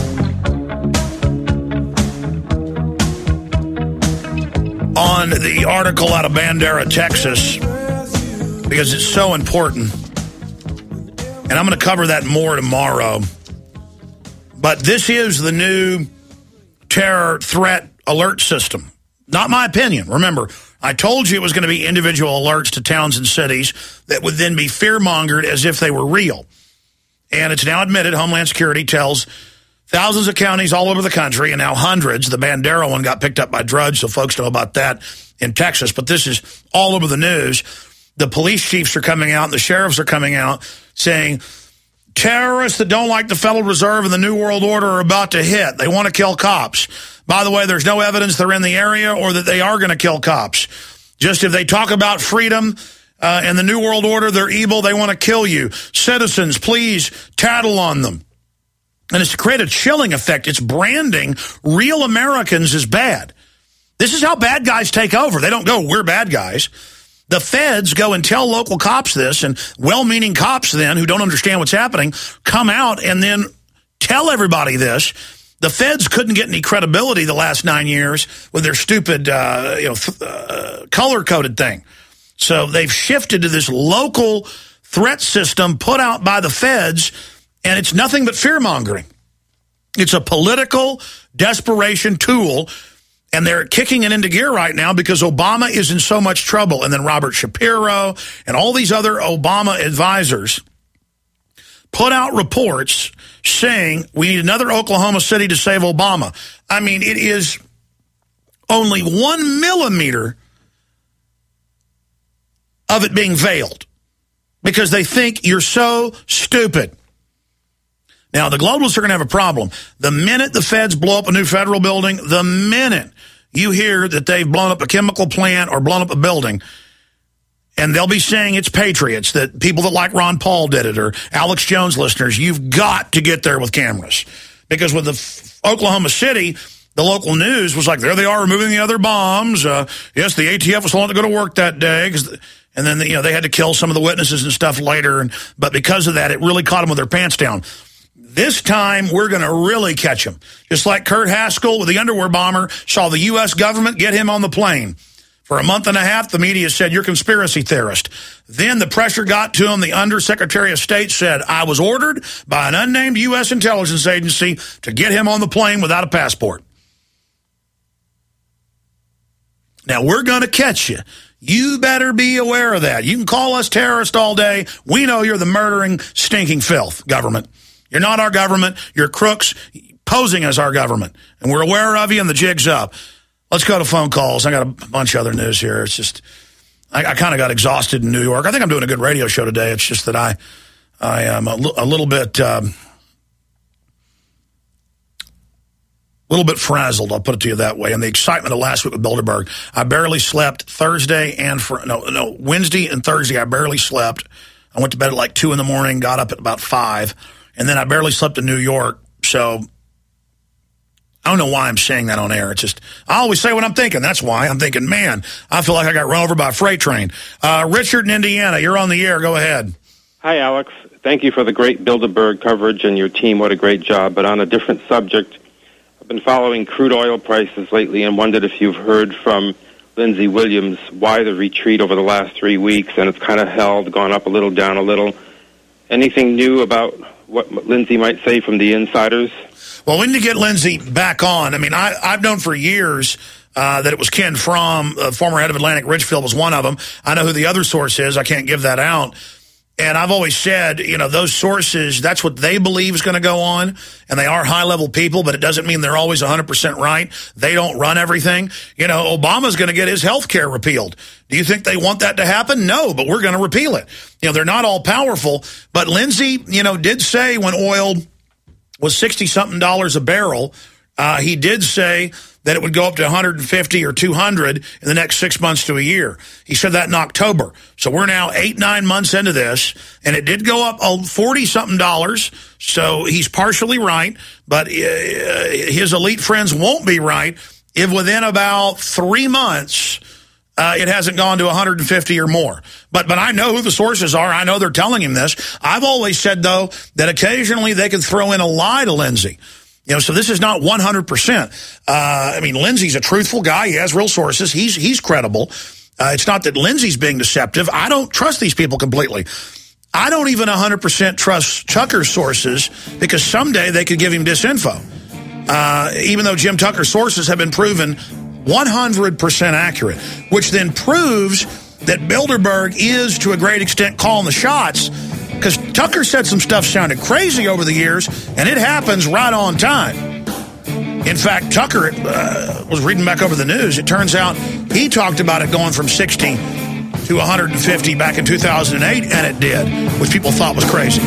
[SPEAKER 2] on the article out of Bandera, Texas, because it's so important. And I'm going to cover that more tomorrow. But this is the new terror threat alert system. Not my opinion. Remember, I told you it was going to be individual alerts to towns and cities that would then be fear-mongered as if they were real. And it's now admitted, Homeland Security tells thousands of counties all over the country, and now hundreds. The Bandera one got picked up by Drudge, so folks know about that in Texas, but this is all over the news. The police chiefs are coming out and the sheriffs are coming out saying terrorists that don't like the Federal Reserve and the New World Order are about to hit. They want to kill cops. By the way, there's no evidence they're in the area or that they are going to kill cops. Just if they talk about freedom uh, and the New World Order, they're evil, they want to kill you. Citizens, please tattle on them. And it's to create a chilling effect. It's branding real Americans as bad. This is how bad guys take over. They don't go, we're bad guys. The feds go and tell local cops this, and well-meaning cops then, who don't understand what's happening, come out and then tell everybody this. The feds couldn't get any credibility the last nine years with their stupid, uh, you know, uh, color-coded thing. So they've shifted to this local threat system put out by the feds, and it's nothing but fear-mongering. It's a political desperation tool, and they're kicking it into gear right now because Obama is in so much trouble. And then Robert Shapiro and all these other Obama advisors put out reports saying we need another Oklahoma City to save Obama. I mean, it is only one millimeter of it being veiled because they think you're so stupid. Now, the globalists are going to have a problem. The minute the feds blow up a new federal building, the minute you hear that they've blown up a chemical plant or blown up a building, and they'll be saying it's patriots, that people that like Ron Paul did it, or Alex Jones listeners, you've got to get there with cameras. Because with the F Oklahoma City, the local news was like, there they are removing the other bombs. Uh, yes, the A T F was wanting to go to work that day. Cause the, and then, you know, they had to kill some of the witnesses and stuff later. And, but because of that, it really caught them with their pants down. This time, we're going to really catch them. Just like Kurt Haskell with the underwear bomber saw the U S government get him on the plane. For a month and a half, the media said, you're a conspiracy theorist. Then the pressure got to him. The Undersecretary of State said, I was ordered by an unnamed U S intelligence agency to get him on the plane without a passport. Now, we're going to catch you. You better be aware of that. You can call us terrorists all day. We know you're the murdering, stinking filth, government. You're not our government. You're crooks posing as our government. And we're aware of you, and the jig's up. Let's go to phone calls. I got a bunch of other news here. It's just, I, I kind of got exhausted in New York. I think I'm doing a good radio show today. It's just that I, I am a, a little bit, um, a little bit frazzled. I'll put it to you that way. And the excitement of last week with Bilderberg, I barely slept Thursday and for no, no Wednesday and Thursday. I barely slept. I went to bed at like two in the morning, got up at about five, and then I barely slept in New York. So I don't know why I'm saying that on air. It's just, I always say what I'm thinking. That's why I'm thinking, man, I feel like I got run over by a freight train. Uh, Richard in Indiana, you're on the air. Go ahead.
[SPEAKER 15] Hi, Alex. Thank you for the great Bilderberg coverage and your team. What a great job. But on a different subject, I've been following crude oil prices lately and wondered if you've heard from Lindsey Williams why the retreat over the last three weeks, and it's kind of held, gone up a little, down a little. Anything new about what Lindsey might say from the insiders?
[SPEAKER 2] Well, we need to get Lindsey back on. I mean, I, I've known for years uh, that it was Ken Fromm, uh, former head of Atlantic Richfield, was one of them. I know who the other source is. I can't give that out. And I've always said, you know, those sources, that's what they believe is going to go on. And they are high-level people, but it doesn't mean they're always one hundred percent right. They don't run everything. You know, Obama's going to get his health care repealed. Do you think they want that to happen? No, but we're going to repeal it. You know, they're not all powerful. But Lindsey, you know, did say when oil was sixty-something dollars a barrel, uh, he did say that it would go up to one hundred fifty or two hundred in the next six months to a year. He said that in October. So we're now eight, nine months into this, and it did go up forty-something dollars, so he's partially right, but uh, his elite friends won't be right if within about three months uh, it hasn't gone to one hundred fifty or more. But, but I know who the sources are. I know they're telling him this. I've always said, though, that occasionally they could throw in a lie to Lindsey. You know, so this is not one hundred percent. Uh, I mean, Lindsey's a truthful guy. He has real sources. He's he's credible. Uh, it's not that Lindsey's being deceptive. I don't trust these people completely. I don't even one hundred percent trust Tucker's sources because someday they could give him disinfo. Uh, even though Jim Tucker's sources have been proven one hundred percent accurate, which then proves that Bilderberg is, to a great extent, calling the shots. Because Tucker said some stuff sounded crazy over the years, and it happens right on time. In fact, Tucker uh, was reading back over the news. It turns out He talked about it going from sixty to one hundred fifty back in two thousand eight, and it did, which people thought was crazy.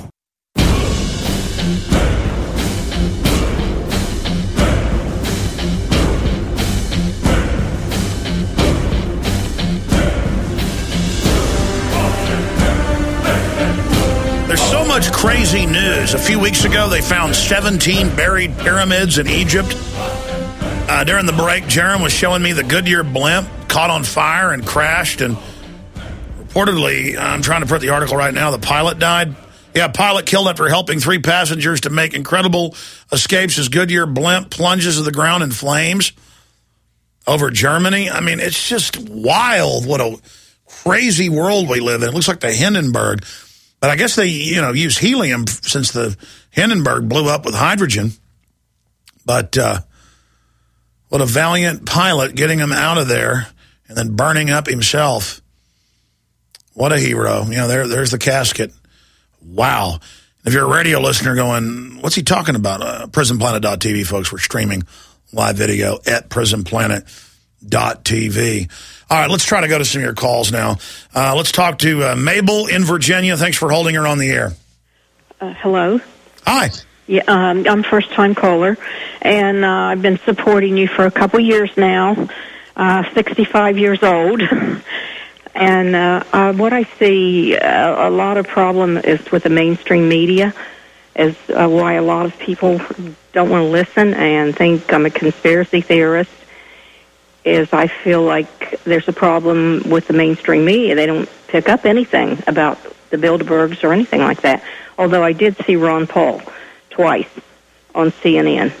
[SPEAKER 2] There's so much crazy news. A few weeks ago, they found seventeen buried pyramids in Egypt. Uh, during the break, Jerem was showing me the Goodyear blimp caught on fire and crashed, and reportedly, I'm trying to put the article right now, the pilot died. Yeah, pilot killed after helping three passengers to make incredible escapes as Goodyear blimp plunges to the ground in flames over Germany. I mean, it's just wild what a crazy world we live in. It looks like the Hindenburg. But I guess they, you know, use helium since the Hindenburg blew up with hydrogen. But uh, what a valiant pilot getting him out of there and then burning up himself. What a hero. You know, there, there's the casket. Wow. If you're a radio listener going, what's he talking about? Uh, prison planet dot t v, folks. We're streaming live video at prison planet dot t v. All right, let's try to go to some of your calls now. Uh, let's talk to uh, Mabel in Virginia. Thanks for holding her on the air.
[SPEAKER 16] Uh, hello.
[SPEAKER 2] Hi.
[SPEAKER 16] Yeah, um, I'm a first-time caller, and uh, I've been supporting you for a couple years now, uh, sixty-five years old. And uh, uh, what I see, uh, a lot of problem is with the mainstream media, is uh, why a lot of people don't want to listen and think I'm a conspiracy theorist, is I feel like there's a problem with the mainstream media. They don't pick up anything about the Bilderbergs or anything like that, although I did see Ron Paul twice on C N N.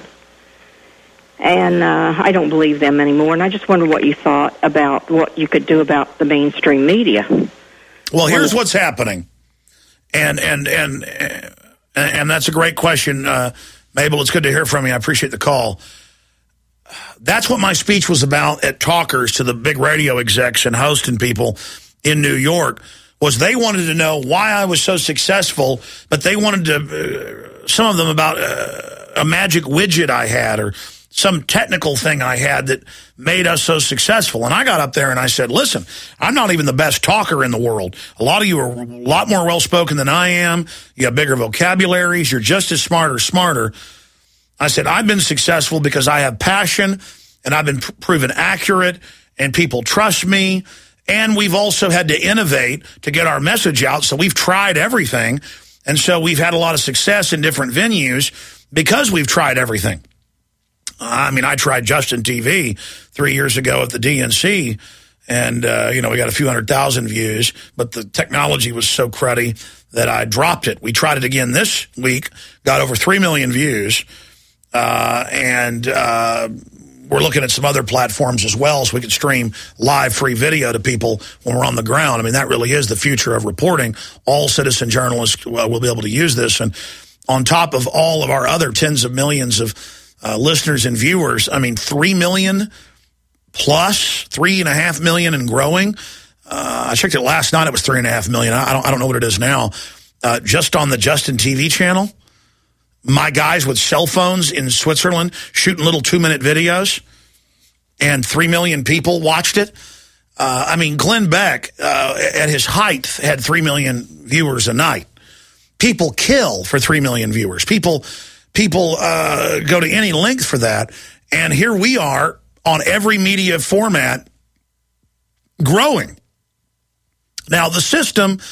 [SPEAKER 16] And uh, I don't believe them anymore, and I just wonder what you thought about what you could do about the mainstream media.
[SPEAKER 2] Well, here's what's happening, and and and and that's a great question, uh, Mabel. It's good to hear from you. I appreciate the call. That's what my speech was about at Talkers to the big radio execs and hosting people in New York, was they wanted to know why I was so successful, but they wanted to, uh, some of them about uh, a magic widget I had or some technical thing I had that made us so successful. And I got up there and I said, listen, I'm not even the best talker in the world. A lot of you are a lot more well-spoken than I am. You have bigger vocabularies. You're just as smart or smarter. I said, I've been successful because I have passion and I've been pr- proven accurate and people trust me. And we've also had to innovate to get our message out. So we've tried everything. And so we've had a lot of success in different venues because we've tried everything. I mean, I tried Justin T V three years ago at the D N C, and, uh, you know, we got a few hundred thousand views, but the technology was so cruddy that I dropped it. We tried it again this week, got over three million views, uh, and uh, we're looking at some other platforms as well so we can stream live free video to people when we're on the ground. I mean, that really is the future of reporting. All citizen journalists uh, will be able to use this, and on top of all of our other tens of millions of Uh, listeners and viewers, I mean, three million plus, three and a half million and growing. Uh, I checked it last night. It was three and a half million. I don't, I don't know what it is now. Uh, just on the Justin T V channel, my guys with cell phones in Switzerland shooting little two-minute videos, and three million people watched it. Uh, I mean, Glenn Beck, uh, at his height, had three million viewers a night. People kill for three million viewers. People... People uh, go to any length for that, and here we are on every media format growing. Now, the system,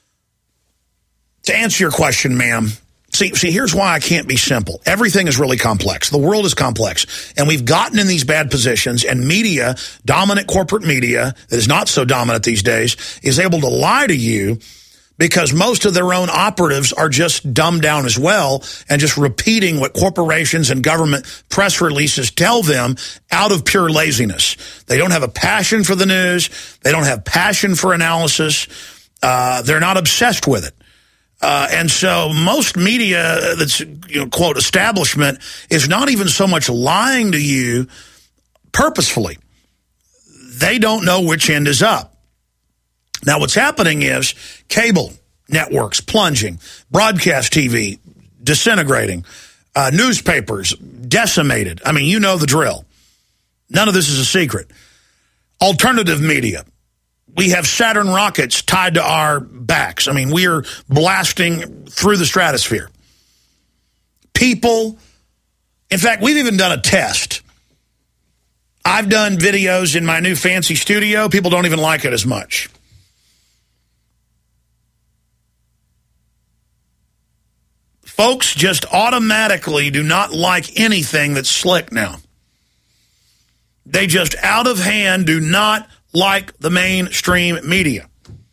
[SPEAKER 2] to answer your question, ma'am, see, see, here's why I can't be simple. Everything is really complex. The world is complex, and we've gotten in these bad positions, and media, dominant corporate media that is not so dominant these days, is able to lie to you because most of their own operatives are just dumbed down as well and just repeating what corporations and government press releases tell them out of pure laziness. They don't have a passion for the news. They don't have passion for analysis. Uh, they're not obsessed with it. Uh, and so most media that's, you know, quote, establishment is not even so much lying to you purposefully. They don't know which end is up. Now, what's happening is cable networks plunging, broadcast T V disintegrating, uh, newspapers decimated. I mean, you know the drill. None of this is a secret. Alternative media. We have Saturn rockets tied to our backs. I mean, we are blasting through the stratosphere. People, in fact, we've even done a test. I've done videos in my new fancy studio. People don't even like it as much. Folks just automatically do not like anything that's slick now. They just out of hand do not like the mainstream media.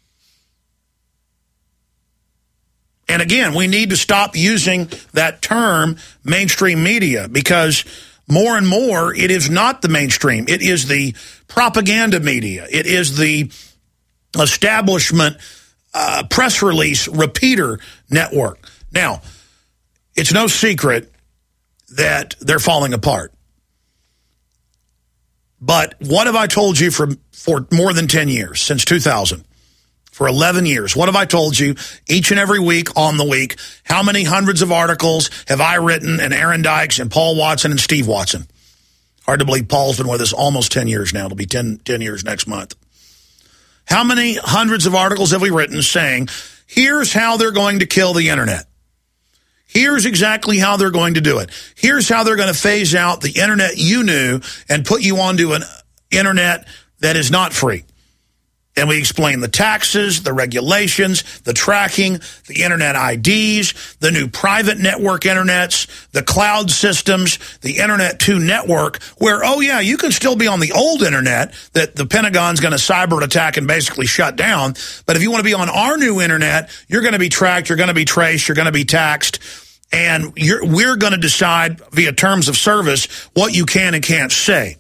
[SPEAKER 2] And again, we need to stop using that term mainstream media, because more and more it is not the mainstream. It is the propaganda media. It is the establishment uh, press release repeater network. Now, it's no secret that they're falling apart. But what have I told you for, for more than ten years, since two thousand? For eleven years. What have I told you each and every week on the week? How many hundreds of articles have I written, and Aaron Dykes and Paul Watson and Steve Watson? Hard to believe Paul's been with us almost ten years now. It'll be ten, ten years next month. How many hundreds of articles have we written saying, here's how they're going to kill the internet? Here's exactly how they're going to do it. Here's how they're going to phase out the internet you knew and put you onto an internet that is not free. And we explain the taxes, the regulations, the tracking, the internet I Ds, the new private network internets, the cloud systems, the Internet two network, where, oh yeah, you can still be on the old internet that the Pentagon's going to cyber attack and basically shut down. But if you want to be on our new internet, you're going to be tracked, you're going to be traced, you're going to be taxed. And you're, we're going to decide via terms of service what you can and can't say.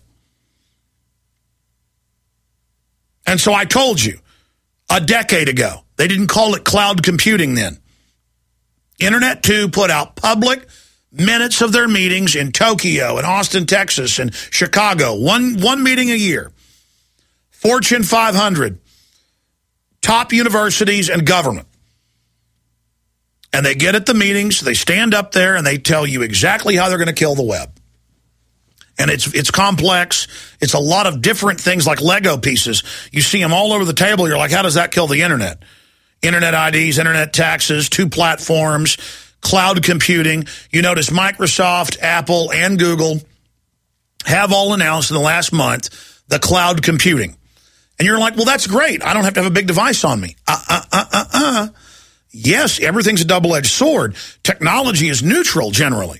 [SPEAKER 2] And so I told you a decade ago, they didn't call it cloud computing then. Internet two put out public minutes of their meetings in Tokyo and Austin, Texas, and Chicago. One, one meeting a year. Fortune five hundred. Top universities and government. And they get at the meetings, they stand up there, and they tell you exactly how they're going to kill the web. And it's it's complex. It's a lot of different things like Lego pieces. You see them all over the table. You're like, how does that kill the internet? Internet I Ds, internet taxes, two platforms, cloud computing. You notice Microsoft, Apple, and Google have all announced in the last month the cloud computing. And you're like, well, that's great. I don't have to have a big device on me. Uh, uh, uh, uh, uh. Yes, everything's a double-edged sword. Technology is neutral generally.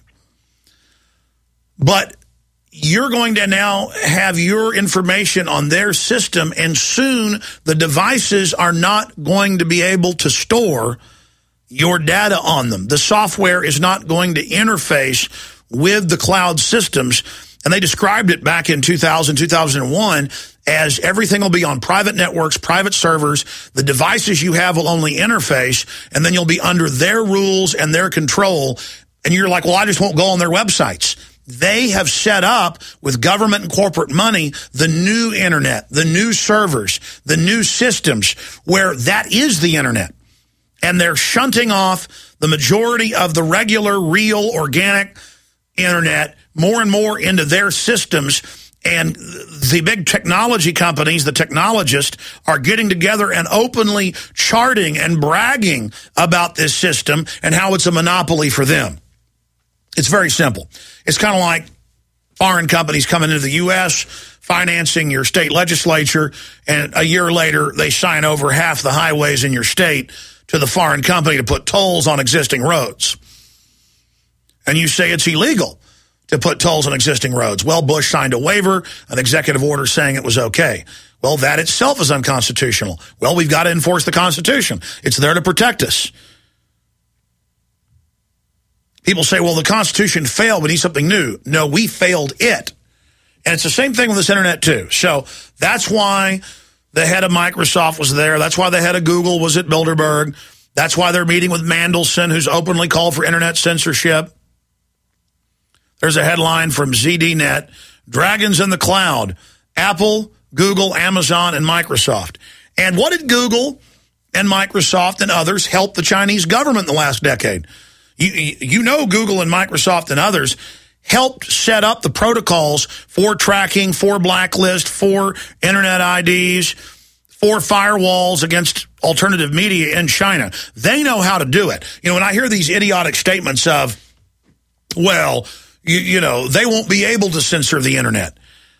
[SPEAKER 2] But you're going to now have your information on their system, and soon the devices are not going to be able to store your data on them. The software is not going to interface with the cloud systems. And they described it back in two thousand, two thousand one as everything will be on private networks, private servers. The devices you have will only interface, and then you'll be under their rules and their control. And you're like, well, I just won't go on their websites. They have set up with government and corporate money the new internet, the new servers, the new systems where that is the internet. And they're shunting off the majority of the regular, real, organic internet more and more into their systems. And the big technology companies, the technologists, are getting together and openly charting and bragging about this system and how it's a monopoly for them. It's very simple. It's kind of like foreign companies coming into the U S, financing your state legislature, and a year later they sign over half the highways in your state to the foreign company to put tolls on existing roads. And you say it's illegal to put tolls on existing roads. Well, Bush signed a waiver, an executive order saying it was okay. Well, that itself is unconstitutional. Well, we've got to enforce the Constitution. It's there to protect us. People say, well, the Constitution failed, we need something new. No, we failed it. And it's the same thing with this internet, too. So that's why the head of Microsoft was there. That's why the head of Google was at Bilderberg. That's why they're meeting with Mandelson, who's openly called for internet censorship. There's a headline from Z D Net, Dragons in the Cloud, Apple, Google, Amazon, and Microsoft. And what did Google and Microsoft and others help the Chinese government in the last decade? You, you know Google and Microsoft and others helped set up the protocols for tracking, for blacklist, for internet I Ds, for firewalls against alternative media in China. They know how to do it. You know, when I hear these idiotic statements of, well, you, you know, they won't be able to censor the internet.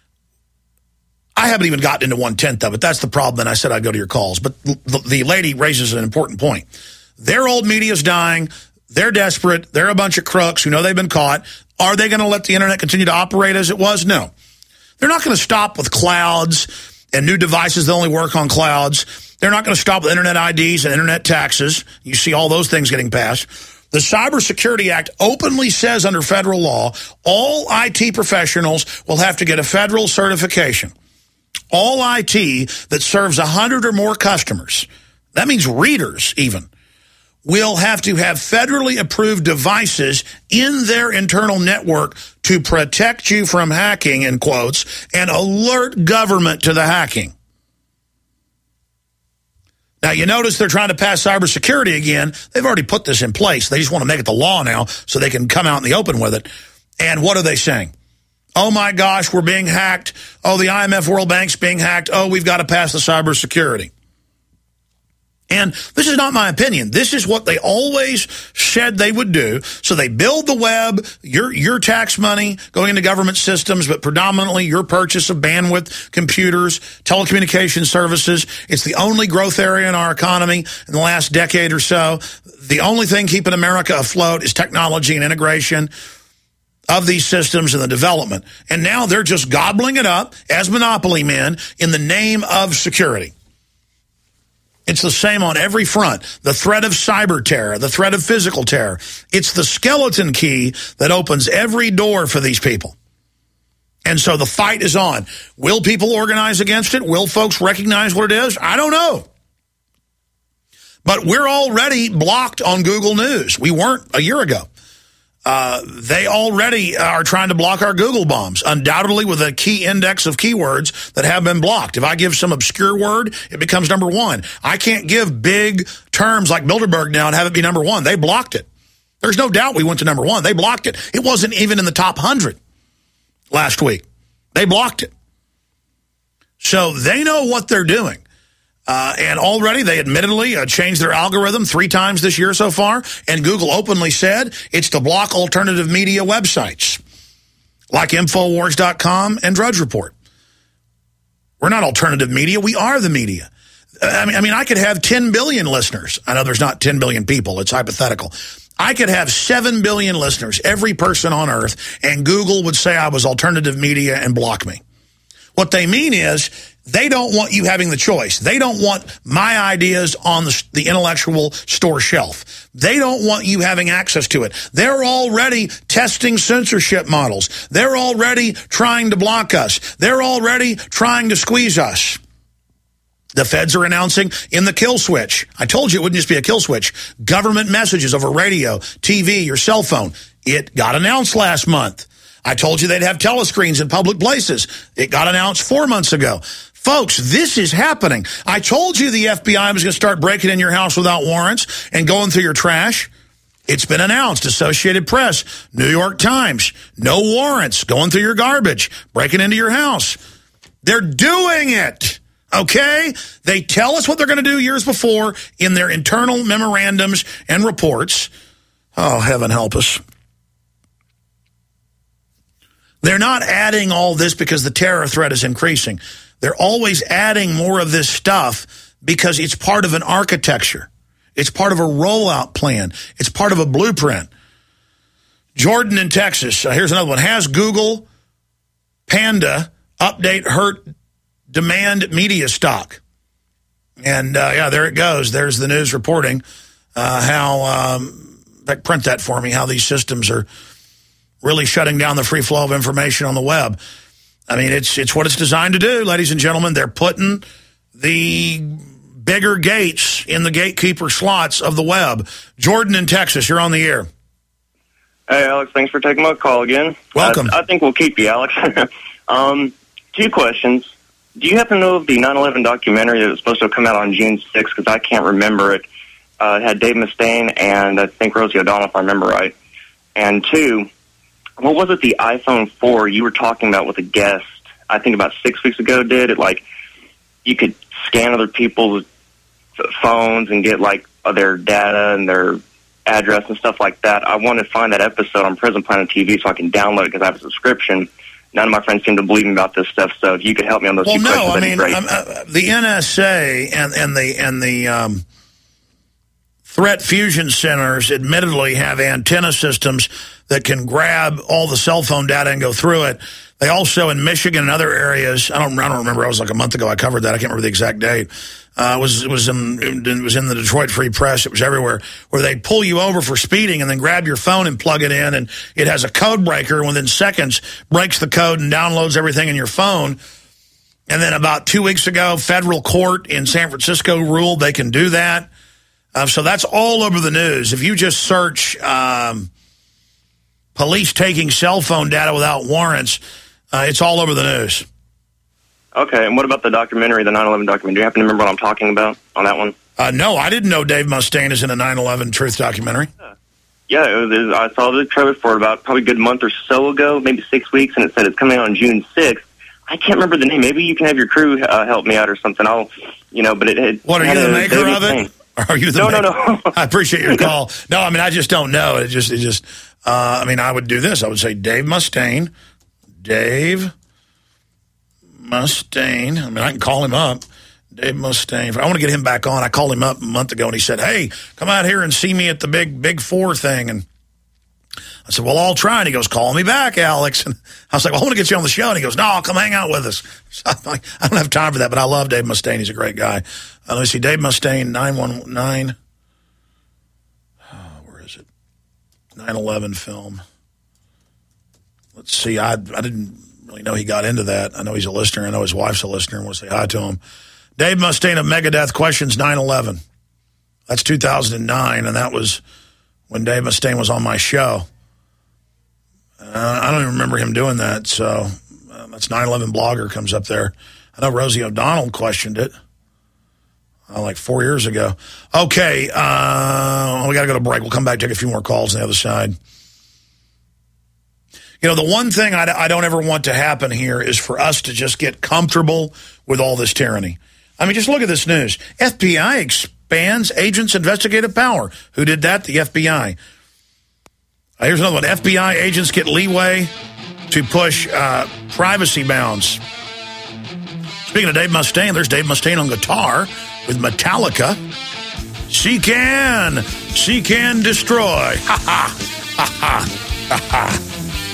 [SPEAKER 2] I haven't even gotten into one-tenth of it. That's the problem, and I said I'd go to your calls. But the, the lady raises an important point. Their old media's dying. They're desperate. They're a bunch of crooks who know they've been caught. Are they going to let the internet continue to operate as it was? No. They're not going to stop with clouds and new devices that only work on clouds. They're not going to stop with internet I Ds and internet taxes. You see all those things getting passed. The Cybersecurity Act openly says under federal law, all I T professionals will have to get a federal certification. All I T that serves one hundred or more customers, that means readers even, will have to have federally approved devices in their internal network to protect you from hacking, in quotes, and alert government to the hacking. Now, you notice they're trying to pass cybersecurity again. They've already put this in place. They just want to make it the law now so they can come out in the open with it. And what are they saying? Oh, my gosh, we're being hacked. Oh, the I M F World Bank's being hacked. Oh, we've got to pass the cybersecurity. And this is not my opinion. This is what they always said they would do. So they build the web, your your tax money going into government systems, but predominantly your purchase of bandwidth, computers, telecommunication services. It's the only growth area in our economy in the last decade or so. The only thing keeping America afloat is technology and integration of these systems and the development. And now they're just gobbling it up as monopoly men in the name of security. It's the same on every front. The threat of cyber terror, the threat of physical terror. It's the skeleton key that opens every door for these people. And so the fight is on. Will people organize against it? Will folks recognize what it is? I don't know. But we're already blocked on Google News. We weren't a year ago. Uh, they already are trying to block our Google bombs, undoubtedly with a key index of keywords that have been blocked. If I give some obscure word, it becomes number one. I can't give big terms like Bilderberg now and have it be number one. They blocked it. There's no doubt we went to number one. They blocked it. It wasn't even in the top one hundred last week. They blocked it. So they know what they're doing. Uh, and already they admittedly uh, changed their algorithm three times this year so far. And Google openly said it's to block alternative media websites like Infowars dot com and Drudge Report. We're not alternative media. We are the media. I mean, I mean, I could have ten billion listeners. I know there's not ten billion people. It's hypothetical. I could have seven billion listeners, every person on earth, and Google would say I was alternative media and block me. What they mean is they don't want you having the choice. They don't want my ideas on the, the intellectual store shelf. They don't want you having access to it. They're already testing censorship models. They're already trying to block us. They're already trying to squeeze us. The feds are announcing in the kill switch. I told you it wouldn't just be a kill switch. Government messages over radio, T V, your cell phone. It got announced last month. I told you they'd have telescreens in public places. It got announced four months ago. Folks, this is happening. I told you the F B I was going to start breaking in your house without warrants and going through your trash. It's been announced. Associated Press, New York Times, no warrants, going through your garbage, breaking into your house. They're doing it, okay? They tell us what they're going to do years before in their internal memorandums and reports. Oh, heaven help us. They're not adding all this because the terror threat is increasing. They're always adding more of this stuff because it's part of an architecture. It's part of a rollout plan. It's part of a blueprint. Jordan in Texas. Uh, here's another one. Has Google Panda update hurt demand media stock? And, uh, yeah, there it goes. There's the news reporting uh, how, um, print that for me, how these systems are really shutting down the free flow of information on the web. I mean, it's it's what it's designed to do, ladies and gentlemen. They're putting the bigger gates in the gatekeeper slots of the web. Jordan in Texas, you're on the air.
[SPEAKER 17] Hey, Alex, thanks for taking my call again.
[SPEAKER 2] Welcome.
[SPEAKER 17] I, I think we'll keep you, Alex. um, two questions. Do you happen to know of the nine eleven documentary that was supposed to come out on June sixth? Because I can't remember it. Uh, it had Dave Mustaine and I think Rosie O'Donnell, if I remember right. And two, what was it, the iPhone four you were talking about with a guest, I think about six weeks ago, did it, like, you could scan other people's phones and get, like, their data and their address and stuff like that. I want to find that episode on Prison Planet T V so I can download it because I have a subscription. None of my friends seem to believe me about this stuff, so if you could help me on those
[SPEAKER 2] well,
[SPEAKER 17] two
[SPEAKER 2] no,
[SPEAKER 17] questions,
[SPEAKER 2] I
[SPEAKER 17] that'd
[SPEAKER 2] mean,
[SPEAKER 17] be great.
[SPEAKER 2] um, uh, the N S A and, and the, and the um, threat fusion centers admittedly have antenna systems that can grab all the cell phone data and go through it. They also, in Michigan and other areas, I don't, I don't remember, it was like a month ago I covered that, I can't remember the exact date. Uh, it was, it was in, it was in the Detroit Free Press, it was everywhere, where they pull you over for speeding and then grab your phone and plug it in, and it has a code breaker, and within seconds breaks the code and downloads everything in your phone. And then about two weeks ago, federal court in San Francisco ruled they can do that. Uh, so that's all over the news. If you just search um, police taking cell phone data without warrants, uh, it's all over the news.
[SPEAKER 17] Okay, and what about the documentary, the nine eleven documentary? Do you happen to remember what I'm talking about on that one?
[SPEAKER 2] Uh, no, I didn't know Dave Mustaine is in a nine eleven Truth documentary.
[SPEAKER 17] Yeah, it was, I saw the trailer for it about probably a good month or so ago, maybe six weeks, and it said it's coming out on June sixth. I can't remember the name. Maybe you can have your crew uh, help me out or something. I'll, you know, but it, it
[SPEAKER 2] What, are you the maker of it? Are you the
[SPEAKER 17] no,
[SPEAKER 2] maker?
[SPEAKER 17] no, no,
[SPEAKER 2] I appreciate your call. No, I mean, I just don't know. It just, it just, uh, I mean, I would do this. I would say Dave Mustaine, Dave Mustaine. I mean, I can call him up. Dave Mustaine. I want to get him back on. I called him up a month ago, and he said, hey, come out here and see me at the big, big four thing. And I said, well, I'll try. And he goes, call me back, Alex. And I was like, well, I want to get you on the show. And he goes, no, I'll come hang out with us. So I'm like, I don't have time for that, but I love Dave Mustaine. He's a great guy. Uh, let me see, Dave Mustaine, nine one nine. Oh, where is it? nine eleven film. Let's see. I I didn't really know he got into that. I know he's a listener. I know his wife's a listener. I want to say hi to him. Dave Mustaine of Megadeth questions nine eleven. That's two thousand nine, and that was when Dave Mustaine was on my show. Uh, I don't even remember him doing that, so uh, that's nine eleven Blogger comes up there. I know Rosie O'Donnell questioned it uh, like four years ago. Okay, uh, we got to go to break. We'll come back, take a few more calls on the other side. You know, the one thing I, I don't ever want to happen here is for us to just get comfortable with all this tyranny. I mean, just look at this news. F B I expands agents' investigative power. Who did that? The F B I. Uh, here's another one. F B I agents get leeway to push uh, privacy bounds. Speaking of Dave Mustaine, there's Dave Mustaine on guitar with Metallica. She can. She can destroy. Ha ha. Ha ha. Ha ha.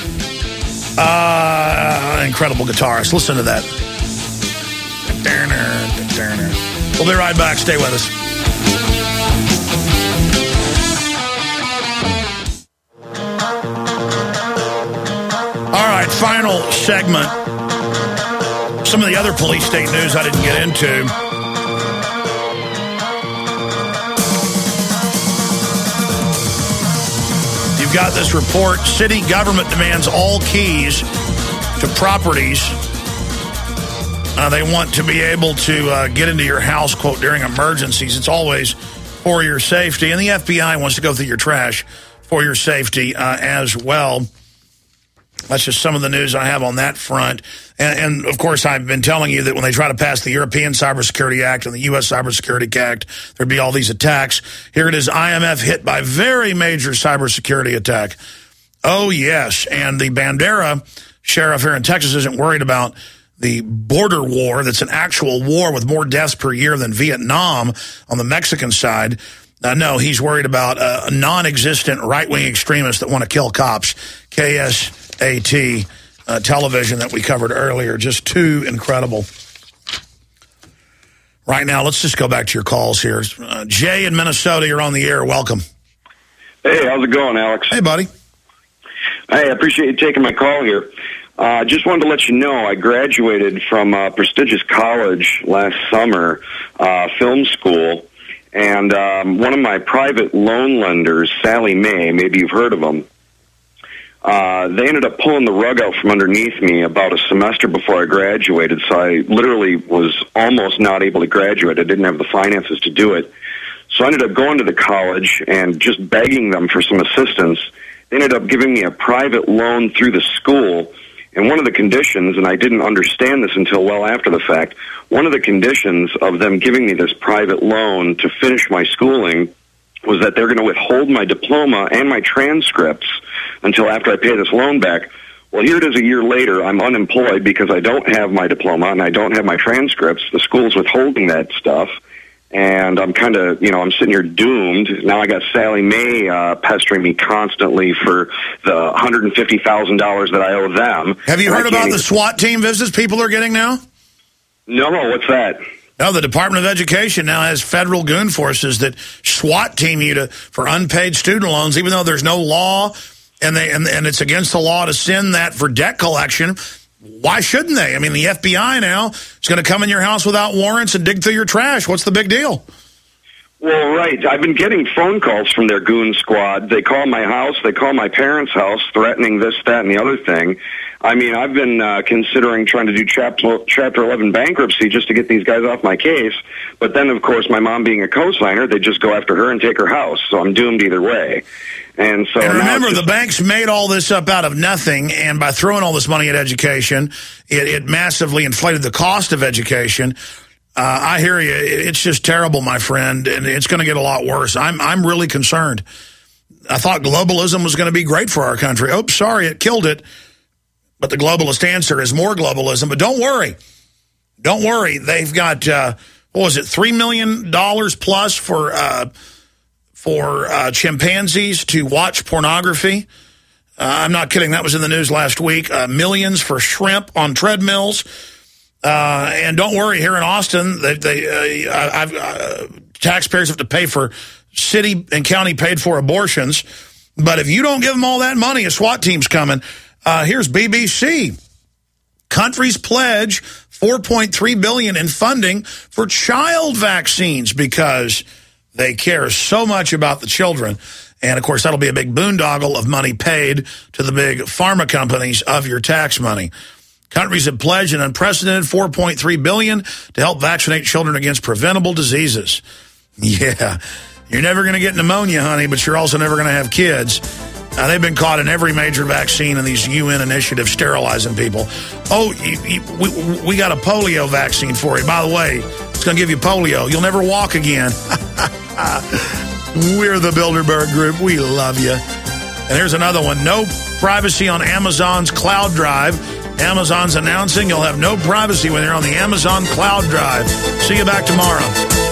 [SPEAKER 2] Uh, incredible guitarist. Listen to that. We'll be right back. Stay with us. All right, final segment. Some of the other police state news I didn't get into. You've got this report. City government demands all keys to properties. Uh, they want to be able to uh, get into your house, quote, during emergencies. It's always for your safety. And the F B I wants to go through your trash for your safety uh, as well. That's just some of the news I have on that front. And, and, of course, I've been telling you that when they try to pass the European Cybersecurity Act and the U S Cybersecurity Act, there'd be all these attacks. Here it is, I M F hit by very major cybersecurity attack. Oh, yes. And the Bandera sheriff here in Texas isn't worried about the border war that's an actual war with more deaths per year than Vietnam on the Mexican side. Uh, no, he's worried about uh, non-existent right-wing extremists that want to kill cops. K S A T uh, television that we covered earlier. Just too incredible. Right now, let's just go back to your calls here. Uh, Jay in Minnesota, you're on the air. Welcome.
[SPEAKER 18] Hey, how's it going, Alex?
[SPEAKER 2] Hey, buddy.
[SPEAKER 18] Hey, I appreciate you taking my call here. I uh, just wanted to let you know I graduated from a prestigious college last summer, uh, film school, and um, one of my private loan lenders, Sally Mae, maybe you've heard of them, uh, they ended up pulling the rug out from underneath me about a semester before I graduated, so I literally was almost not able to graduate. I didn't have the finances to do it. So I ended up going to the college and just begging them for some assistance. They ended up giving me a private loan through the school. And one of the conditions, and I didn't understand this until well after the fact, one of the conditions of them giving me this private loan to finish my schooling was that they're going to withhold my diploma and my transcripts until after I pay this loan back. Well, here it is a year later. I'm unemployed because I don't have my diploma and I don't have my transcripts. The school's withholding that stuff. And I'm kind of, you know, I'm sitting here doomed. Now I got Sally Mae uh, pestering me constantly for the one hundred fifty thousand dollars that I owe them.
[SPEAKER 2] Have you
[SPEAKER 18] And
[SPEAKER 2] heard
[SPEAKER 18] I
[SPEAKER 2] about
[SPEAKER 18] can't
[SPEAKER 2] the
[SPEAKER 18] even-
[SPEAKER 2] SWAT team visits people are getting now?
[SPEAKER 18] No, what's that?
[SPEAKER 2] No, the Department of Education now has federal goon forces that SWAT team you to for unpaid student loans, even though there's no law and they and, and it's against the law to send that for debt collection. Why shouldn't they? I mean, the F B I now is going to come in your house without warrants and dig through your trash. What's the big deal?
[SPEAKER 18] Well, right. I've been getting phone calls from their goon squad. They call my house. They call my parents' house, threatening this, that, and the other thing. I mean, I've been uh, considering trying to do chapter, chapter eleven bankruptcy just to get these guys off my case. But then, of course, my mom being a co-signer, they just go after her and take her house. So I'm doomed either way. And so
[SPEAKER 2] and
[SPEAKER 18] now
[SPEAKER 2] remember,
[SPEAKER 18] it's just-
[SPEAKER 2] the banks made all this up out of nothing, and by throwing all this money at education, it, it massively inflated the cost of education. Uh, I hear you. It's just terrible, my friend, and it's going to get a lot worse. I'm I'm really concerned. I thought globalism was going to be great for our country. Oh, sorry, it killed it. But the globalist answer is more globalism. But don't worry. Don't worry. They've got, uh, what was it, three million dollars plus for uh, for uh, chimpanzees to watch pornography. Uh, I'm not kidding. That was in the news last week. Uh, millions for shrimp on treadmills. Uh, and don't worry, here in Austin, they, they, uh, I've, uh, taxpayers have to pay for city and county paid for abortions. But if you don't give them all that money, a SWAT team's coming. Uh, here's B B C. Countries pledge four point three billion dollars in funding for child vaccines because they care so much about the children. And, of course, that'll be a big boondoggle of money paid to the big pharma companies of your tax money. Countries have pledged an unprecedented four point three billion dollars to help vaccinate children against preventable diseases. Yeah, you're never going to get pneumonia, honey, but you're also never going to have kids. Uh, they've been caught in every major vaccine in these U N initiatives sterilizing people. Oh, you, you, we, we got a polio vaccine for you. By the way, it's going to give you polio. You'll never walk again. We're the Bilderberg Group. We love you. And here's another one. No privacy on Amazon's cloud drive. Amazon's announcing you'll have no privacy when you're on the Amazon cloud drive. See you back tomorrow.